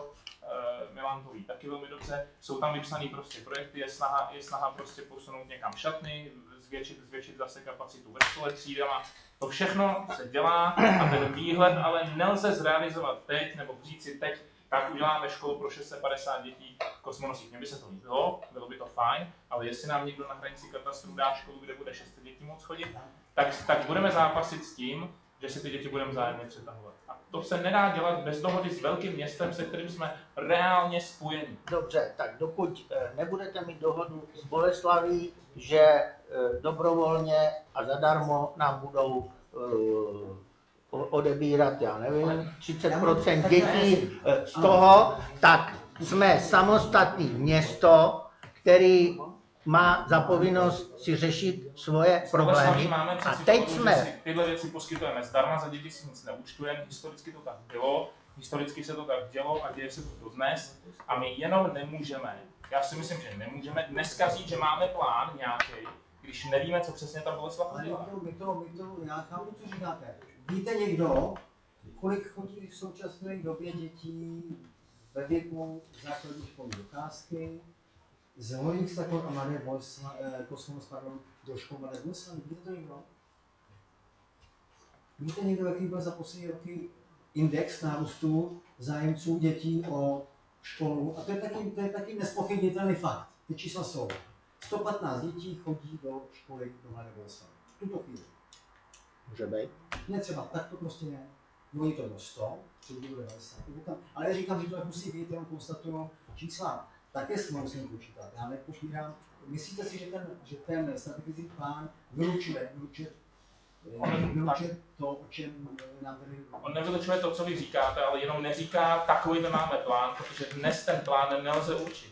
G: Milan to ví taky velmi dobře, jsou tam vypsané prostě projekty, je snaha prostě posunout někam šatny, zvětšit zase kapacitu ve škole, třídama. To všechno se dělá a ten výhled ale nelze zrealizovat teď, nebo říct si teď, tak uděláme školu pro 650 dětí kosmonosích. Mně by se to líbilo, bylo by to fajn, ale jestli nám někdo na hranici katastru dá školu, kde bude 600 dětí moc chodit, tak budeme zápasit s tím, že si ty děti budeme vzájemně přetahovat. A to se nedá dělat bez dohody s velkým městem, se kterým jsme reálně spojeni.
E: Dobře, tak dokud nebudete mít dohodu s Boleslaví, že dobrovolně a zadarmo nám budou odebírat, já nevím, 30% dětí z toho, tak jsme samostatný město, který má za povinnost si řešit svoje problémy. A teď jsme...
G: Tyhle věci poskytujeme zdarma, za děti si nic neúčtujeme, historicky to tak bylo, historicky se to tak dělo a děje se to dodnes a my jenom nemůžeme, já si myslím, že nemůžeme dneska říct, že máme plán nějaký, když nevíme, co přesně ta Boleslav udělá.
B: Já chápu, co říkáte. Víte někdo, kolik chodí v současné době dětí ve věku základní školy docházky z Horních Stakov a Mladé Kosmonos do škol Mladé Boleslavy? Víte to někdo? Víte někdo, jaký byl za poslední roky index nárůstu zájemců dětí o školu? A to je taky nezpochybnitelný fakt. Ty čísla jsou. 115 dětí chodí do školy do Mladé Boleslavy. V tuto chvíli.
E: Může být.
B: Ne třeba, tak to prostě ne. Mluví to do 100, přijde do 90. Ale já říkám, že to musí být, jenom konstatuju čísla. Také s tím musím počítat. Já nepopírám. Myslíte si, že ten strategický plán vylučuje to, o čem nám tady...
G: On nevylučuje to, co vy říkáte, ale jenom neříká, takovýhle máme plán, protože dnes ten plán nelze určit.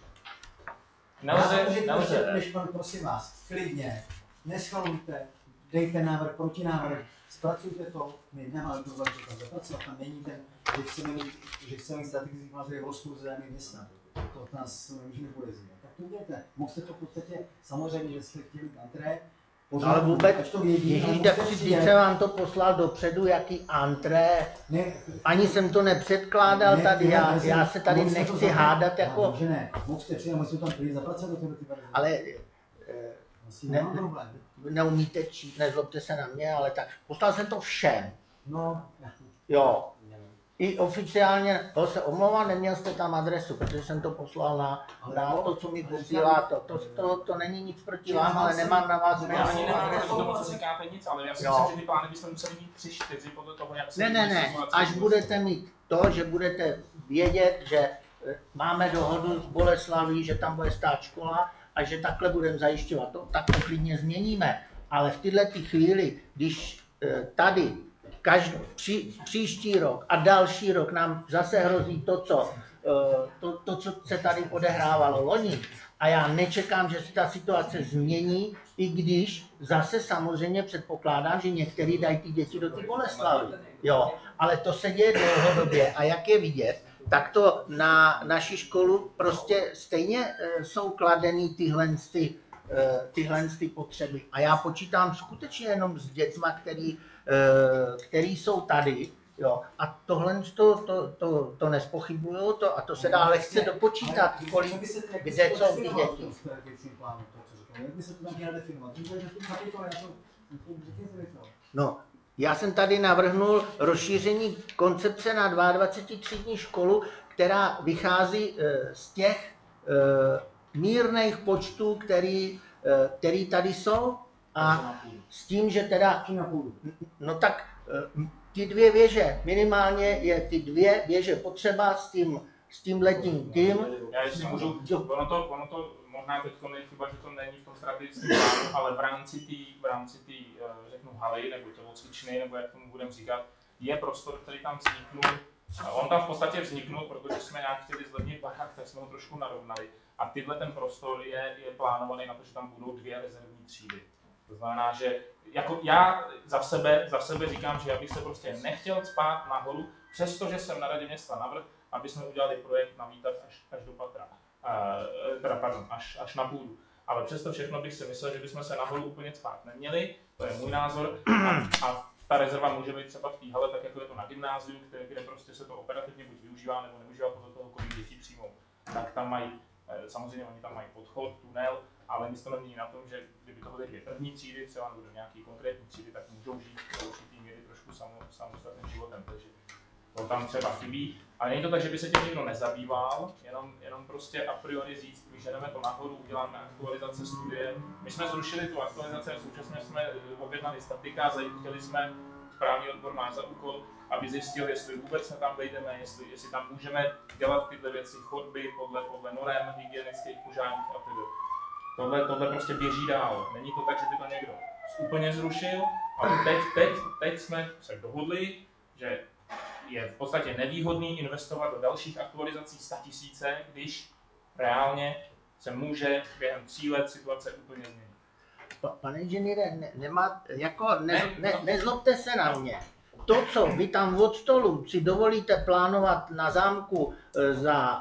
G: Nelze.
B: Než pan, prosím vás, klidně, neschvalujte, dejte návrh, protinávrh, zpracujte to, my nemáme problém to tam zapracovat, tam není ten, že chceme mít strategický plán, který je v rozporu s zájmy města. To nás nemůžeme podezírat. Tak to udělejte. Mohli to v podstatě, samozřejmě, že jste chtěli antré,
E: ale vůbec, když jsem vám to poslal dopředu, jaký antré, ani jsem to nepředkládal tady, já se tady nechci hádat jako...
B: Ne, můžete přijít, musím tam klidně zapracovat do ty verze.
E: Ale neumíte číst, nezlobte se na mě, ale tak, poslal jsem to všem.
B: No.
E: Jo. I oficiálně, to se omlouvám, neměl jste tam adresu, protože jsem to poslal na to, co mi posílá, to není nic proti vám, ale nemám na vás.
G: Já ani nemám proti tomu, co říkáte nic, ale já si myslím, že ty plány bychom museli mít 3-4 podle toho, jak se...
E: Ne, až budete mít to, že budete vědět, že máme dohodu s Boleslaví, že tam bude stát škola a že takhle budeme zajišťovat to, tak to klidně změníme. Ale v této chvíli, když tady příští rok a další rok nám zase hrozí to, co se tady odehrávalo loni. A já nečekám, že se ta situace změní, i když zase samozřejmě předpokládám, že některý dají ty děti do ty Boleslavy. Jo, ale to se děje dlouhodobě a jak je vidět, tak to na naši školu prostě stejně jsou kladený tyhle potřeby. A já počítám skutečně jenom s dětma, který jsou tady, jo, a tohle to nezpochybnuju, a to se dá lehce dopočítat, kolik, kde jsou ty děti.
B: Jak by se to tam mělo definovat?
E: No, já jsem tady navrhnul rozšíření koncepce na 22 třídní školu, která vychází z těch mírných počtů, který tady jsou, a s tím, že teda, no tak ty dvě věže, minimálně je ty dvě věže potřeba s tímhletím tím.
G: Já jestli můžu, ono to možná teď je chyba, že to není v tom strategickém plánu, ale v rámci té řeknu haly, nebo tělocvičny, nebo jak tomu budeme říkat, je prostor, který tam vzniknul. On tam v podstatě vzniknul, protože jsme nějak chtěli zlevnit barák, tak jsme ho trošku narovnali. A ten prostor je plánovaný na to, že tam budou 2 rezervní třídy. To znamená, že jako já za sebe říkám, že já bych se prostě nechtěl spát nahoru, přestože jsem na radě města navrhl, aby jsme udělali projekt na výtah až do patra. Až na půdu. Ale přesto všechno bych si myslel, že bychom se nahoru úplně spát neměli, to je můj názor. A ta rezerva může být třeba v té hale, tak jako je to na gymnáziu, kde prostě se to operativně buď využívá nebo nevyužívá podle toho, kolik dětí přijmou, tak tam mají, samozřejmě oni tam mají podchod, tunel, ale nic to nemění na tom, že kdyby to byly 2 první třídy, třeba nebo do nějaký konkrétní třídy, tak můžou žít do určitý míry trošku samostatným životem, takže to tam třeba chybí. A není to tak, že by se tím nikdo nezabýval, jenom prostě a priori říct, vyženeme to nahoru, uděláme aktualizace studie. My jsme zrušili tu aktualizaci a současně jsme objednali statika a chtěli jsme, správní odbor má za úkol, aby zjistil, jestli vůbec se tam vejdeme, jestli tam můžeme dělat tyhle věci, chodby podle norem hygienických, požárních a tedy. Tohle prostě běží dál. Není to tak, že by to někdo úplně zrušil, ale teď jsme se dohodli, že je v podstatě nevýhodný investovat do dalších aktualizací 100 000, když reálně se může během 3 let situace úplně změnit.
E: Pane inženýre, nezlobte se na mě. To, co vy tam od stolu si dovolíte plánovat na zámku za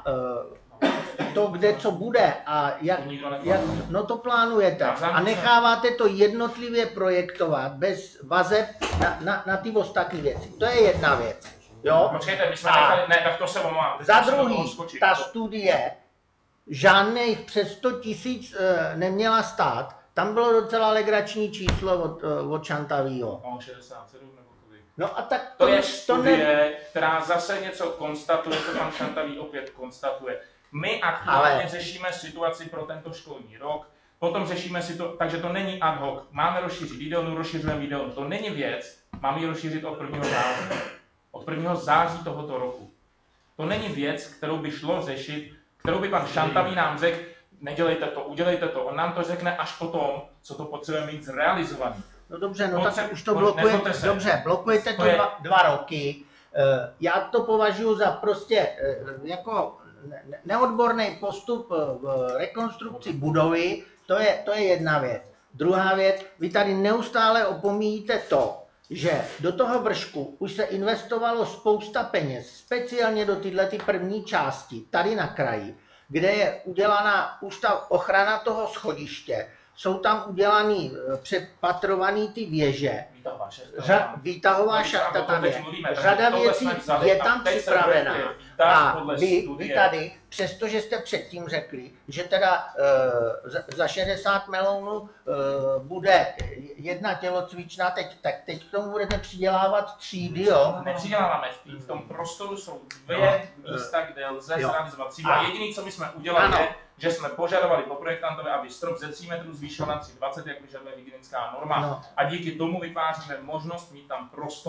E: to, kde co bude a jak no to plánujete a necháváte to jednotlivě projektovat bez vazeb na ty ostatní věci. To je jedna věc. Jo?
G: Počkejte, my jsme nechali, ne, tak to se omlouvám.
E: Za druhý, ta studie žádných přes 100 000 neměla stát. Tam bylo docela legrační číslo od Šantavýho.
G: 67 nebo kolik.
E: No a tak
G: to je studie, která zase něco konstatuje, co tam Šantavý opět konstatuje. My aktuálně řešíme situaci pro tento školní rok, potom řešíme situaci, takže to není ad hoc. Máme rozšířit jídelnu, rozšiřujeme jídelnu. To není věc, máme ji rozšířit od 1. září. Od 1. září tohoto roku. To není věc, kterou by šlo řešit, kterou by pan Šantavý nám řekl, nedělejte to, udělejte to. On nám to řekne až potom, co to potřebujeme mít zrealizovaný.
E: No dobře, no tak už to blokujete. Dobře, blokujete to 2 roky. Já to považuji za prostě jako neodborný postup v rekonstrukci budovy. To je jedna věc. Druhá věc, vy tady neustále opomíjíte to, že do toho vršku už se investovalo spousta peněz, speciálně do tyhle první části, tady na kraji, kde je udělaná už ta ochrana toho schodiště, jsou tam udělaný, předpatrovaný ty věže, výtahová šachta tam je, řada věcí je tam připravená a vy tady, přestože jste předtím řekli, že teda za 60 milionů bude jedna tělocvična, tak teď k tomu budete přidělávat třídy, jo?
G: Nepřiděláváme, v tom prostoru jsou 2 místa, kde lze zrealizovat třídu. Jediné, co my jsme udělali, je, že jsme požadovali po projektantovi, aby strop ze 3 metrů zvýšil na 3,20, jak vyžaduje hygienická norma. No. A díky tomu vytváříme možnost mít tam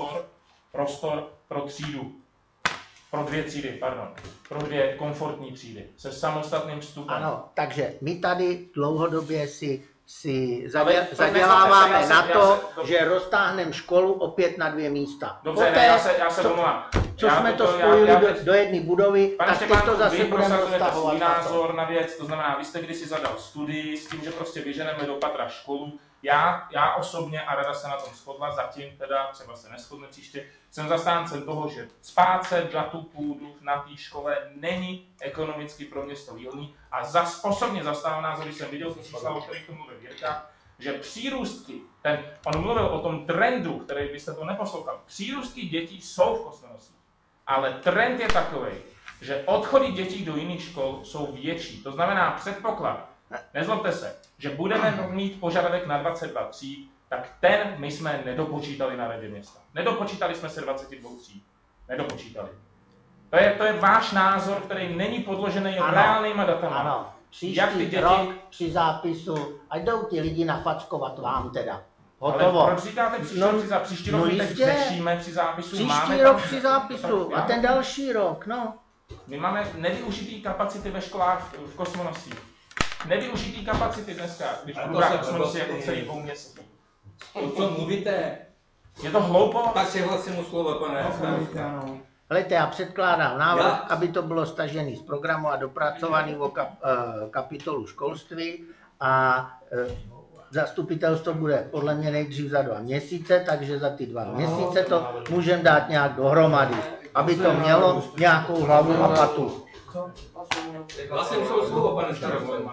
G: prostor pro třídu. Pro 2 třídy, pardon. Pro 2 komfortní třídy se samostatným vstupem.
E: Ano, takže my tady dlouhodobě si zaděláváme na to, že roztáhneme školu opět na 2 místa.
G: Dobře,
E: poté,
G: já se domluvám.
E: Co jsme to spojili do jedné budovy, tak teď to zase budeme roztahovat.
G: Svůj názor na věc, to znamená, vy jste kdysi zadal studii s tím, že prostě vyženeme do patra školu. Já osobně, a rada se na tom shodla, zatím teda, třeba se neshodne příště, jsem zastáncem toho, že spát se na tu půdu na té škole není ekonomicky pro město výhodný a osobně zastávám názor, když jsem viděl to čísla, o kterých to mluvil Jirka, že přírůstky, on mluvil o tom trendu, který byste to neposlouchal, přírůstky dětí jsou v Kosmonosích, ale trend je takový, že odchody dětí do jiných škol jsou větší. To znamená předpoklad, nezlobte se, že budeme mít požadavek na 22 tříd, tak ten my jsme nedopočítali na radě města. Nedopočítali jsme se 22 tříd. Nedopočítali. To je váš názor, který není podložený reálnýma datama.
E: Ano, příští rok při zápisu, ať jdou ti lidi nafackovat vám teda. Hotovo.
G: Ale proč říkáte příští rok, my teď řešíme při zápisu?
E: Příští rok při zápisu a ten další rok, no.
G: My máme nevyužitý kapacity ve školách v Kosmonosích. Nevyužitý kapacity dneska, když průběh Kosmonosí jako celý 2 měsíc.
K: O co mluvíte?
G: Je to hloupo?
K: Tak se hlasím o slovo, pane.
E: Helejte, já předkládám návrh, aby to bylo stažené z programu a dopracovaný o kapitolu školství a zastupitelstvo bude podle mě nejdřív za 2 měsíce, takže za ty 2 měsíce to můžeme dát nějak dohromady, aby to mělo nějakou hlavu a patu.
K: Hlasím se o slovo, pane starosto.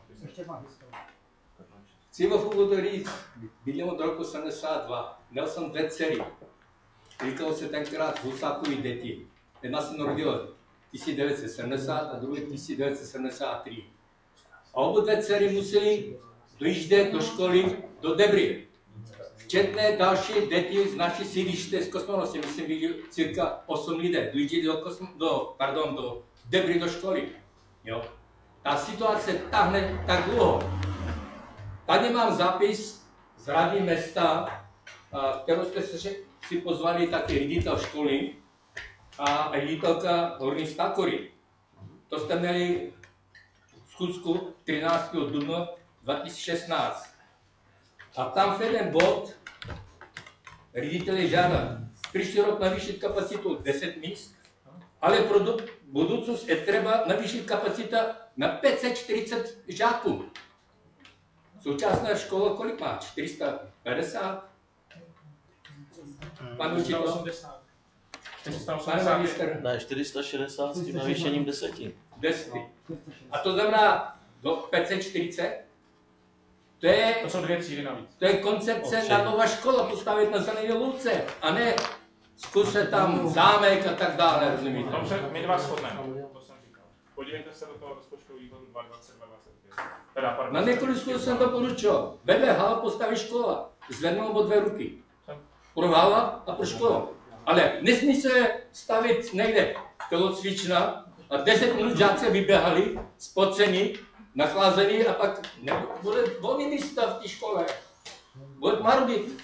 K: Chci v úvodu říct, bydlím od roku 72, měl jsem 2 dcery. Říkalo se tenkrát Husákovi děti. Jedna se narodila 1970 a druhý 1973. A obě dvě dcery museli dojíždět do školy do Debry. Včetně další děti z naší sídliště z kosmonosy, myslím, že cirka 8 lidé dojížděli do Debry do školy. Jo. Ta situace tahne tak dlouho. Tady mám zápis z Rady města, kterou jste si pozvali taky ředitel školy a ředitelka Horní Stákory. To jste měli schůzku 13. dubna 2016. A tam v jeden bod řediteli žádá příští rok navýšit kapacitu 10 míst, ale pro budoucnost je třeba navýšit kapacita na 540 žáků. Současná škola kolik má? 450? Pan učitel? Pan magister?
A: Ne, 460 s tím navýšením 10.
K: A to znamená do 540? To
G: jsou 2 třídy navíc.
K: To je koncepce na nová škola, postavit na zelené louce, a ne zkusit tam zámek a tak dále, rozumíte?
G: Dobře, my dva shodneme, to jsem říkal. Podívejte se do toho rozpočtového výboru 2020-2025.
K: Na několik škol jsem doporučil. Vedle hal postaví škola, zvednou oba 2 ruky. Pro hala a pro škola. Ale nesmí se stavit někde tělocvična a 10 minut žáci vyběhali, spoceni, nachlázení a pak bude volný místa v té škole. Bude marudit.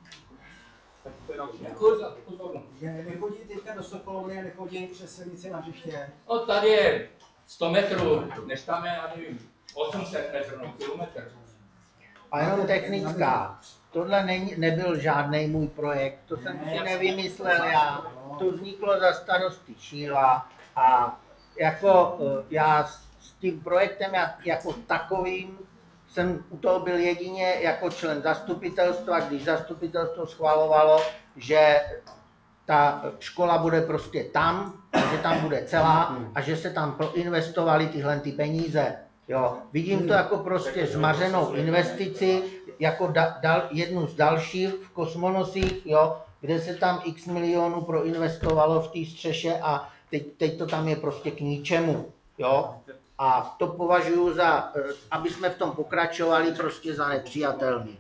B: Nechodí teďka do Sokolovny a nechodí přes silnici na hřiště.
K: No tady je 100 metrů, než tam je, já nevím, 800 metrů, no, kilometr.
E: A jenom technická. Tohle nebyl žádný můj projekt, to jsem si nevymyslel já. To vzniklo za starosty Šíla a jako já s tím projektem jako takovým jsem u toho byl jedině jako člen zastupitelstva, když zastupitelstvo schvalovalo, že ta škola bude prostě tam, že tam bude celá a že se tam proinvestovaly tyhle peníze. Jo. Vidím to jako prostě zmařenou investici, jako jednu z dalších v Kosmonosích, jo, kde se tam x milionů proinvestovalo v té střeše a teď to tam je prostě k ničemu. Jo. A to považuji za, aby jsme v tom pokračovali, prostě za nepřijatelný.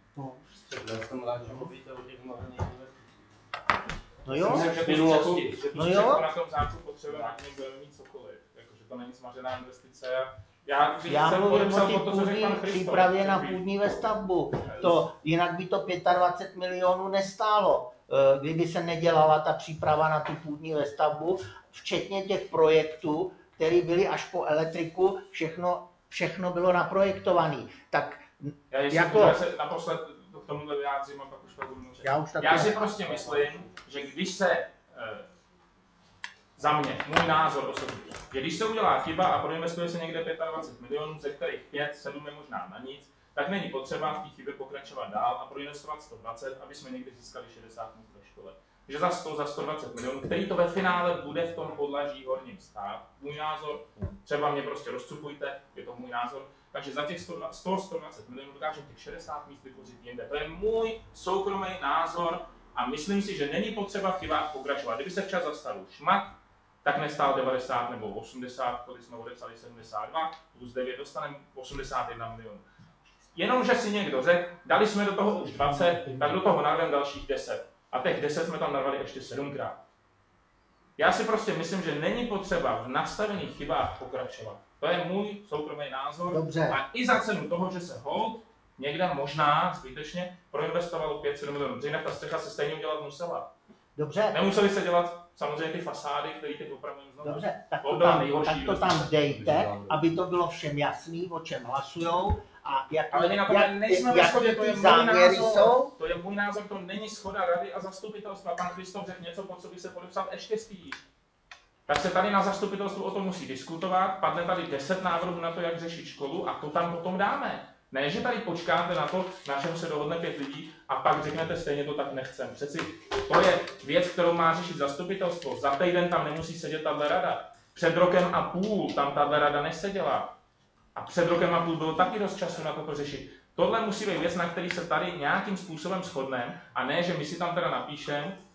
E: No jo,
G: no jo. Na tom zámku potřebujeme, ať nebudeme mít cokoliv, jakože to není zmařená investice.
E: Já mluvím o té přípravě na půdní vestavbu. Jinak by to 25 milionů nestálo, kdyby se nedělala ta příprava na tu půdní vestavbu, včetně těch projektů, které byly až po elektriku, všechno bylo naprojektované. Tak
G: já se naposled k tomuhle vyjádřím a pak už budu mluvit. Já si prostě myslím, že když se za mě, můj názor osobní, že když se udělá chyba a proinvestuje se někde 25 milionů, ze kterých 5-7 je možná na nic, tak není potřeba v té chybě pokračovat dál a proinvestovat 120, aby jsme někdy získali 60 míst ve škole. Že za 120 milionů, který to ve finále bude v tom podlaží horním stát, můj názor, třeba mě prostě rozcupujte, je to můj názor, takže za těch 120 milionů dokážeme těch 60 míst vytvořit jinde. To je můj soukromý názor a myslím si, že není potřeba v chybách pokračovat. Kdyby se včas zastavil šmak, tak nestál 90 nebo 80, když jsme odepsali 72, plus 9 dostaneme 81 milionů. Jenomže si někdo řekl, dali jsme do toho už 20, tak do toho narveme dalších 10. A těch 10 jsme tam narvali ještě 7krát. Já si prostě myslím, že není potřeba v nastavených chybách pokračovat. To je můj soukromý názor.
E: Dobře.
G: A i za cenu toho, že se hold někde možná zbytečně proinvestovalo 5-7 milionů. Protože jinak ta střecha se stejně udělat musela.
E: Dobře.
G: Nemuseli se dělat samozřejmě ty fasády, které teď opravdu znovu.
E: Dobře, tak to tam dejte, aby to bylo všem jasný, o čem hlasujou. A záměry jsou?
G: To je můj názor, to není shoda rady a zastupitelstva. Pan Kristof řekl něco, pod co by se podepsal ještě stýdí. Tak se tady na zastupitelstvu o tom musí diskutovat, padne tady 10 návrhů na to, jak řešit školu a to tam potom dáme. Ne, že tady počkáte na to, na čem se dohodne 5 lidí a pak řeknete, stejně to tak nechcem. Přeci to je věc, kterou má řešit zastupitelstvo. Za týden tam nemusí sedět tahle rada. Před rokem a půl tam tahle rada neseděla. A před rokem a půl bylo taky dost času na to řešit. Tohle musí být věc, na který se tady nějakým způsobem shodneme, a ne, že my si tam teda napíšeme,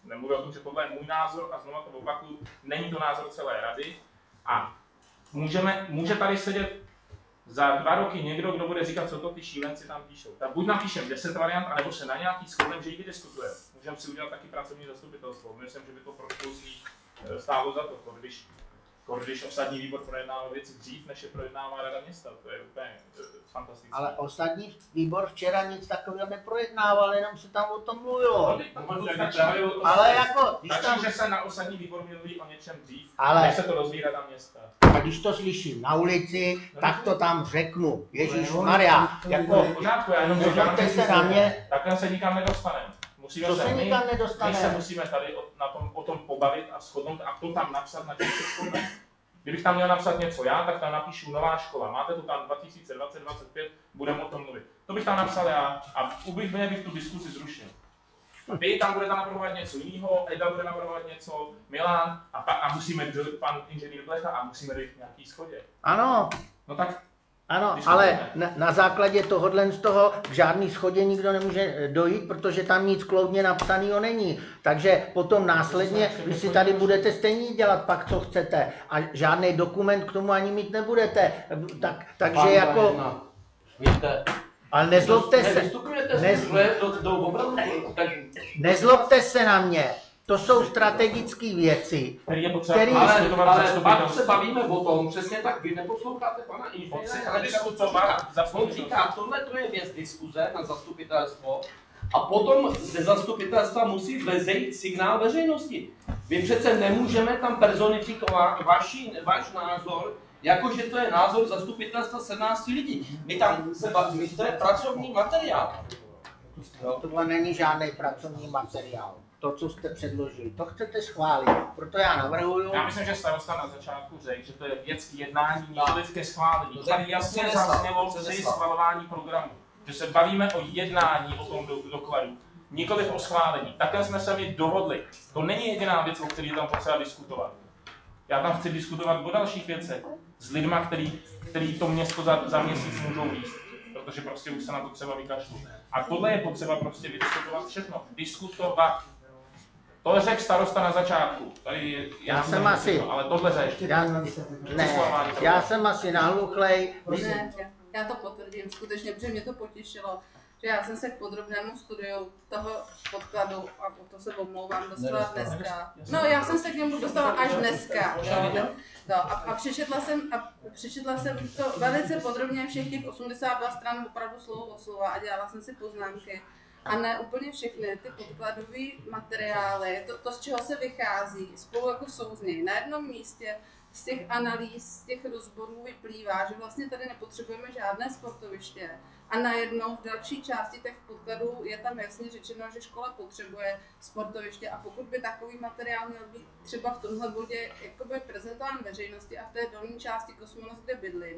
G: Nemluvím o tom, že tohle je můj názor a znovu to opakuju, není to názor celé rady. A může tady sedět za 2 roky někdo, kdo bude říkat, co to ty šílenci tam píšou. Tak buď napíšem 10 variant, anebo se na nějaký shodneme, že ji vydiskutujeme. Můžeme si udělat taky pracovní zastupitelstvo. Myslím, že by to pro školství stálo za to, když osadní výbor projednával věci dřív, než je projednává rada města. To je úplně fantastické.
E: Ale osadní výbor včera nic takového neprojednával, jenom se tam o tom mluvilo. Ale jako, když tam...
G: že se na osadní výbor mluví o něčem dřív,
E: ale...
G: než se to rozvíjí rada města.
E: A když to slyším na ulici, tak to tam řeknu. Ježišmarja, jako...
G: V pořádku, já jenom
E: nezlobte se na mě.
G: Takhle se nikam nedostaneme.
E: To se nikam nedostane.
G: My se musíme tady o tom pobavit a shodnout a to tam napsat, na čem se shodneme. Kdybych tam měl napsat něco já, tak tam napíšu nová škola. Máte to tam 2020-2025, budeme o tom mluvit. To bych tam napsal já a bych tu diskusi zrušil. Vy tam budete navrhovat něco jiného, Eda bude navrhovat něco, Milan a musíme dojít pan inženýr Blecha a musíme dojít k nějaký shodě.
E: Ano.
G: No tak
E: ano, ale na základě tohohle z toho k žádný shodě nikdo nemůže dojít, protože tam nic kloudně napsaného není. Takže potom následně vy si tady budete stejně dělat pak, co chcete. A žádný dokument k tomu ani mít nebudete. Takže jako... Ale nezlobte se... Nezlobte se na mě. To jsou strategické věci, které...
C: Ale pak se bavíme o tom, přesně tak, vy neposloucháte pana inženýra, on říká, tohle to je věc diskuze na zastupitelstvo a potom ze zastupitelstva musí vzejít signál veřejnosti. My přece nemůžeme tam personifikovat váš názor, jakože to je názor zastupitelstva 17 lidí. My tam se bavíme, to je pracovní materiál.
E: Tohle není žádný pracovní materiál. To, co jste předložili, to chcete schválit, proto já navrhuju...
G: Já myslím, že starosta na začátku řekl, že to je věc k jednání, nikoliv ke schválení. Tady jasně zaznělo při schvalování programu, že se bavíme o jednání o tom dokladu, nikoliv o schválení. Takhle jsme se mi dohodli. To není jediná věc, o které tam potřeba diskutovat. Já tam chci diskutovat o dalších věcech s lidma, který to město za měsíc můžou víc, protože prostě už se na to třeba vykašlu. A tohle je potřeba prostě vydiskutovat všechno. Diskutovat. Tohle řekl starosta na začátku. Tady
E: já jsem asi...
G: ale tohle řek.
E: Já jsem asi nahluchlej.
D: Já to potvrdím skutečně, protože mě to potěšilo, že já jsem se k podrobnému studiu toho podkladu, a o to se omlouvám, dostala dneska. No, já jsem se k němu dostala až dneska. No, a přečetla jsem to velice podrobně, všech těch 82 stran opravdu slovo od slova a dělala jsem si poznámky. A ne úplně všechny ty podkladové materiály, to, z čeho se vychází, spolu jako souznějí. Na jednom místě z těch analýz, z těch rozborů vyplývá, že vlastně tady nepotřebujeme žádné sportoviště. A najednou v další části těch podkladů je tam jasně řečeno, že škola potřebuje sportoviště a pokud by takový materiál měl být třeba v tomhle bodě jakoby prezentován veřejnosti a v té dolní části Kosmonos, kde bydlím,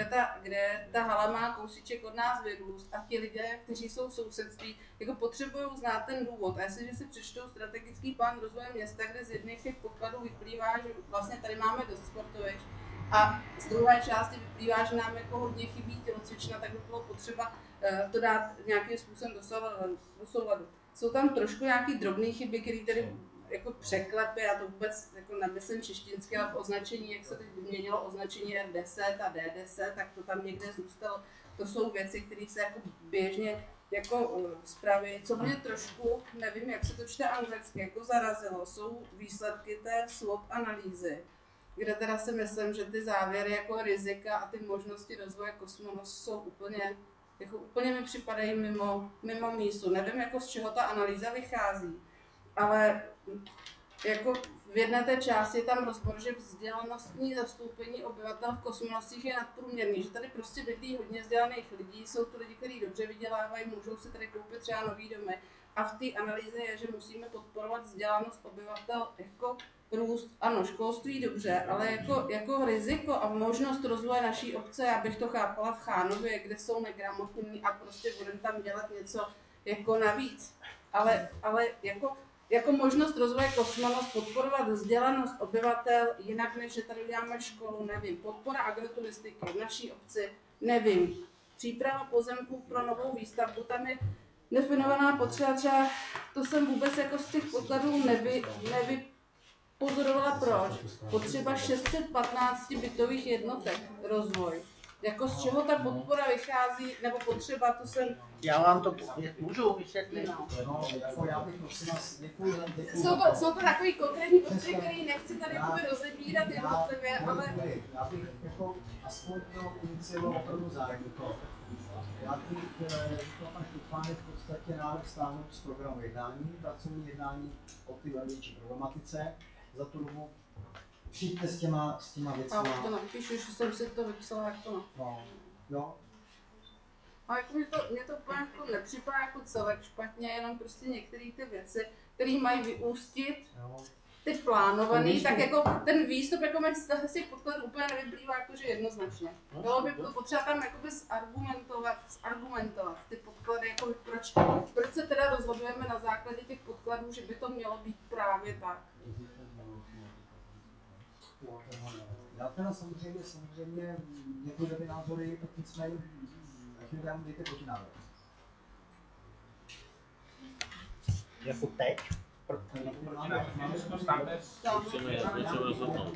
D: kde ta hala má kousíček od nás vyrůst a ti lidé, kteří jsou v sousedství, jako potřebují znát ten důvod. A jestliže si přečtou strategický plán rozvoje města, kde z jedných těch podkladů vyplývá, že vlastně tady máme dost sportovišť, a z druhé části vyplývá, že nám jako hodně chybí tělocvična, tak by bylo potřeba to dát nějakým způsobem do souladu. Jsou tam trošku nějaké drobné chyby, které tady jako překlepy, já to vůbec jako nemyslím češtinsky, ale v označení, jak se teď vyměnilo označení R10 a D10, tak to tam někde zůstalo. To jsou věci, které se jako běžně jako zpraví. Co mě trošku, nevím, jak se to čte anglicky, jako zarazilo, jsou výsledky té SWOT analýzy, kde teda si myslím, že ty závěry jako rizika a ty možnosti rozvoje Kosmonos jsou úplně mi připadají mimo místu. Nevím, jako z čeho ta analýza vychází, ale jako v jedné té části je tam rozbor, že vzdělanostní zastoupení obyvatel v Kosmonosích je nadprůměrný, že tady prostě bydlí hodně vzdělaných lidí, jsou to lidi, kteří dobře vydělávají, můžou si tady koupit třeba nový domy. A v té analýze je, že musíme podporovat vzdělanost obyvatel jako růst, ano, školství dobře, ale jako riziko a možnost rozvoje naší obce, já bych to chápala v Chánově, kde jsou negramotní a prostě budeme tam dělat něco jako navíc. Ale jako možnost rozvoje Kosmonos, podporovat vzdělanost obyvatel jinak, než že tady děláme školu, nevím. Podpora agroturistiky v naší obci, nevím. Příprava pozemků pro novou výstavbu, tam je Definovaná potřeba, třeba to jsem vůbec jako z těch podkladů nevypozorovala proč. Potřeba 615 bytových jednotek rozvoj. Jako z čeho ta podpora vychází, nebo potřeba, to jsem...
E: Já vám to můžu vysvětlit.
D: No. Jsou to takový konkrétní potřeby, které nechci tady rozebírat jednotlivě, ale...
B: Já bych jako aspoň to inicioval opravdu zájem do toho. Já bych říkal, pan Štefán je v podstatě návrh stáhnout z programu jednání, pracovní jednání o ty velvětší problematice. Za tu dobu přijďte s těma věcmi.
D: A už to napíšu, že jsem si to vypsala jak to.
B: No, jo.
D: A jako mě to úplně jako nepřipadá jako celek špatně, jenom prostě některé ty věci, které mají vyústit, ty plánovaný, tak jako ten výstup jako mi z těch podkladů úplně nevyplývá jakože jednoznačně. Bylo by to potřeba tam jakoby zargumentovat ty podklady, jako proč se teda rozhodujeme na základě těch podkladů, že by to mělo být právě tak.
B: Já teda samozřejmě děkuji za ty názory, tak nicméně chvíli dejte protinávrh.
E: Jako teď?
A: Musíme něco rozhodnout.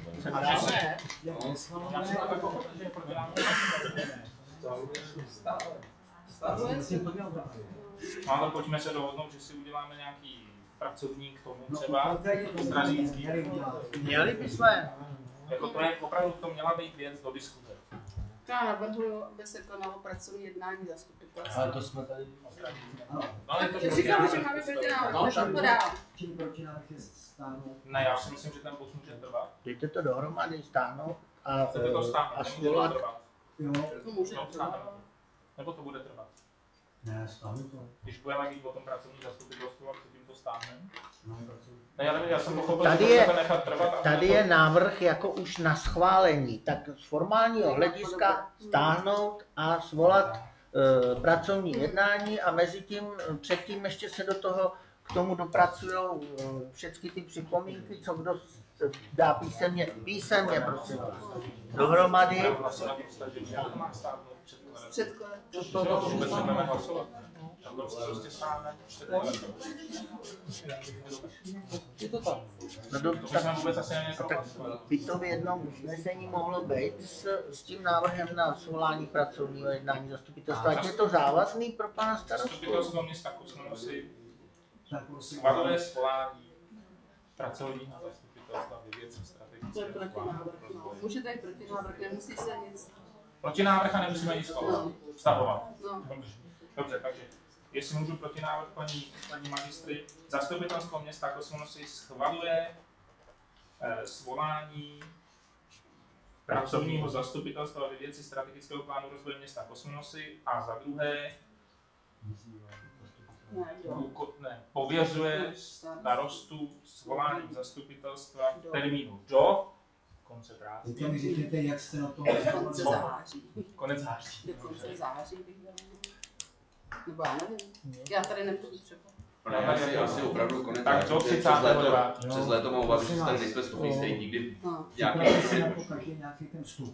G: Ale pojďme se dohodnout, že si uděláme nějaký pracovník k tomu třeba strategický.
E: Měli bychom.
G: Jako to je opravdu, to měla být věc do diskuze.
D: Já navrhuji, aby se konalo pracovní jednání zastupitelstva.
C: Ale to jsme tady...
D: Říkám, že máme protinávrh, tak to dál.
B: Čím protinávrh je stáhnout?
G: Ne, já si myslím, že ten posun může trvat.
E: Dejte to dohromady, stáhnout
G: Chcete to stáhnout,
E: a
G: nemůže to
E: svolat.
G: trvat.
B: Jo.
D: To může trvat.
G: Nebo to bude trvat.
B: Ne, stáhnu to.
G: Když budeme mít o tom pracovní zastupitelstvu, a předtím to stáhneme. Ne, já nevím, já jsem pochopil,
E: Tady
G: že
E: je,
G: to nechat trvat.
E: tady je návrh jako už na schválení, tak z formálního hlediska stáhnout a svolat pracovní jednání a mezi tím předtím ještě se do toho k tomu dopracují všechny ty připomínky, co kdo dá písemně prosím vás. Dohromady.
G: Vůbec nebudeme hlasovat. To prostě stáhne.
C: Je to tak.
E: Tak by to v jednom usnesení mohlo být s tím návrhem na svolání pracovního jednání zastupitelstva. Ať je to závazný pro pana starostu?
G: Zastupitelstvo města Kosmonosy schvaluje svolání pracovního zastupitelstva ve věci strategického plánu rozvoje.
D: Můžete jít protinávrh, nemusí se nic.
G: Protinávrh a nemusíme nic vztahovat.
D: No.
G: Dobře, takže jestli můžu protinávrh paní magistry, zastupitelstvo města Kosmonosy schvaluje svolání pracovního zastupitelstva ve věci strategického plánu rozvoje města Kosmonosy a za druhé pověřuje starostu svolání zastupitelstva termínu do konce práce.
B: Teď mi řekněte, jak jste na tom
D: konce září.
G: Konec září.
D: Do konce září bych dala. Nebo já nevím. Já tady nepůjdu třeba.
F: Asi opravdu konec.
G: Tak do 30.
F: Přes léto mám obavy, že se tady nejsme schopni stejně nikdy
B: nějaký ten vstup.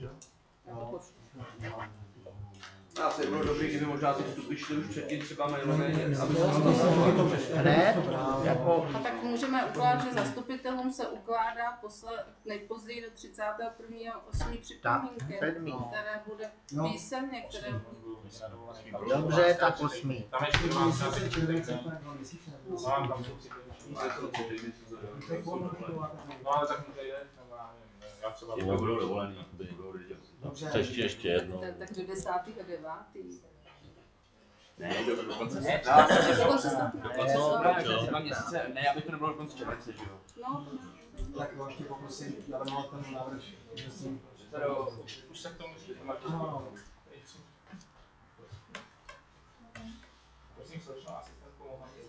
F: Asi bylo dobrý, kdyby možná ty vstupy šly už předtím třeba mailové, aby se
E: Ne, jako...
D: A tak můžeme ukládat, že zastupitelům se ukládá nejpozději do 31.8. připomínky, které bude písemně, které...
E: Dobře, tak 8.
G: Tam ještě mám tam no ale tak může jít, já třeba...
A: Jednou budou dovolený, ještě jednou.
D: Tak do 10. a 9.
F: Ne, do konce
D: ne,
F: ne, aby to nebylo do konce července, že jo?
D: No.
B: Tak ještě poprosím, navrhovatel návrh, že si...
G: Už se k tomu prosím, slečná asistentku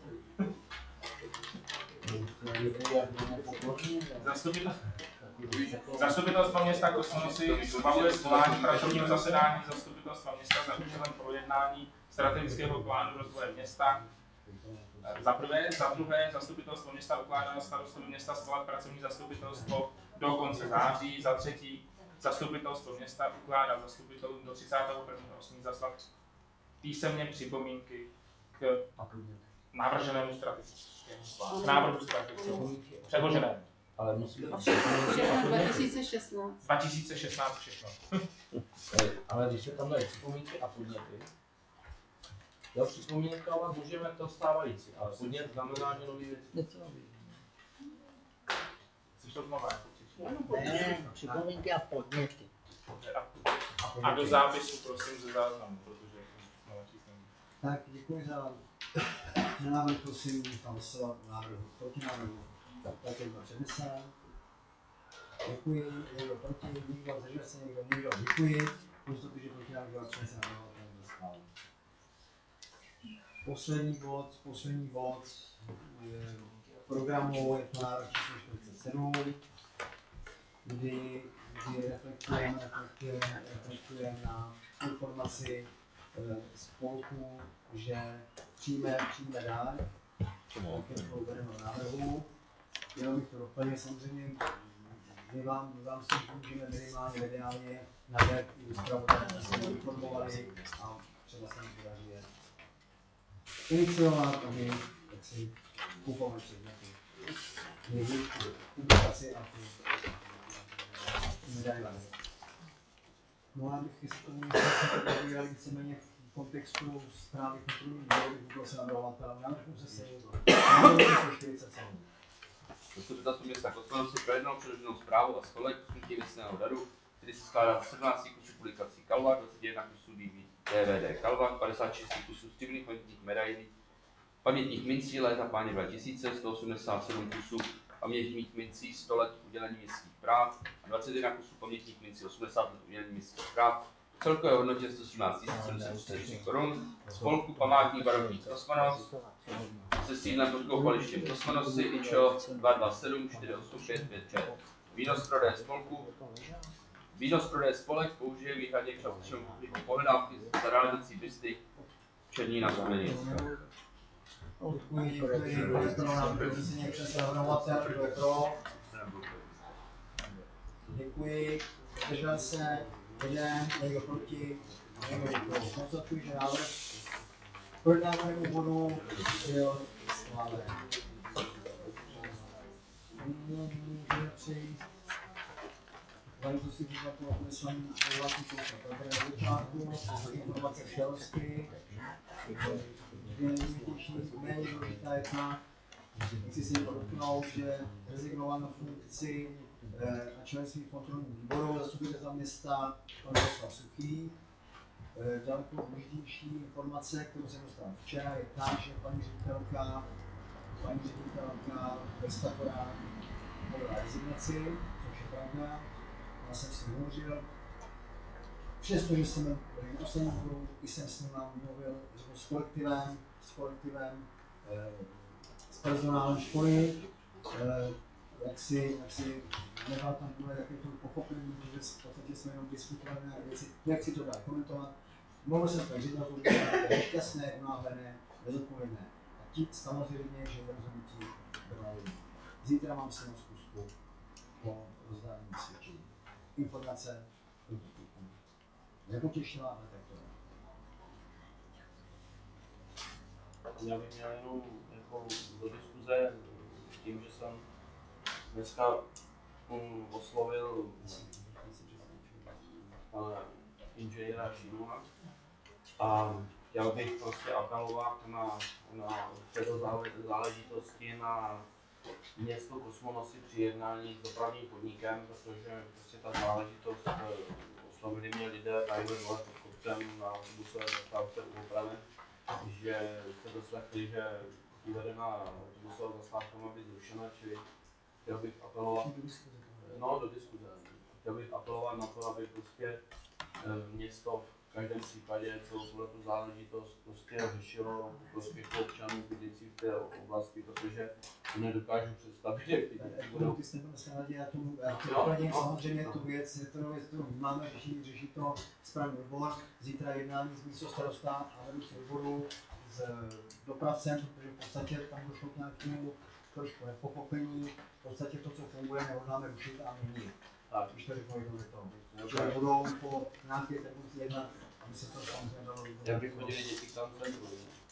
G: Zastupitelstvo města Kosmonosy schvaluje svolání pracovního zasedání zastupitelstva města za účelem projednání strategického plánu rozvoje města. Za druhé, zastupitelstvo města ukládá starostovi města svolat pracovní zastupitelstvo do konce září. Za třetí, zastupitelstvo města ukládá zastupitelům do 31.8. zaslat písemně připomínky k navrženému strategickému plánu. K návrhu strategického předloženému.
C: Ale musíme...
D: 2016.
G: 2016 všechno.
C: Ale když se tam dají připomínky a podněty, jo, připomínkovat můžeme to stávající, ale podnět znamená, že nový věci.
G: Chceš to znova?
E: Ne, připomínky a podněty.
G: A do zápisu, prosím, ze záznamu, protože znova číslo.
B: Tak, děkuji za návrh, prosím, hlasovat návrhu proti návrhu. Tak je to předneseno. Děkuji, někdo proti, nikdo zdržel se, někdo. Děkuji. Konstatuji, že proti návrhu byla přednesena návrhu. Poslední bod programu je to návrh číslo 47, kdy reflektujeme na informaci spolku, že přijme dár k uvedeného návrhu. Jenom bych to doplnil, samozřejmě my vám s tím můžeme minimálně mediálně na web i zpravodajství jsme informovali a třeba se nám podaří je iniciovat, aby si kupovali předměty, publikaci a ty medaile. No a bych si tomu probírali víceméně v kontextu zprávy kontrolní výboru, bych byl se navrhovatel. Já bych se návrhu 47.
F: Zastupitelstvo města Kosmanov si projednal předloženou zprávu a schodek poskytnutí věcného daru, který se skládá z 17 kusů publikací Kalva, 21 kusů DVD Kalva, 56 kusů stříbrných pamětních medailí, pamětních mincí léta Páně 2000, 187 kusů pamětních mincí 100 let udělení městských práv a 21 kusů pamětních mincí 80 let udělení městských práv. V celkové hodnotě 117 744 korun, spolku Památník barokní Kosmanov se sídlem pod koupalištěm Kosmanovci, IČO 227 485 55. Výnos prodeje spolek použije výhradně k částečnému pokrytí pohledávky za realizací bysty Černína Studeně.
B: Děkuji. Zdržel se, jeden, někdo proti, někdo děkuji. Konstatuji, že návrh projednávanému bodu byl schválen. Můžeme přejít záležitosti výkladu a odeslání vlastníků na začátku, informace všelosti, méně důležitá jedna. Chci si podotknout, že rezignoval na funkci a členství v kontrolním výboru zastupitelstva města pan Jaroslav Suchý. Daleko důležitější informace, kterou jsem dostal včera, je ta, že paní ředitelka bez Tatora podala rezignaci, což je pravda. Já jsem s ním hovořil. Přestože jsme byli na posledním bodu, jsem s ním mluvil s kolektivem, s personálem školy, jak si nebyl tam jaké to pochopení, že v podstatě jsme jenom diskutovali nějaké věci, jak si to dá komentovat. Mohl jsem tak říct, že to je nešťastné, unáhlené, bezodpovědné. A ti samozřejmě, že rozhodnutí bylo lidí. Zítra mám si na zkusku po rozdání svědčení. Informace nepotěšila, ale tak to je.
C: Já bych měl jenom jako do diskuze tím, že jsem dneska oslovil inženýra Šimona a chtěl bych prostě apelovat na této záležitosti na město Kosmonosy při jednání s dopravním podnikem, protože prostě ta záležitost oslovili mě lidé tady dole pod kopcem na autobusové zastávce u Opravy, že se doslechli, že uvedená autobusová zastávka má být zrušena, čili chtěl bych apelovat do diskuze. Chtěl bych apelovat na to, aby prostě město v každém případě celou tu záležitost prostě řešilo prospěch občanů bydlících v té oblasti, protože si nedokážu představit, jak ty děti budou.
B: Ty jste to dneska já tomu doplním samozřejmě tu věc, kterou máme, řeší to správný odbor. Zítra jednání s místostarostou a vedoucí odboru s dopravcem, protože v podstatě tam došlo k nějakému trošku nepochopení. V podstatě to, co funguje, nehodláme rušit a měnit. Tak, když to řeknu jednou větou. Čili budou po nějaké termínu jednat, aby se to samozřejmě dalo.
C: Jak by chodili děti k tam centru?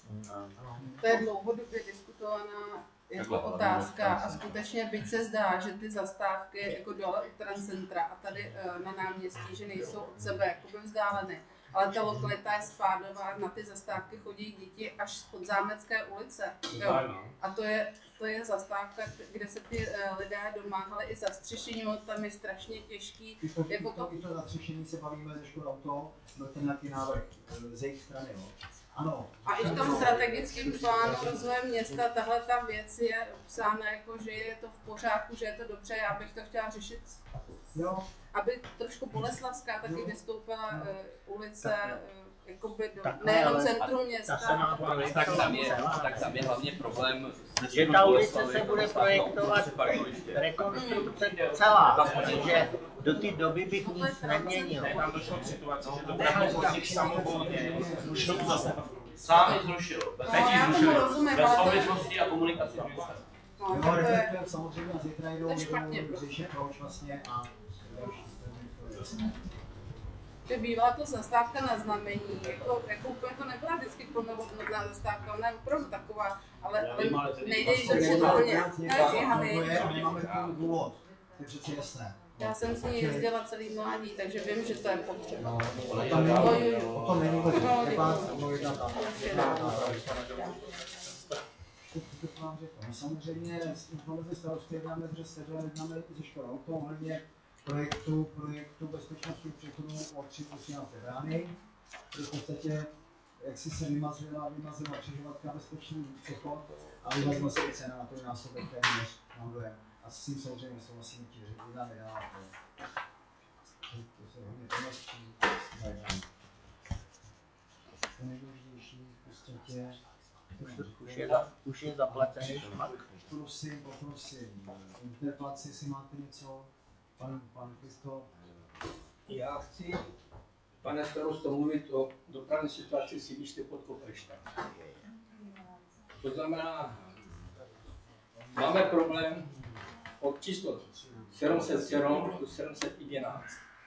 D: To je dlouhodobě diskutovaná jako otázka a skutečně byť se zdá, že ty zastávky jako dole u Transcentra a tady na náměstí, že nejsou od sebe jakoby vzdáleny, ale ta lokalita je spádová, na ty zastávky chodí děti až spod Zámecké ulice. Jo. A to je zastávka, kde se ty lidé domáhali i zastřešení, tam je strašně těžký.
B: Jako to zastřešení se bavíme ze Škoda Auto, byl ten nějaký návrh z jejich strany. Jo. Ano.
D: A i v tom strategickém plánu rozvoje města tahle ta věc je psána jako, že je to v pořádku, že je to dobře, já bych to chtěla řešit, aby trošku Boleslavská taky vystoupila ulice, jakoby nejenom centrum města.
F: Tak tam je hlavně problém,
E: že ta ulice se bude projektovat rekonstrukce celá, že do té doby bych nic neměnil.
G: Tam došlo k situaci, že dopravní podnik samovolně zrušil zase.
C: Sám je zrušil. Teď ji zrušili. Bez souvislosti a komunikaci.
B: Jo, reflektujeme samozřejmě a zítra jdou řešit proč vlastně a
D: že bývala to zastávka na znamení, jako úplně to nebyla vždycky plnohodnotná zastávka, ona je opravdu taková, ale nejde jí zrušit úplně.
B: Máme ten důvod, to je přeci jasné.
D: Já jsem s ní jezdila celý mládí, takže vím, že to je potřeba.
B: O tom není vůbec samozřejmě s informací starostů jednáme z Řeseře, jednáme ze Škoda Auto ohledně projektu bezpečnosti přechodu od 3 plus 13 brány, v podstatě jak si se vymazila křižovatka bezpečný přechod a vymazila se i cena na to násobek téměř, mám dojem. A s tím samozřejmě souhlasím, že vydám nedává to se hodně pomostí. To nejdůležitější v podstatě
E: už je zaplacený šmak.
B: Poprosím, interpelaci, jestli máte něco, pan Kristof.
K: Já chci, pane starosto, mluvit o dopravní situaci sídliště pod Kopreštem. To znamená, máme problém od číslo 707 do 711.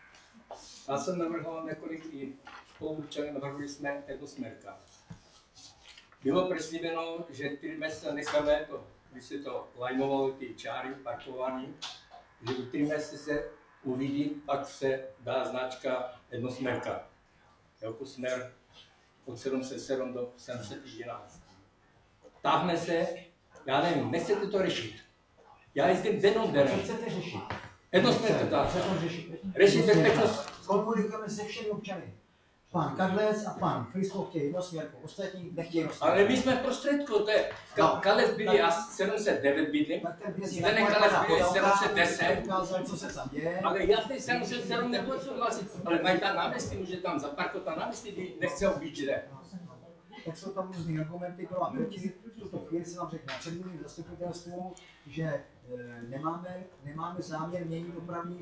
K: Já jsem navrhoval několik i spoluobčanů, navrhli jsme jednosměrka. Bylo přislíbeno, že 3 měsíce necháme to, když se to lajmovalo ty čáry parkování, že 3 měsíce se uvidí, pak se dá značka jednosměrka. Jako směr od 707 do 711. Táhne se, já nevím, nechcete to řešit. Já jezdím dennodenně.
B: Co chcete řešit?
K: Jednosměrka táhne.
B: Co chcete řešit?
K: Řešit bezpečnost.
B: Komunikujeme se všemi občany. Pan Kadlec a pan Kristof chtějí jednosměrku, ostatní nechtějí jednosměrku.
K: Ale my jsme prostředku, to je, Kadlec bydlí asi 709 bydlím, Zdeněk Kadlec bydlí 710,
B: co se tam děje.
K: ale já teď 707 nebudu souhlasit, ale mají tam náměstí, může tam zaparkovat na náměstí, kdy nechce obít, že?
B: Tak jsou tam různý argumenty pro a proti. V tuto chvíli se vám řekne předmluvím zastupitelstvu, že nemáme záměr měnit dopravní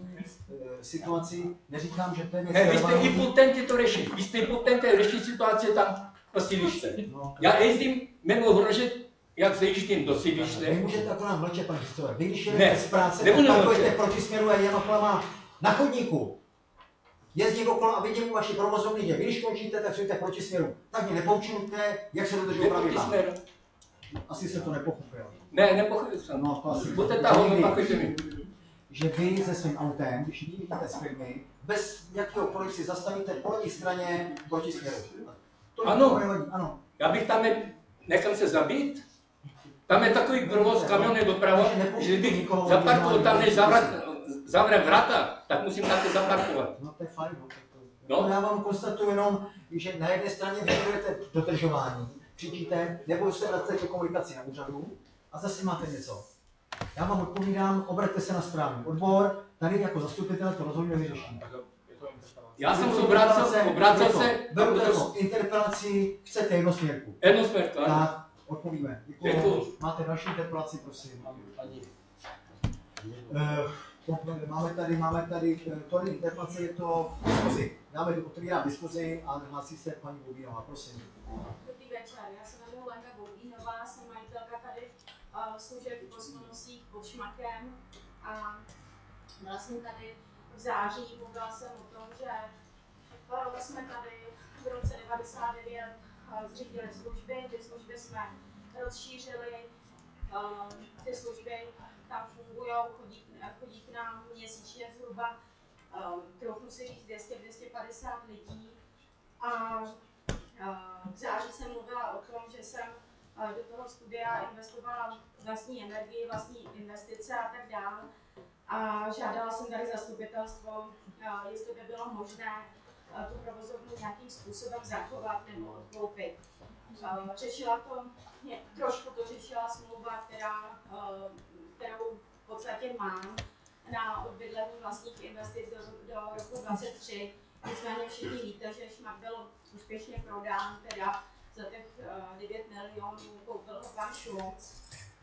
B: situaci. Neříkám, že ten je...
K: Ne, vy jste impotenti to řešit. Vy jste impotenti řešit situaci tam po sídliště. Já jezdím mimo Hrožet, jak zajíždím do sídliště.
B: Vy můžete akorát mlčet, pane Kristové. Vy když jedete z práce, tak parkujete proti směru a jen okolo na chodníku. Jezdím okolo a vidím vaši provozovny, že vy když končíte, tak jdete proti směru. Tak mě nepoučujte, jak se dodržují pravidla. Asi se to nepochopil.
K: Ne, nepochopil jsem.
B: No, to asi.
K: Buďte tahom, opakujte mi.
B: Že vy se svým autem, když jdete z firmy, bez jakéhokoliv si zastavíte po levé straně proti směru.
K: Ano. Já bych tam nechal se zabít. Tam je takový provoz kamionů doprava, že bych zaparkoval tam, než zavře vrata, tak musím taky zaparkovat.
B: No to je fajn. No. Já vám konstatuju jenom, že na jedné straně vyžadujete dodržování, křičíte, nebo se vracete ke komunikaci na úřadu a zase máte něco. Já vám odpovídám, obraťte se na správný odbor, tady jako zastupitel to rozhodně vyřeším.
K: Já jsem se obracel se...
B: Beru to interpelaci, chcete jednosměrku.
K: Jednosměrka, ano.
B: Tak, odpovíme. Děkuji. Máte další interpelaci, prosím. Máme tady tolik interpelace, je to diskuzi. Otevírám diskuzi a hlásí se paní Bobínová, prosím.
M: Dobrý večer, já se jmenuji Lenka Bobínová, jsem majitelka tady služeb v Kosmonosích pod Šmakem a byla jsem tady v září, mluvila jsem o tom, že jsme tady v roce 1999 zřídili služby, ty služby jsme rozšířili, ty služby tam fungují, chodí k nám měsíčně zhruba, trochu si říct 200-250 lidí. A v září jsem mluvila o tom, že jsem do toho studia investovala vlastní energii, vlastní investice a tak dále. A žádala jsem tady zastupitelstvo, jestli by bylo možné tu provozovnu nějakým způsobem zachovat nebo odkoupit. Řešila to, trošku to řešila smlouva, kterou v podstatě mám na odbydlení vlastních investic do roku 2023. Nicméně všichni víte, že Šmak byl úspěšně prodán, teda za těch 9 milionů koupil ho pan Šulc.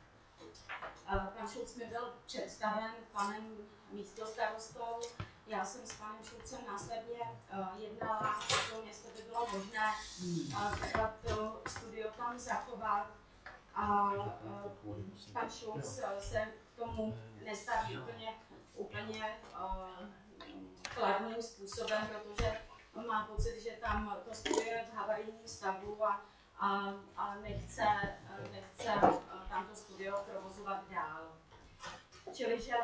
M: Pan Šulc mi byl představen panem místostarostou. Já jsem s panem Šulcem následně jednala o tom, jestli by bylo možné to studio tam zachovat. A pan Šulc se k tomu nestaví úplně kladným způsobem, protože má pocit, že tam to studio je v havarijním stavu a nechce tam to studio provozovat dál. Čili, že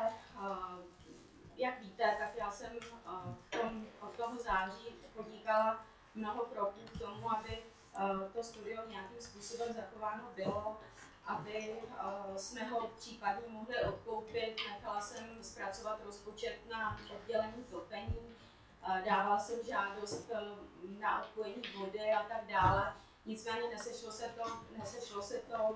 M: jak víte, tak já jsem od toho září podnikala mnoho kroků k tomu, aby to studio nějakým způsobem zachováno bylo, aby jsme ho případně mohli odkoupit. Nechala jsem zpracovat rozpočet na oddělení topení, dávala jsem žádost na odpojení vody a tak dále. Nicméně nesešlo se to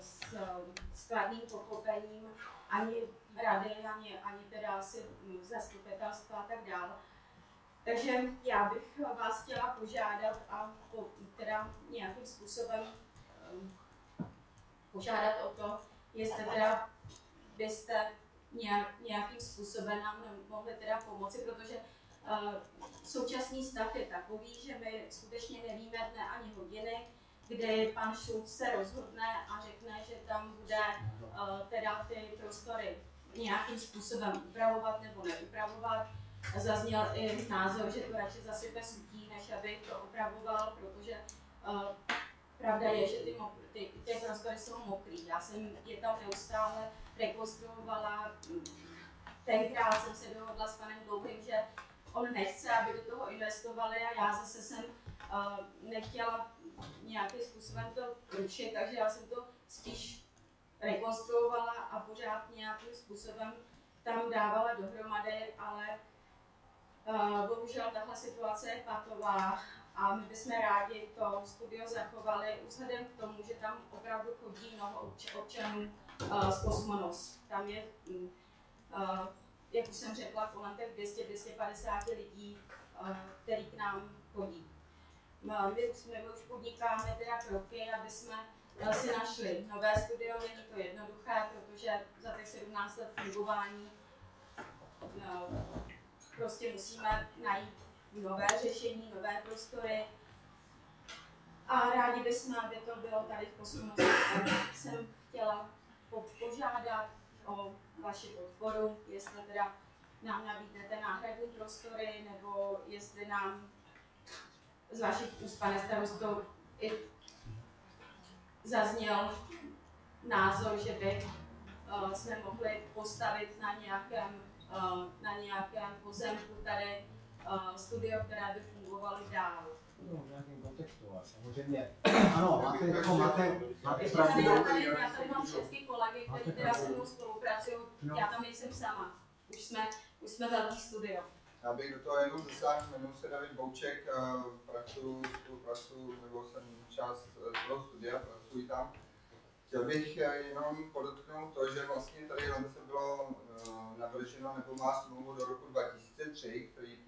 M: s kladným pochopením ani rady, ani teda asi zastupitelstva a tak dále. Takže já bych vás chtěla požádat a teda nějakým způsobem požádat o to, jestli teda byste nějakým způsobem nám mohli teda pomoci, protože současný stav je takový, že my skutečně nevíme dne ani hodiny, kdy pan Šulc se rozhodne a řekne, že tam bude teda ty prostory nějakým způsobem upravovat nebo neupravovat. Zazněl i názor, že to radši zasype sutí, než aby to upravoval, protože pravda je, že ty prostory jsou mokrý. Já jsem je tam neustále rekonstruovala. Tenkrát jsem se dohodla s panem Dlouhým, že on nechce, aby do toho investovali a já zase jsem nechtěla nějakým způsobem to rušit, takže já jsem to spíš rekonstruovala a pořád nějakým způsobem tam dávala dohromady, ale bohužel tahle situace je patová a my bychom rádi to studio zachovali vzhledem k tomu, že tam opravdu chodí mnoho občanů z Kosmonos. Tam je, jak už jsem řekla, kolem těch 200-250 lidí, který k nám chodí. My už podnikáme teda kroky, aby jsme si našli nové studio. Není to jednoduché, protože za těch 17 let fungování prostě musíme najít nové řešení, nové prostory. A rádi bychom, aby to bylo tady v Kosmonosu. Jsem chtěla požádat o vaši podporu, jestli teda nám nabídnete náhradní prostory, nebo jestli nám z vašich úst, pane starosto, i zazněl názor, že by jsme mohli postavit na nějakém pozemku tady studio, které by fungovalo dál.
B: No, v nějakém kontextu, samozřejmě. Ano, máte pravdu.
M: Já tady mám všechny kolegy, kteří teda se mnou spolupracují, já tam nejsem sama. Už jsme velký studio.
N: Já bych do toho jenom zasáhl, jmenuji se David Bouček, spolupracuji, nebo jsem část toho studia, pracuji tam. Chtěl bych jenom podotknout to, že vlastně tady se bylo navrženo nebo má smlouvu do roku 2003, který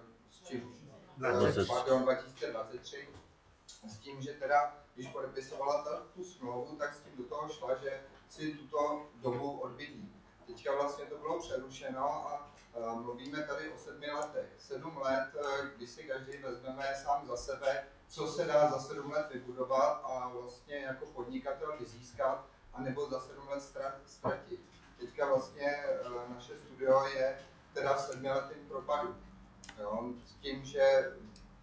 N: pardon, 2023, s tím, že teda, když podepisovala tu smlouvu, tak s tím do toho šla, že si tuto dobu odbydlí. Teďka vlastně to bylo přerušeno a mluvíme tady o 7 letech. 7 let, když si každý vezmeme sám za sebe, co se dá za 7 let vybudovat a vlastně jako podnikatel vyzískat, anebo za 7 let ztratit. Teďka vlastně naše studio je teda v 7letém propadu. Jo, s tím, že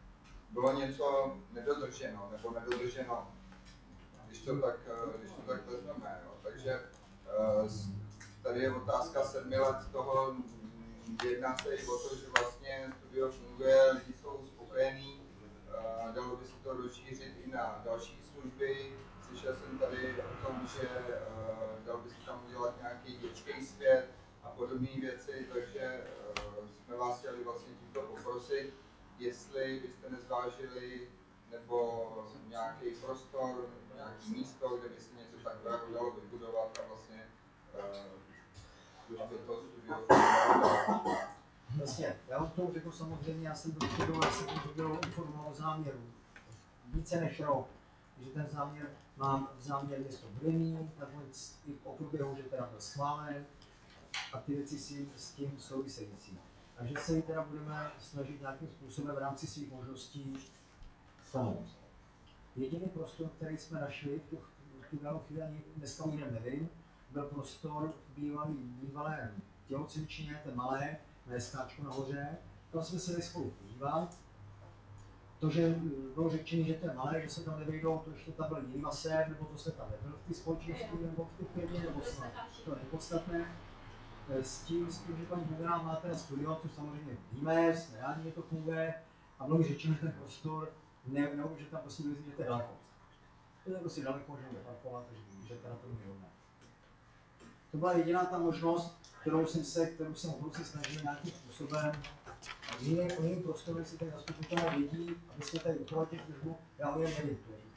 N: bylo něco nedodrženo, nebo nedodrženo, když to tak vezmeme. Jo. Takže tady je otázka 7 let toho, jedná se i o to, že vlastně studio funguje, lidi jsou spokojení, dalo by se to rozšířit i na další služby. Slyšel jsem tady o tom, že dalo by se tam udělat nějaký dětský svět a podobné věci, takže jsme vás chtěli vlastně tímto poprosit, jestli byste nezvážili nebo nějaký prostor, nějaký místo, kde by se něco takového dalo vybudovat a vlastně služby toho studia.
B: Vlastně, já vám to řekl samozřejmě, já jsem byl informoval o záměru více než rok, že ten záměr mám záměr město Bryný, nakonec i po průběhu, že teda byl schválen a ty věci s tím související. Takže se jim teda budeme snažit nějakým způsobem v rámci svých možností pomoct. Jediný prostor, který jsme našli v tu danou chvíli, ani dneska už nevím, byl prostor v bývalé tělocvičně, ten malé, na SKčku nahoře. Tam jsme se spolu podívat. To, že bylo řečeno, že to je malé, že se tam nevejdou, to ještě tam byl jiný masér, nebo to se tam nebyl v té společnosti, nebo v té firmě, nebo snad. To je nepodstatné. S tím, že paní Bogdaná má teda studio, což samozřejmě víme, jsme rádi, že to funguje. A bylo mi řečeno, že ten prostor, že tam prostě vyzvíte daleko. To je prostě daleko, že může parkovat, takže že teda to není hodné. To byla jediná ta možnost, kterou jsem opravdu snažil nějakým způsobem. O jiném prostoru, jestli tady zastupitelé vědí, aby jsme tady uchovali těch službu, já o něm nevím.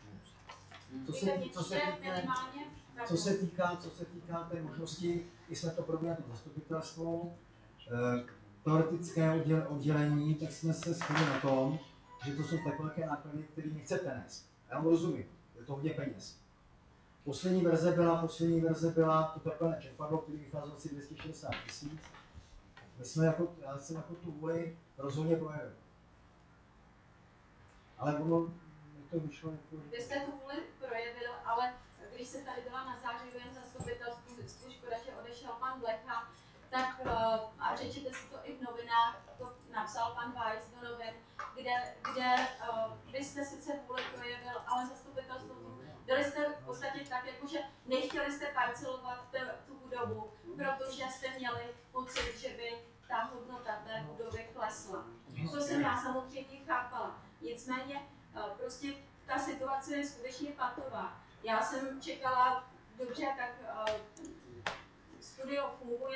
B: Co se týká té možnosti, i jsme to proběhli na zastupitelstvu, teoretické oddělení, tak jsme se shodli na tom, že to jsou takové náklady, které nechcete nést. Já vám rozumím, je to hodně peněz. Poslední verze byla to takové čerpadlo, který vycházel asi 260 000. Já jsem jako tu vůli rozhodně projevil. Ale to vyšlo jako...
M: Vy jste tu vůli projevil, ale když se tady byla na zářivém zastupitelstvu, škoda, že odešel pan Blecha, tak a přečtěte si to i v novinách, to napsal pan Weiss do novin, kde vy jste sice vůli projevil, ale zastupitelstvo byli jste v podstatě tak, jakože nechtěli jste parcelovat tu budovu, protože jste měli pocit, že by ta hodnota té budovy klesla. To jsem já samozřejmě chápala. Nicméně prostě ta situace je skutečně patová. Já jsem čekala, dobře, tak studio funguje.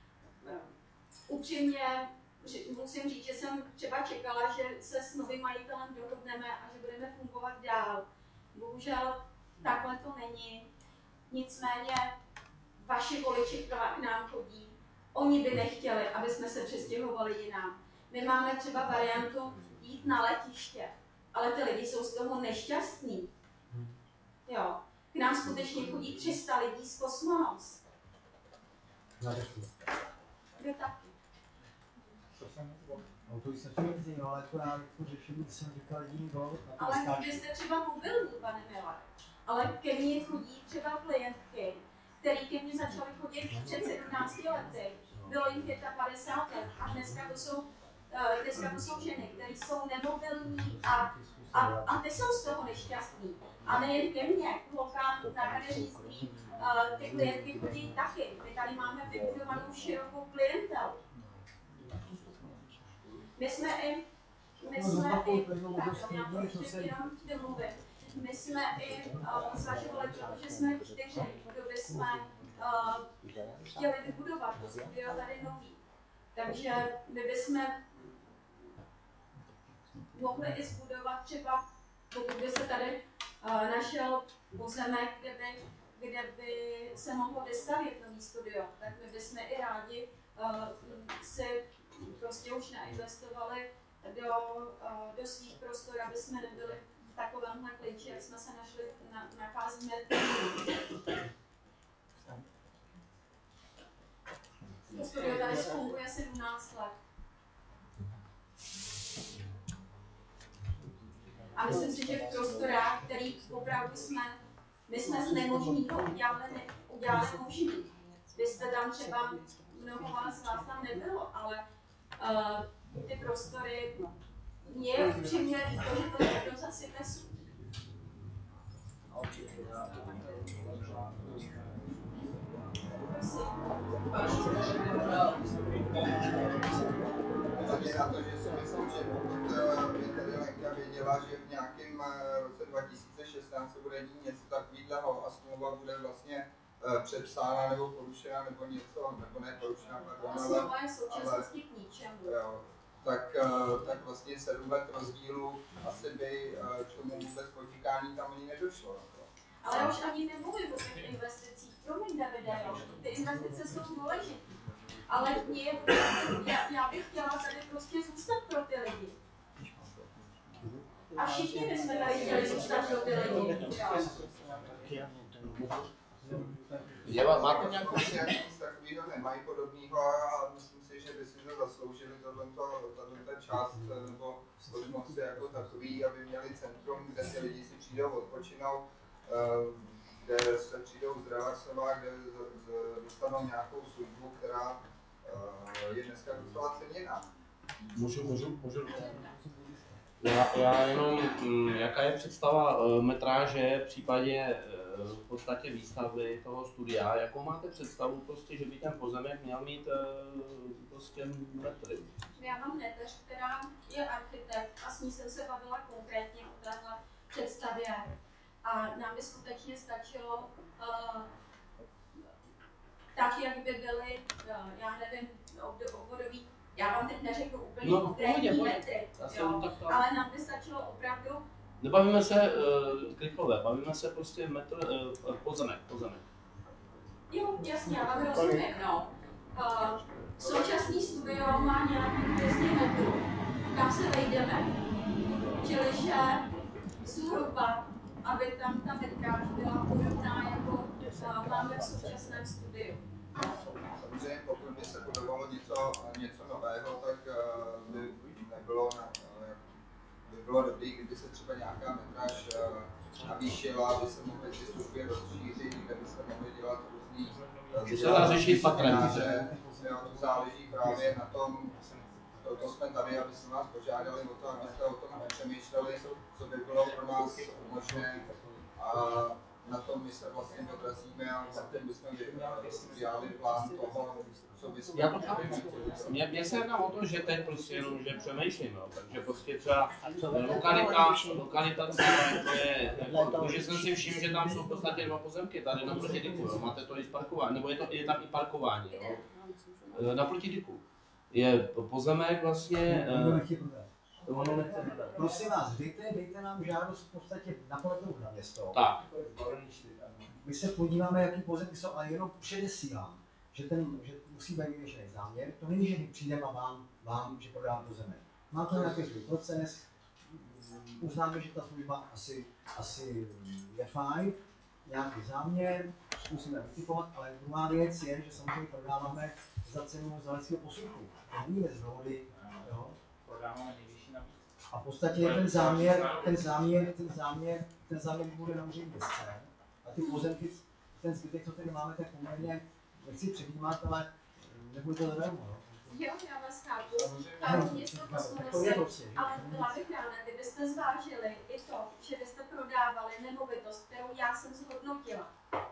M: Upřímně musím říct, že jsem třeba čekala, že se s novým majitelem dohodneme a že budeme fungovat dál. Bohužel takhle to není. Nicméně vaši voliči k nám chodí. Oni by nechtěli, aby jsme se přestěhovali jinam. My máme třeba variantu jít na letiště, ale ty lidi jsou z toho nešťastní. Jo. K nám skutečně chodí 300 lidí z Kosmonos. Vy taky.
B: No to jsem si ale to já jako řešení jsem říkal jiný bod.
M: Ale vy jste třeba mobilní, pane Milare. Ale ke mně chodí třeba klientky, který ke mně začaly chodit před 17 lety. Bylo jim 55 let a dneska to jsou ženy, které jsou nemobilní a ty jsou z toho nešťastní. A nejen ke mně, holkám na kadeřnictví, ty klientky chodí taky. My tady máme vybudovanou širokou klientelu. My jsme i zvažovali, protože jsme 4, kdo bychom chtěli vybudovat to studio tady nový. Takže my bychom mohli i zbudovat třeba, pokud by se tady našel pozemek, kde by se mohlo vystavět nový studio, tak my bychom i rádi si prostě už nainvestovali do svých prostor, aby jsme nebyli v takovémhle kliči, jak jsme se nacházíme. To studio tady funguje 17 let. A myslím si, že v prostorách, který opravdu my jsme z nemožného udělali možný. Vy jste tam třeba, mnoho z vás tam nebylo, ale ty prostory Mně je upřímně líto, že to někdo zasype sůl.
N: Hlavně na to, že si myslím, že pokud by tady Lenka věděla, že v nějakém roce 2016 se bude dít něco takového a smlouva bude vlastně přepsána nebo porušena nebo něco, nebo ne porušena, pardon,
M: smlouva je současnosti k ničemu.
N: Tak vlastně 7 let rozdílu asi by k tomu vůbec podnikání tam ani nedošlo.
M: Ale já už ani nemluvím o těch investicích. Promiň, Davide, ty investice jsou důležité. Ale já bych chtěla tady prostě zůstat pro ty lidi. A všichni bychom tady chtěli zůstat pro ty lidi.
N: Máte nějakou nic takového nemají podobného a myslím si, že by si to zasloužili tato část nebo kosmosy jako takový, aby měli centrum, kde si lidi si přijdou odpočinout, kde se přijdou zrelaxovat, kde dostanou nějakou službu, která je dneska docela ceněná.
C: Můžu. Já jenom, jaká je představa metráže v případě v podstatě výstavby toho studia, jakou máte představu prostě, že by ten pozemek měl mít prostě metry?
M: Já mám neteř, která je architekt a s ní jsem se bavila konkrétně o téhle představě a nám by skutečně stačilo tak, jak by byly, já nevím, obvodový, já vám teď neřeknu úplně konkrétní metry, ale nám by stačilo opravdu.
C: Nebavíme se krychlové, bavíme se prostě pozemek.
M: Jo, jasně, já vám rozumím, no. Současný studio má nějakých 200 metrů, kam se vejdeme, čili že zhruba, aby tam ta metráž byla podobná, jako máme v současném studiu.
N: Samozřejmě, pokud by se budovalo něco nového, tak by bylo dobré, kdyby se třeba nějaká metráž navýšila, aby se mohly ty služby rozšířit, kde by se mohly dělat různý scénáře. To záleží právě na tom, to jsme tady, aby jsme vás požádali o to, abyste o tom přemýšleli, co by bylo pro nás možné. A na tom my se vlastně odrazíme a zatím bychom dělali plán toho, co bychom
C: já to chápu. Mně se jedná o to, že teď prostě jenom, že přemýšlím, no. Takže prostě třeba lokalita to je, že jsem si všiml, že tam jsou v podstatě 2 pozemky, tady naproti Diku, máte to i parkování, nebo je tam i parkování, jo. Naproti Diku je pozemek vlastně.
B: Prosím vás, dejte nám žádost v podstatě napadnou na město.
C: Tak.
B: My se podíváme, jaký pozemky jsou, ale jenom předesílám, že musí být vyvěšený záměr. To není, že my přijdeme a vám že prodáme pozemek. Má to nějaký svůj proces, uznáme, že ta služba asi je fajn, nějaký záměr, zkusíme vytipovat, ale druhá věc je, že samozřejmě prodáváme za cenu znaleckého posudku. To není bez dohody.
G: Prodáváme nejvyšší nabídku.
B: A v podstatě ten záměr bude na úřední desce. A ty pozemky, ten zbytek, co tady máme, tak poměrně nechci předjímat, ale nebude to zadarmo.
M: Jo, já vás chápu. Tam město Kosmonosy, ale byla bych ráda, kdybyste zvážili i to, že byste prodávali nemovitost, kterou já jsem zhodnotila.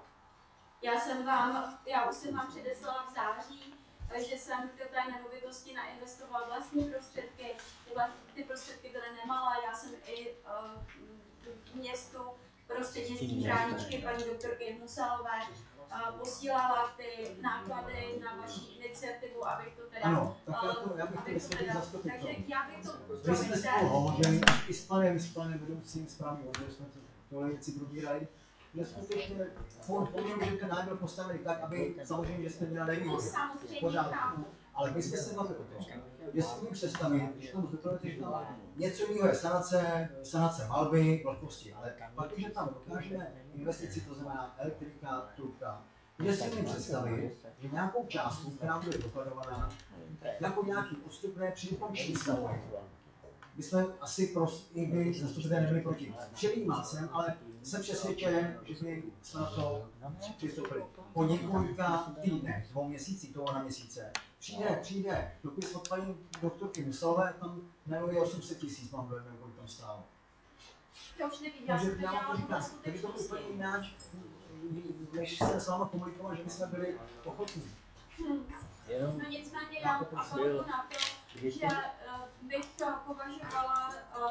M: Já už jsem vám předeslala v září, že jsem do té nemovitosti nainvestovala vlastní prostředky. Ty prostředky byly nemalé, já jsem i v městu prostřednictvím právničky paní doktorky Musalové posílala ty náklady na vaši iniciativu, abych to teda...
B: Ano, tak já bych to vysvětlil zastupitelů.
M: Takže já bych to...
B: My jsme spolu hovořili i s panem vedoucím správního odboru, jsme tohle věci probírali. Neskutečně že ten nájem byl postavený tak, aby samozřejmě, že jste měla nevýhody. Pořádku. Ale my jsme se bavili o tom, že si tím představit, když tam zdokladujete, že tam něco jiného je sanace malby, vlhkosti, ale pak, když tam dokážeme investici, to znamená elektrika, trubka, že si tím představit, že nějakou částku, která bude dokladovaná, jako nějaký odstupné při ukončení stavby, bychom asi i by zastupitelé nebyli proti. Předjímal jsem, ale jsem přesvědčen, že by jsme na to přistoupili. Po několika týdnech, 2 měsících, toho na měsíce, přijde dopis od paní doktorky Musilové, tam nevím, 800 000 mám dojem, kolik tam stálo.
M: Já už nevím, já jsem to dělala podle skutečnosti.
B: To úplně jinak, než se s vámi komunikoval, že bychom byli ochotní.
M: No nicméně já apeluju na to, že bych považovala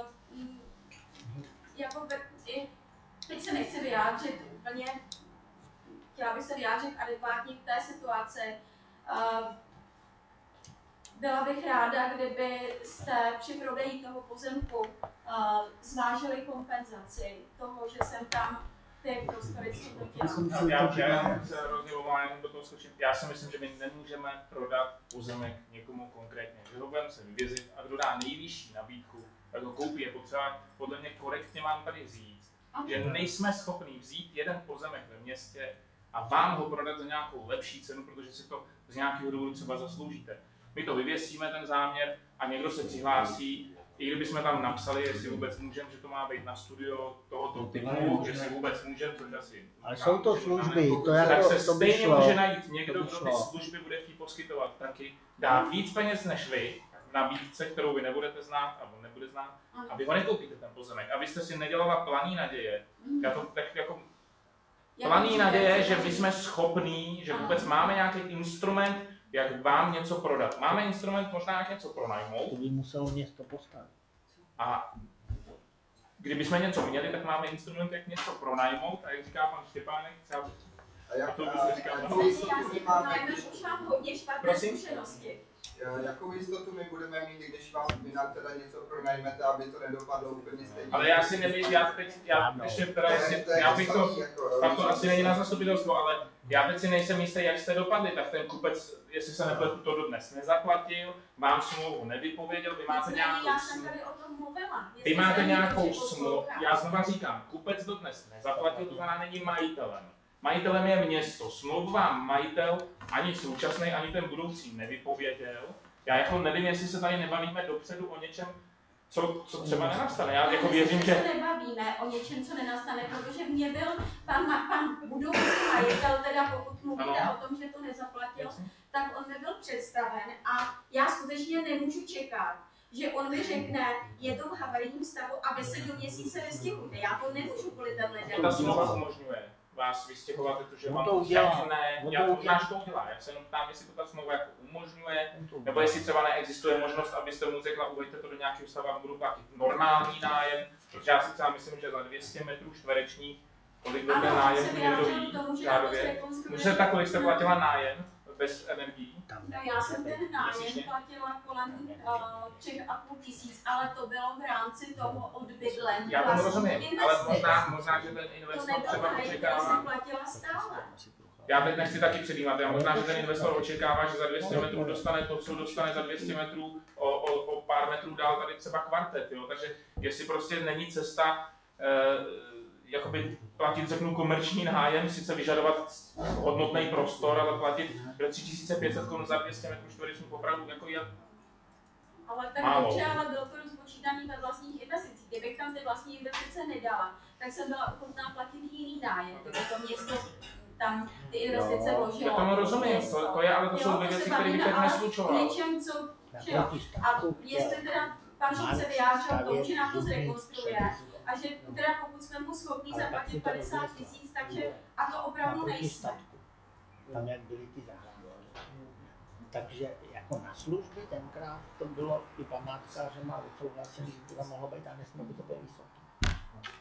M: jako teď se nechci vyjádřit úplně, chtěla bych se vyjádřit adekvátně k té situaci. Byla bych ráda, kdybyste při prodeji toho pozemku zvážili kompenzaci toho, že jsem tam ty prostory zhodnotila.
G: Já se hrozně omlouvám, do toho skočím. Já si myslím, že my nemůžeme prodat pozemek někomu konkrétně. Že ho budeme se vyvězit a kdo dá nejvyšší nabídku, tak ho koupí. Je potřeba podle mě korektně vám tady říct, že nejsme schopni vzít jeden pozemek ve městě a vám ho prodat za nějakou lepší cenu, protože si to z nějakého důvodu třeba zasloužíte. My to vyvěsíme, ten záměr, a někdo se přihlásí, i kdybychom tam napsali, jestli vůbec můžeme, že to má být na studio tohoto typu, že si vůbec můžeme, což asi...
E: Ale jsou to služby, to
G: tak
E: jako
G: se
E: to by
G: stejně
E: šlo.
G: může najít někdo, kdo ty služby bude chtít poskytovat taky, dá víc peněz než vy, v nabídce, kterou vy nebudete znát, nebo nebude znát, a vy ho nekoupíte ten pozemek. A vy jste si nedělala planý naděje, planý naděje, že my jsme schopní, že vůbec máme nějaký instrument, jak vám něco prodat. Máme instrument možná jak něco pronajmout.
E: To by muselo město postavit.
G: A kdybychom něco měli, tak máme instrument, jak něco pronajmout. A jak říká pan Štěpánek, třeba...
N: A
G: to byste říkal,
M: Už mám hodně špatné zkušenosti.
N: Jakou jistotu my budeme mít, když vám vy nám teda něco pronajmete, aby to nedopadlo úplně stejně?
G: Ale já si nevím, já bych to, pak to asi není na zastupitelstvo, ale já teď si nejsem jistý, jak jste dopadli, tak ten kupec, jestli se nepletu, to dodnes nezaplatil, vám smlouvu nevypověděl, vy máte nějakou
M: já jsem tady o tom mluvila.
G: Vy máte nějakou smlouvu, já znova říkám, kupec dodnes nezaplatil, to znamená není majitelem. Majitelem je město, smlouvu vám majitel ani současný, ani ten budoucí nevypověděl. Já jako nevím, jestli se tady nebavíme dopředu o něčem, co třeba nenastane. Já jako věřím, že...
M: se nebavíme o něčem, co nenastane, protože mě byl pan budoucí majitel, teda pokud mluvíte o tom, že to nezaplatil, tak on mi byl představen a já skutečně nemůžu čekat, že on mi řekne, je to v havarijním stavu a vy se do měsíce vystěhujte. Já to nemůžu kvůli tenhle den.
G: Ta smlouva umožňuje vás vystěhovat, protože vám
E: to udělá.
G: já to udělá. Já se jenom ptám, jestli to ta smlouva jako umožňuje, nebo jestli třeba neexistuje možnost, abyste mu řekla, uveďte to do nějakého stavu a budu platit normální nájem, protože já si třeba myslím, že za 200 metrů čtverečních, kolik byl ten nájem, někdo ví, řádově. Můžete tak, kolik jste platila nájem bez energií?
M: No, já jsem ten nájem platila kolem 3,5 tisíc, ale to bylo v rámci toho odbydlení.
G: Já tomu rozumím, ale možná, že ten investor třeba očekává.
M: Platila stále.
G: Já teď nechci taky předjímat, já možná, že ten investor očekává, že za 200 metrů dostane to, co dostane za 200 metrů o pár metrů dál tady třeba kvartet, jo? Takže jestli prostě není cesta jakoby platit, řeknu, komerční nájem, sice vyžadovat hodnotný prostor, ale platit 3500 Kč za 200 metrů čtverečních opravdu jako je
M: ale tak dobře, ale bylo to rozpočítání ve vlastních investicích. Kdybych tam ty vlastní investice nedala, tak jsem byla ochotná platit jiný nájem, kdyby to město tam ty investice vložilo.
G: Já tomu rozumím, to je, ale to jsou dvě věci, které bych teď neslučoval.
M: A jestli teda pan Žid se vyjádřil k tomu, že nám to zrekonstruuje, a že teda pokud jsme mu schopni zaplatit 50 tisíc, takže a to opravdu nejsme.
E: Tam jak byly ty zahrady. Takže jako na služby tenkrát to bylo i památkářema odsouhlasený, že to tam mohlo být a nesmělo by to být vysoký.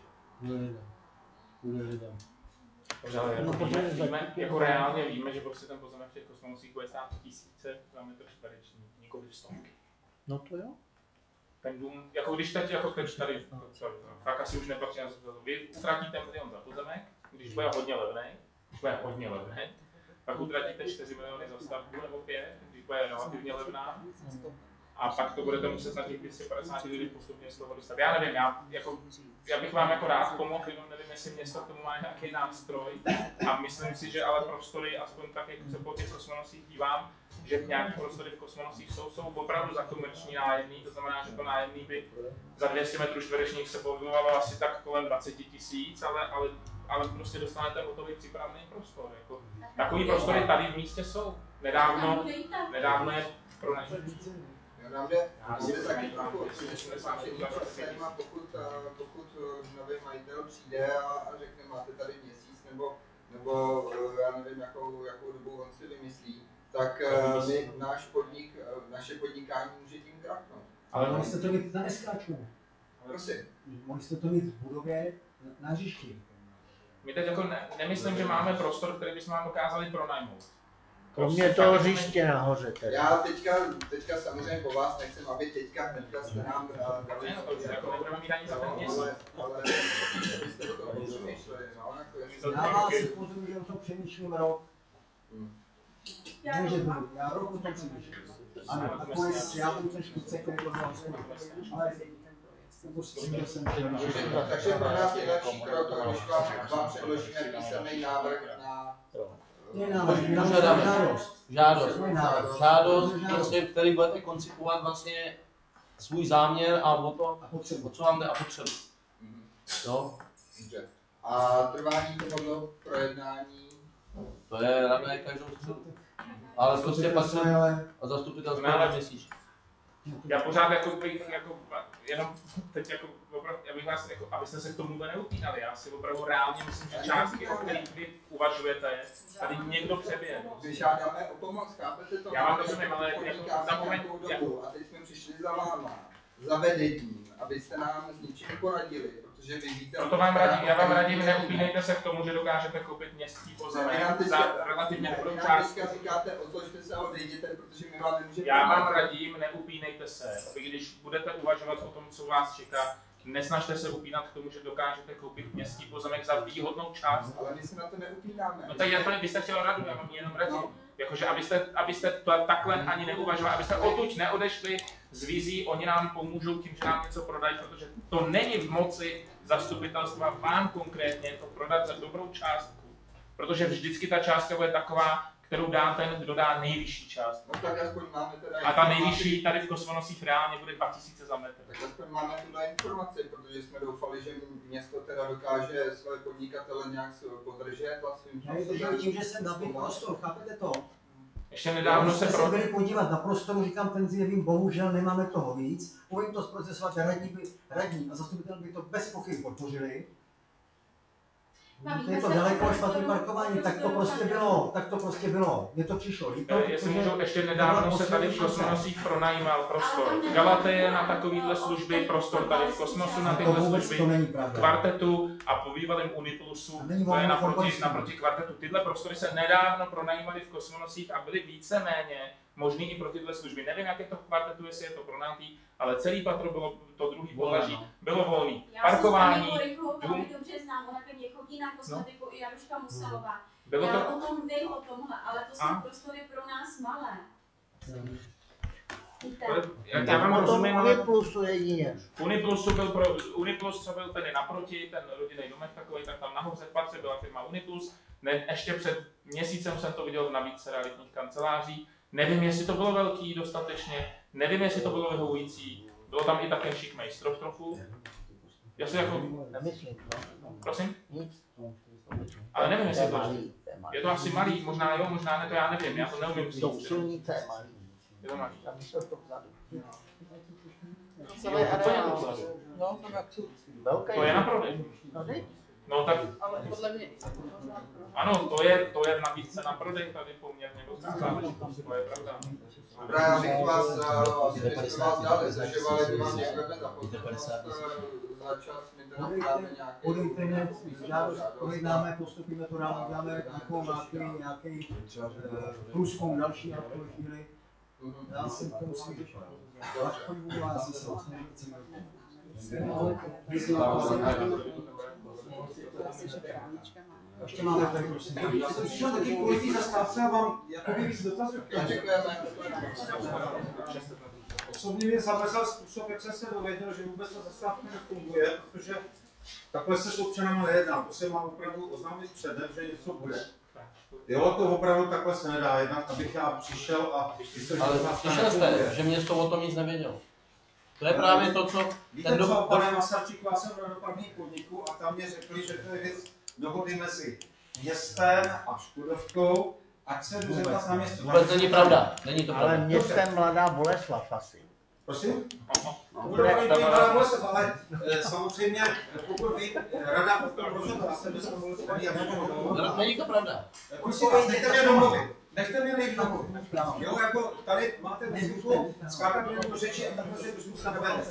G: No, jako reálně víme, že prostě ten pozemek v těch Kosmonosích bude stát tisíce za metr čtvereční, nikoli stovky.
E: No to jo.
G: Ten dům, jako když teď, jako teď tady, tak asi už nepatří na to. Vy utratíte milion za pozemek, když bude hodně levný, pak utratíte 4 miliony za stavbu nebo 5, když bude relativně levná. A pak to budete muset na těch 250 lidí postupně z toho dostat. Já nevím, já bych vám jako rád pomohl, jenom nevím, jestli město k tomu má nějaký nástroj. A myslím si, že ale prostory, aspoň tak, jak se po těch Kosmonosích dívám, že nějaké prostory v Kosmonosích jsou opravdu za komerční nájemný, to znamená, že to nájemný by za 200 metrů čtverečních se pohybovalo asi tak kolem 20 000, ale prostě dostanete hotový připravený prostor. Jako, takový prostory tady v místě jsou. Nedávno je pronajímají.
N: Nám jde taky trochu pokud nový majitel přijde a řekne, máte tady měsíc nebo já nevím, jakou dobu on si vymyslí, tak naše podnikání může tím krachnout.
B: Ale mohli jste to mít na Eskáčku.
N: Prosím.
B: Mohli jste to mít v budově na hřišti.
G: My teď jako nemyslím, že máme prostor, který bychom vám dokázali pronajmout.
E: Kromě toho hřiště nahoře teda.
N: Já teďka samozřejmě po vás nechcem, aby teďka hnedka jste nám dali.
G: Ne, to jako nebudeme mít ani za ten měsíc.
N: Ale byste o tom přemýšleli, no,
B: Já vás upozorňuji, že o tom přemýšlím rok. Ne, že budu, já rok o tom přemýšlím. Ano, takové já budu ten špice, který to vlastně. Ale
N: takže pro nás je lepší krok, když vám předložíme písemný návrh na...
C: Žádost, prostě, který budete koncipovat vlastně svůj záměr a o co vám jde a potřebu. Jo?
N: A trvání tohoto projednání?
C: To je radné každou středu. Ale prostě pak se a zastupitelstvo měsíc.
G: Já pořád jenom teď já bych vás, abyste se k tomu neupínali, já si opravdu reálně myslím, že částky, o kterých vy uvažujete, tady někdo přeběhl.
N: My žádáme o pomoc, chápete to?
G: Já vám rozumím, ale zapomeňte.
N: A teď jsme přišli za váma, za vedením, abyste nám s něčím poradili, protože vy víte...
G: Proto vám radím, já vám radím, neupínejte se k tomu, že dokážete koupit městský pozemek za relativně dobrou částku.
N: Teďka říkáte, odložte se a odejděte, protože my vám nemůžeme...
G: Já vám radím, neupínejte se. Když budete uvažovat o tom, co vás čeká, nesnažte se upínat k tomu, že dokážete koupit městský pozemek za výhodnou část.
N: Ale my se na to neupínáme.
G: No tak byste chtěl radu, já vám jenom radím. Jakože abyste to takhle ani neuvažovali, abyste odtud neodešli z vizí, oni nám pomůžou tím, že nám něco prodají, protože to není v moci zastupitelstva vám konkrétně to prodat za dobrou částku. Protože vždycky ta částka bude taková, kterou dá ten, kdo dá nejvyšší částku.
N: No tak aspoň máme teda...
G: A ta nejvyšší tady v Kosmonosích reálně bude 2000 za metr.
N: Tak aspoň máme tuhle informaci, protože jsme doufali, že město teda dokáže své podnikatele nějak podržet a svým
B: způsobem... Tím, že jsem nabít prostor, chápete to?
G: Ještě nedávno se
B: byli podívat na prostoru, říkám, ten zjevím, bohužel nemáme toho víc. Povím to zprocesovat, radní a zastupitel by to bez pochyb podpořili. Je to daleko špatný parkování, tak to prostě bylo, mně to přišlo líto.
G: Jestli můžu, ještě nedávno se tady v Kosmonosích pronajímal prostor Galateje na takovýhle služby, prostor tady v Kosmosu na tyhle služby, Kvartetu a po bývalém Uniplusu, to je naproti Kvartetu. Tyhle prostory se nedávno pronajímaly v Kosmonosích a byly víceméně možný i pro tyhle služby. Nevím, jak je to v Kvartetu, jestli je to pronajatý, ale celý patro bylo, to druhý podlaží, bylo volný. Parkování,
M: velmi dobře znám, ona ke mně chodí na kosmetiku i Jaruška Muselová. Já o tom vím, o tomhle, ale to jsou prostory pro nás malé.
G: Já vám rozumím, ale
E: Uniplusu jedině.
G: Uniplus, co byl tady naproti, ten rodinný domek takový, tak tam nahoře v patře byla firma Uniplus. Ještě před měsícem jsem to viděl v nabídce realitních kanceláří. Nevím, jestli to bylo velký dostatečně, nevím, jestli to bylo vyhovující. Bylo tam i také šikmejstrov trochu. Já si jako...
E: Nemyslím.
G: Prosím? Ale nevím, jestli to je to asi malý, možná jo, možná ne, to já nevím, já to neumím říct.
E: To silnice malý.
G: Je to malý.
E: Tam jsou to vzadu.
D: Celé areál.
E: No, to jak jsou.
G: To je na prodej. No tak...
D: Ale podle mě...
G: Ano, to je nabídce na prodej tady poměrně velká záležitost, to je pravda.
N: Dobrá, já bych vás dál nezažívali, kdy vám děkujeme za pozornost, za čas, my teda dáme nějaký...
B: Projednáme, postupíme to dál, uděláme nějaký průzkum další na tuhle chvíli. Já si to musím říct. Až chodím u vás, se vlastně nechceme. Ještě máme tady, prosím. Já jsem přišel taky kvůli zastávce a vám jakoby víc dotazů.
N: Děkujeme.
O: Osobně mě zamrzal způsob, jak jsem se dověděl, že vůbec ta zastávka nefunguje, protože takhle se s občanama nejedná. To se má opravdu oznámit předem, že něco bude. Jo, to opravdu takhle se nedá, jednak abych já přišel a...
C: Ale slyšel jste, že město o tom nic nevědělo. To je právě to, co...
O: Víte co, pane Masarčíku, já jsem byl na dopravním podniku a tam mě řekli, že to je věc dohody mezi městem a Škodovkou, ať se jdu zeptat na město.
C: Vůbec není pravda, není to pravda.
E: Ale městem Mladá Boleslav asi.
O: Prosím? Bude Mladá Boleslav, ale samozřejmě, pokud vy rada o tom rozhodla, já jsem dneska mluvil s paní Jablíkovou.
C: Není to pravda.
O: Prosím vás, nechte mě domluvit. Nechte mě nejít domluvit. Jo, jako tady máte nezvyku skákat mě do řeči a takhle se diskuse nevede.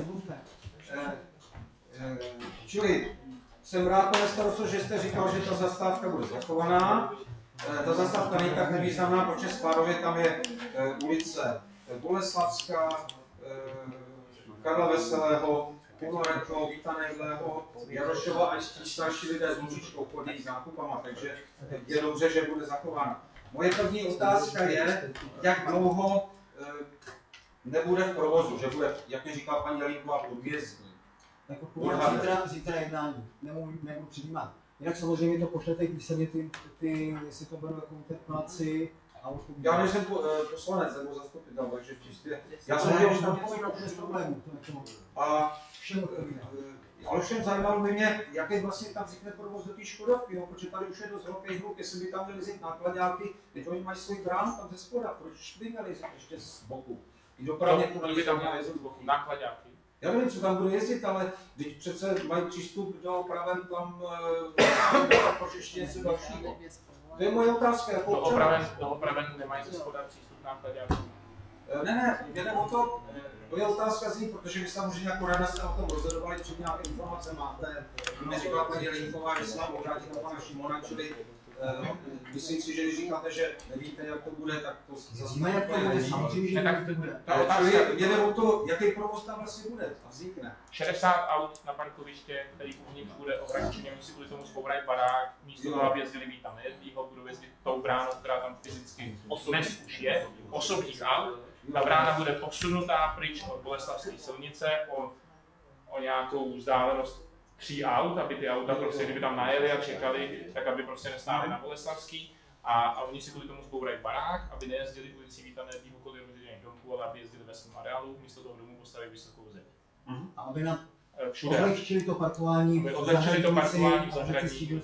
O: Čili jsem rád, pane starosto, že jste říkal, že ta zastávka bude zachovaná. Ta zastávka není tak nevýznamná, protože Spárově tam je ulice Boleslavská, Karla Veselého, Poloretno, Víta Nejdlého, Jarošova a starší lidé s Lužičkou chodí s nákupama, takže je dobře, že bude zachována. Moje první otázka je, jak dlouho nebude v provozu, že bude, jak mi říká paní Jelínková, podvězdní.
B: Jako zítra jednání, nebudu přijímat. Jinak samozřejmě to pošlete písemně jestli to bude jako interpelaci.
O: Já nejsem poslanec nebo zastupitel, takže čistě. Já jsem
B: dělal tam bez problémů.
O: A ale všem zajímalo by mě, jaký vlastně tam vznikne provoz do té Škodovky, no, protože tady už je dost velký hluk, jestli by tam měli jezdit nákladáky, teď oni mají svůj bránu tam ze spoda, proč by měli jezdit ještě z boku? I dopravně to
G: by tam měli jezdit z boku, nákladáky.
O: Já nevím, co tam bude jezdit, ale teď přece mají přístup do opraven tam proč ještě něco dalšího. To je moje otázka. Jako
G: do opraven nemají ze spoda přístup nákladáků.
O: Ne, jde o to, je otázka zní, protože vy samozřejmě jako rada jste o tom rozhodovali, před nějaké informace máte. Mě říkala paní Jelínková, že se vám obrátí na pana Šimona, čili myslím si, že když říkáte, že nevíte, jak to bude, tak to zase
B: jak to bude, samozřejmě, že nebude.
O: Jde o to, jaký provoz tam vlastně bude a vznikne.
G: 60 aut na parkoviště, který uvnitř bude ohraničený, oni si kvůli tomu zbourají barák, místo toho, aby jezdili Víta Nejedlýho, budou jezdit tou bránou, která tam fyzicky dnes už je, osobních aut. Ta brána bude posunutá pryč od Boleslavské silnice o nějakou vzdálenost 3 aut, aby ty auta prostě, kdyby tam najeli a čekali, tak aby prostě nestáli na Boleslavský a oni si kvůli tomu zbourají barák, aby nejezdili ulicí Víta Nejedlýho kolem rodinných domků, ale aby jezdili ve svém areálu, místo toho domu postaví vysokou zeď.
B: A aby nám
G: odlehčili
B: to parkování
G: v zahradníku.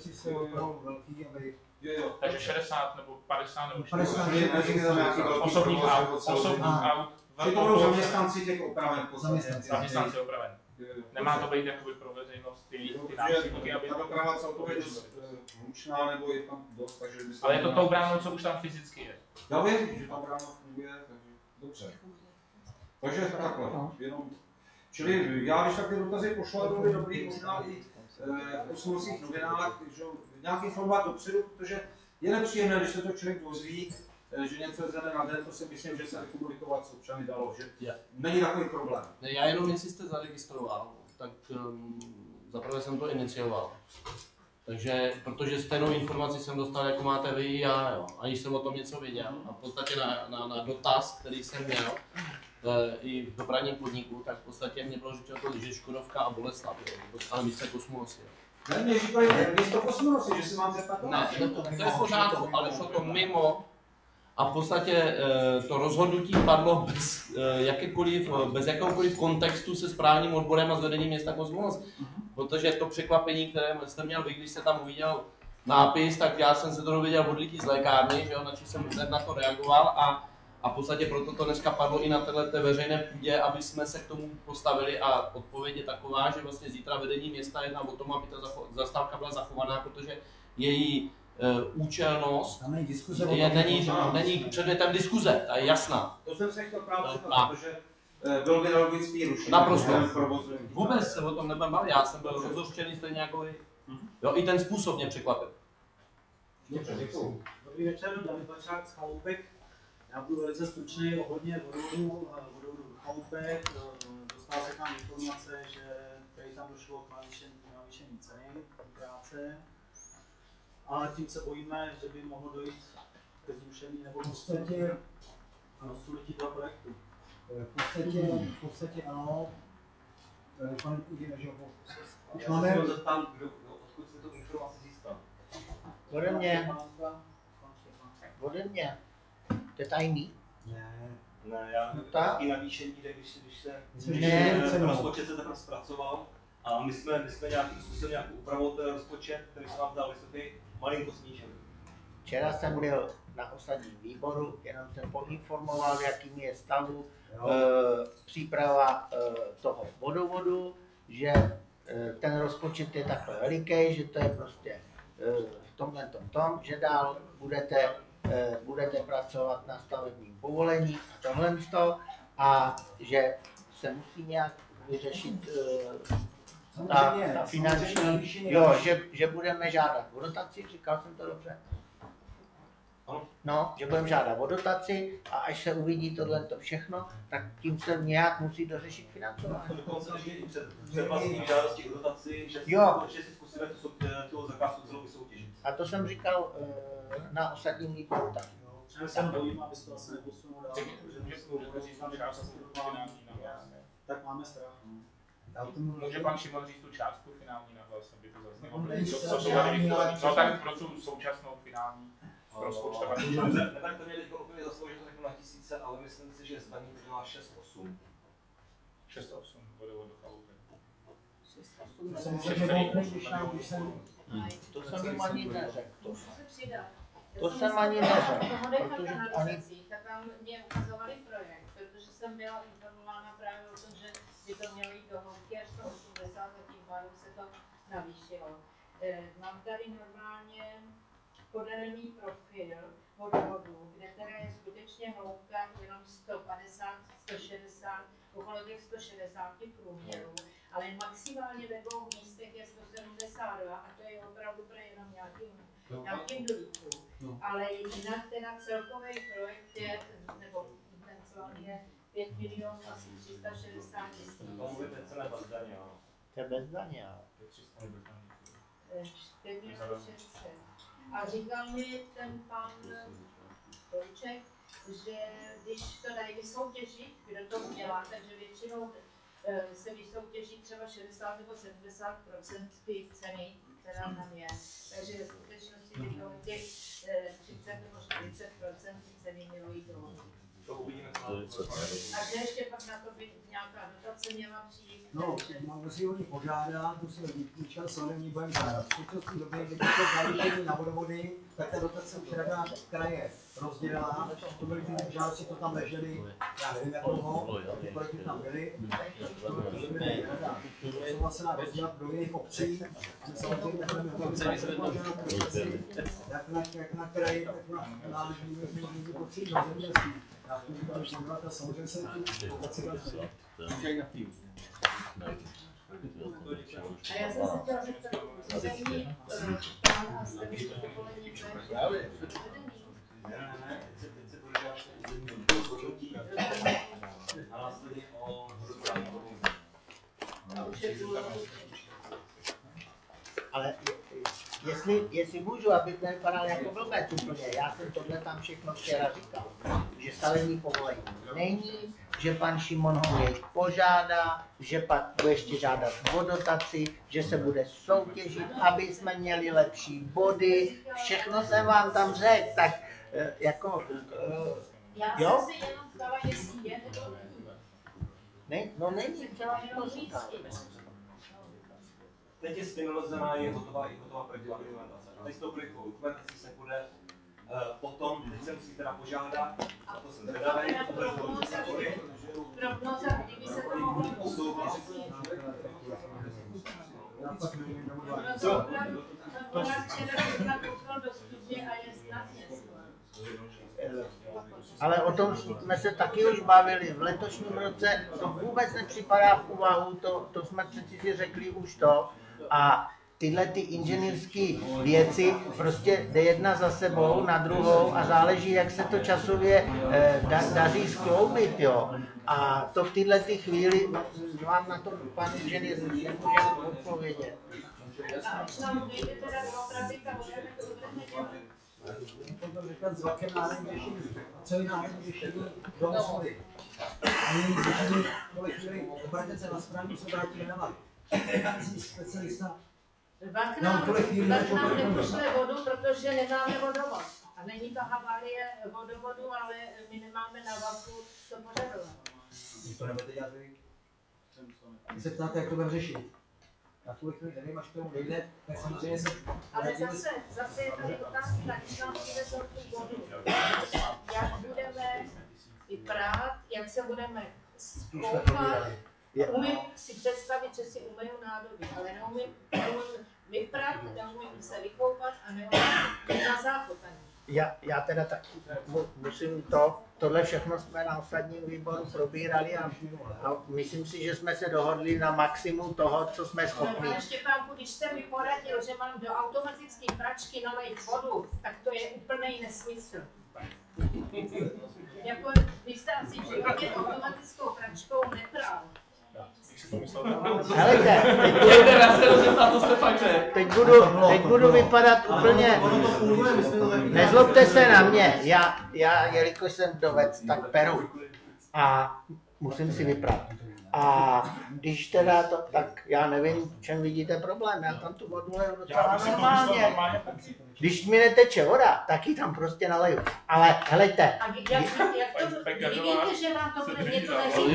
G: Takže 60 nebo 50 nebo 40 osobních aut.
O: Že to budou zaměstnanci těch opraven.
G: Zaměstnanci opraven. Nemá to být jakoby pro veřejnost ty návštěvníky, aby...
O: Ta doprava celkově je dost hlučná, nebo je tam dost, takže...
G: Ale je to tou bránou, co už tam fyzicky je.
O: Já vím, že ta brána funguje, takže dobře. Takže takhle, jenom... Čili já, když takové dotazy pošlu, bylo by dobrý možná i v posledních novinách, že nějak informovat dopředu, protože je nepříjemné, když se to člověk dozví, že něco je ze dne na den, to si myslím, že se komunikovat s občany dalo, že není takový problém.
C: Ne, já jenom, jestli jste zaregistroval, tak zaprvé jsem to inicioval. Takže, protože stejnou informaci jsem dostal, jako máte vy i já, jo, aniž jsem o tom něco věděl. A v podstatě na dotaz, který jsem měl, i v dopravním podniku, tak v podstatě mě bylo řečeno to, že Škodovka a Boleslav, ale místo Kosmosy.
O: Ne, mě říkají, místo Kosmosy, že si mám zeptat.
C: Ne, to je v pořádku, ale šlo to mimo a v podstatě to rozhodnutí padlo bez jakéhokoliv kontextu se správním odborem a s vedením města Kosmos. Protože to překvapení, které jste měl vy, když jste tam uviděl nápis, tak já jsem se to dověděl od lidí z lékárny, že jo, na čím jsem na to reagoval a v podstatě proto to dneska padlo i na této veřejné půdě, aby jsme se k tomu postavili a odpověď je taková, že vlastně zítra vedení města jedná o tom, aby ta zastávka byla zachovaná, protože její účelnost není předmětem diskuze, ta je jasná.
O: To jsem se chtěl právě zeptat, protože byl by logický rušení.
C: Naprosto. Vůbec se o tom nebudem bavit, já jsem byl rozhořčený stejně jako vy. Jo, i ten způsob mě překvapil.
P: Dobrý večer, David Bačák z Chaloupek. Já budu velice stručný ohledně vodovodu Chaloupek. Dostala se tam informace, že tady tam došlo k navýšení ceny práce. A tím se bojíme, že by mohlo dojít ke zrušení nebo rozsunutí toho projektu.
B: V podstatě ano. Pane Kudine, že už máme...
L: Zeptám, odkud jste tu informaci získal?
E: Ode mě. ode mě. To je tajný?
Q: Ne, já
E: tak?
Q: i navýšení, když
E: Ne.
Q: rozpočet se takhle zpracoval a my jsme nějakým způsobem nějak upravil ten rozpočet, který se nám dal vysoký, malinko snížil.
E: Včera jsem byl na osadním výboru, jenom jsem poinformoval, v jakým je stavu příprava toho vodovodu, že ten rozpočet je takhle veliký, že to je prostě v tomhle tom, že dál budete pracovat na stavebním povolení a tohle a že se musí nějak vyřešit ta finanční, jo, že budeme žádat o dotaci, říkal jsem to dobře? No, že budeme žádat o dotaci a až se uvidí tohleto všechno, tak tím se nějak musí dořešit financování.
Q: Dokonce i před vlastní žádostí o dotaci, že si zkusíme tu zakázku celou vysoutěžit.
E: A to jsem říkal na osadním výboru taky.
P: Já se bojím, aby to asi neposunul dál, protože tak máme strach.
G: Může pan Šimon říct tu částku finální na hlas, aby to zaznělo? No tak pro tu současnou finální rozpočtovanou.
Q: Neberte mě teď úplně za slovo, že to řeknu na tisíce, ale myslím si, že zdaní to dělá 6,8.
G: 6,8 vodovod do chalupy.
E: To jsem jim ani neřekl. To jsem ani neřekl, protože ani...
J: Tak tam mě ukazovali projekt, protože jsem byla informována právě o tom, že by to mělo jít do hloubky až 180 a tím pádem se to navýšilo. Mám tady normálně podaný profil vodovodu, kde teda je skutečně hloubka jenom 150, 160, okolo těch 160 průměrů, ale maximálně ve dvou místech je 172 a to je opravdu pro jenom nějakým dolíku. Ale jinak teda celkový projekt je, nebo ten celý je 5 milionů asi 360 000.
Q: To mluvíte celé bez daně, jo?
E: To je bez daně, jo.
J: 4 milionů 600. A říkal mi ten pan Polček, že když to dají vysoutěžit, kdo to udělá, takže většinou se vysoutěží třeba 60 nebo 70% ty ceny, která tam je. Takže v skutečnosti by to těch 30 nebo 40% ceny mělo jít dolů.
Q: To uvidíme.
J: A že ještě pak na to by nějaká dotace měla přijít.
B: No, musí oni požádat, musí vyčkat soudem, budeme žádat. V současné době, když to zajištění na vodovody, tak ta dotace už rada kraje rozdělila. To byly ty žádosti, co tam ležely, já nevím jak dlouho, ty projekty tam byly. Souhlasená rozdělat do jiných obcí. Samozřejmě budeme jak na kraji, tak na národní obcí do zemědělství. Já to říkám, že ta samozřejmě se dotace vrací.
J: A já jsem se chtěla zeptat, poslední plán a stavební povolení, to je
Q: a následně o rozhodování
E: Ale jestli můžu, aby to nevypadal jako blbec úplně, já jsem tohle tam všechno včera říkal, že stavební povolení není, že pan Šimon ho jej požádá, že pak bude ještě žádat o dotaci, že se bude soutěžit, aby jsme měli lepší body, všechno jsem vám tam řekl, tak jako,
J: já jsem si jenom ptala, jestli je nebo
E: není. No není, třeba mi to říká.
Q: Teď je finalizovaná, je hotová projektová dokumentace. Teď s tou projektovou dokumentací se bude potom, teď se musí teda požádat, a to jsem zvědavý, to bude
J: prognoza, kdyby se to mohlo
E: Ale o tom jsme se taky už bavili. V letošním roce to vůbec nepřipadá v úvahu, to jsme přeci si řekli už to. A tyhle ty inženýrské věci prostě jde jedna za sebou na druhou a záleží, jak se to časově daří skloubit, jo. A to v této chvíli vám na to pan inženýr nemůže odpovědět.
J: A když nám dojde teda do opravy, tak co budeme dělat?
B: To říkat s velkým národním řešení. A celý národní řešení do osnovy. A nyní řešení, tohle chvíli, obraťte se na správní, se vrátí na specialista.
J: Bank nám nepošle vodu, protože nemáme vodovod.
R: A není to havárie vodovodu, ale my nemáme na vaku to pořadovat.
B: To nebudete dělat vy. Vy se ptáte, jak to budeme řešit. Na tuhle chvíli nevím, až k tomu dojde, tak samozřejmě se...
R: Ale zase je tady otázka, když nám přivezou tu vodu, jak budeme i prát, jak se budeme koupat. Umím si představit, že si umyju nádobí, ale neumím vyprat, neumím se vykoupat a neumím na záchod ani.
E: Já teda tak musím tohle všechno jsme na ostatním výboru probírali a myslím si, že jsme se dohodli na maximum toho, co jsme schopni.
R: Pane Štěpánku, když jste mi poradil, že mám do automatické pračky nalejt vodu, tak to je úplný nesmysl. Jako, vy jste asi v životě automatickou pračkou nepral.
E: Helejte, teď budu vypadat úplně, nezlobte se na mě, já jelikož jsem dovec, tak peru a musím si vyprat. A když teda to, tak já nevím, v čem vidíte problém, já tam tu vodu leju docela normálně. Když mi neteče voda, tak ji tam prostě naleju. Ale helejte.
R: A jak to, vidíte, že vám to bude něco neříká?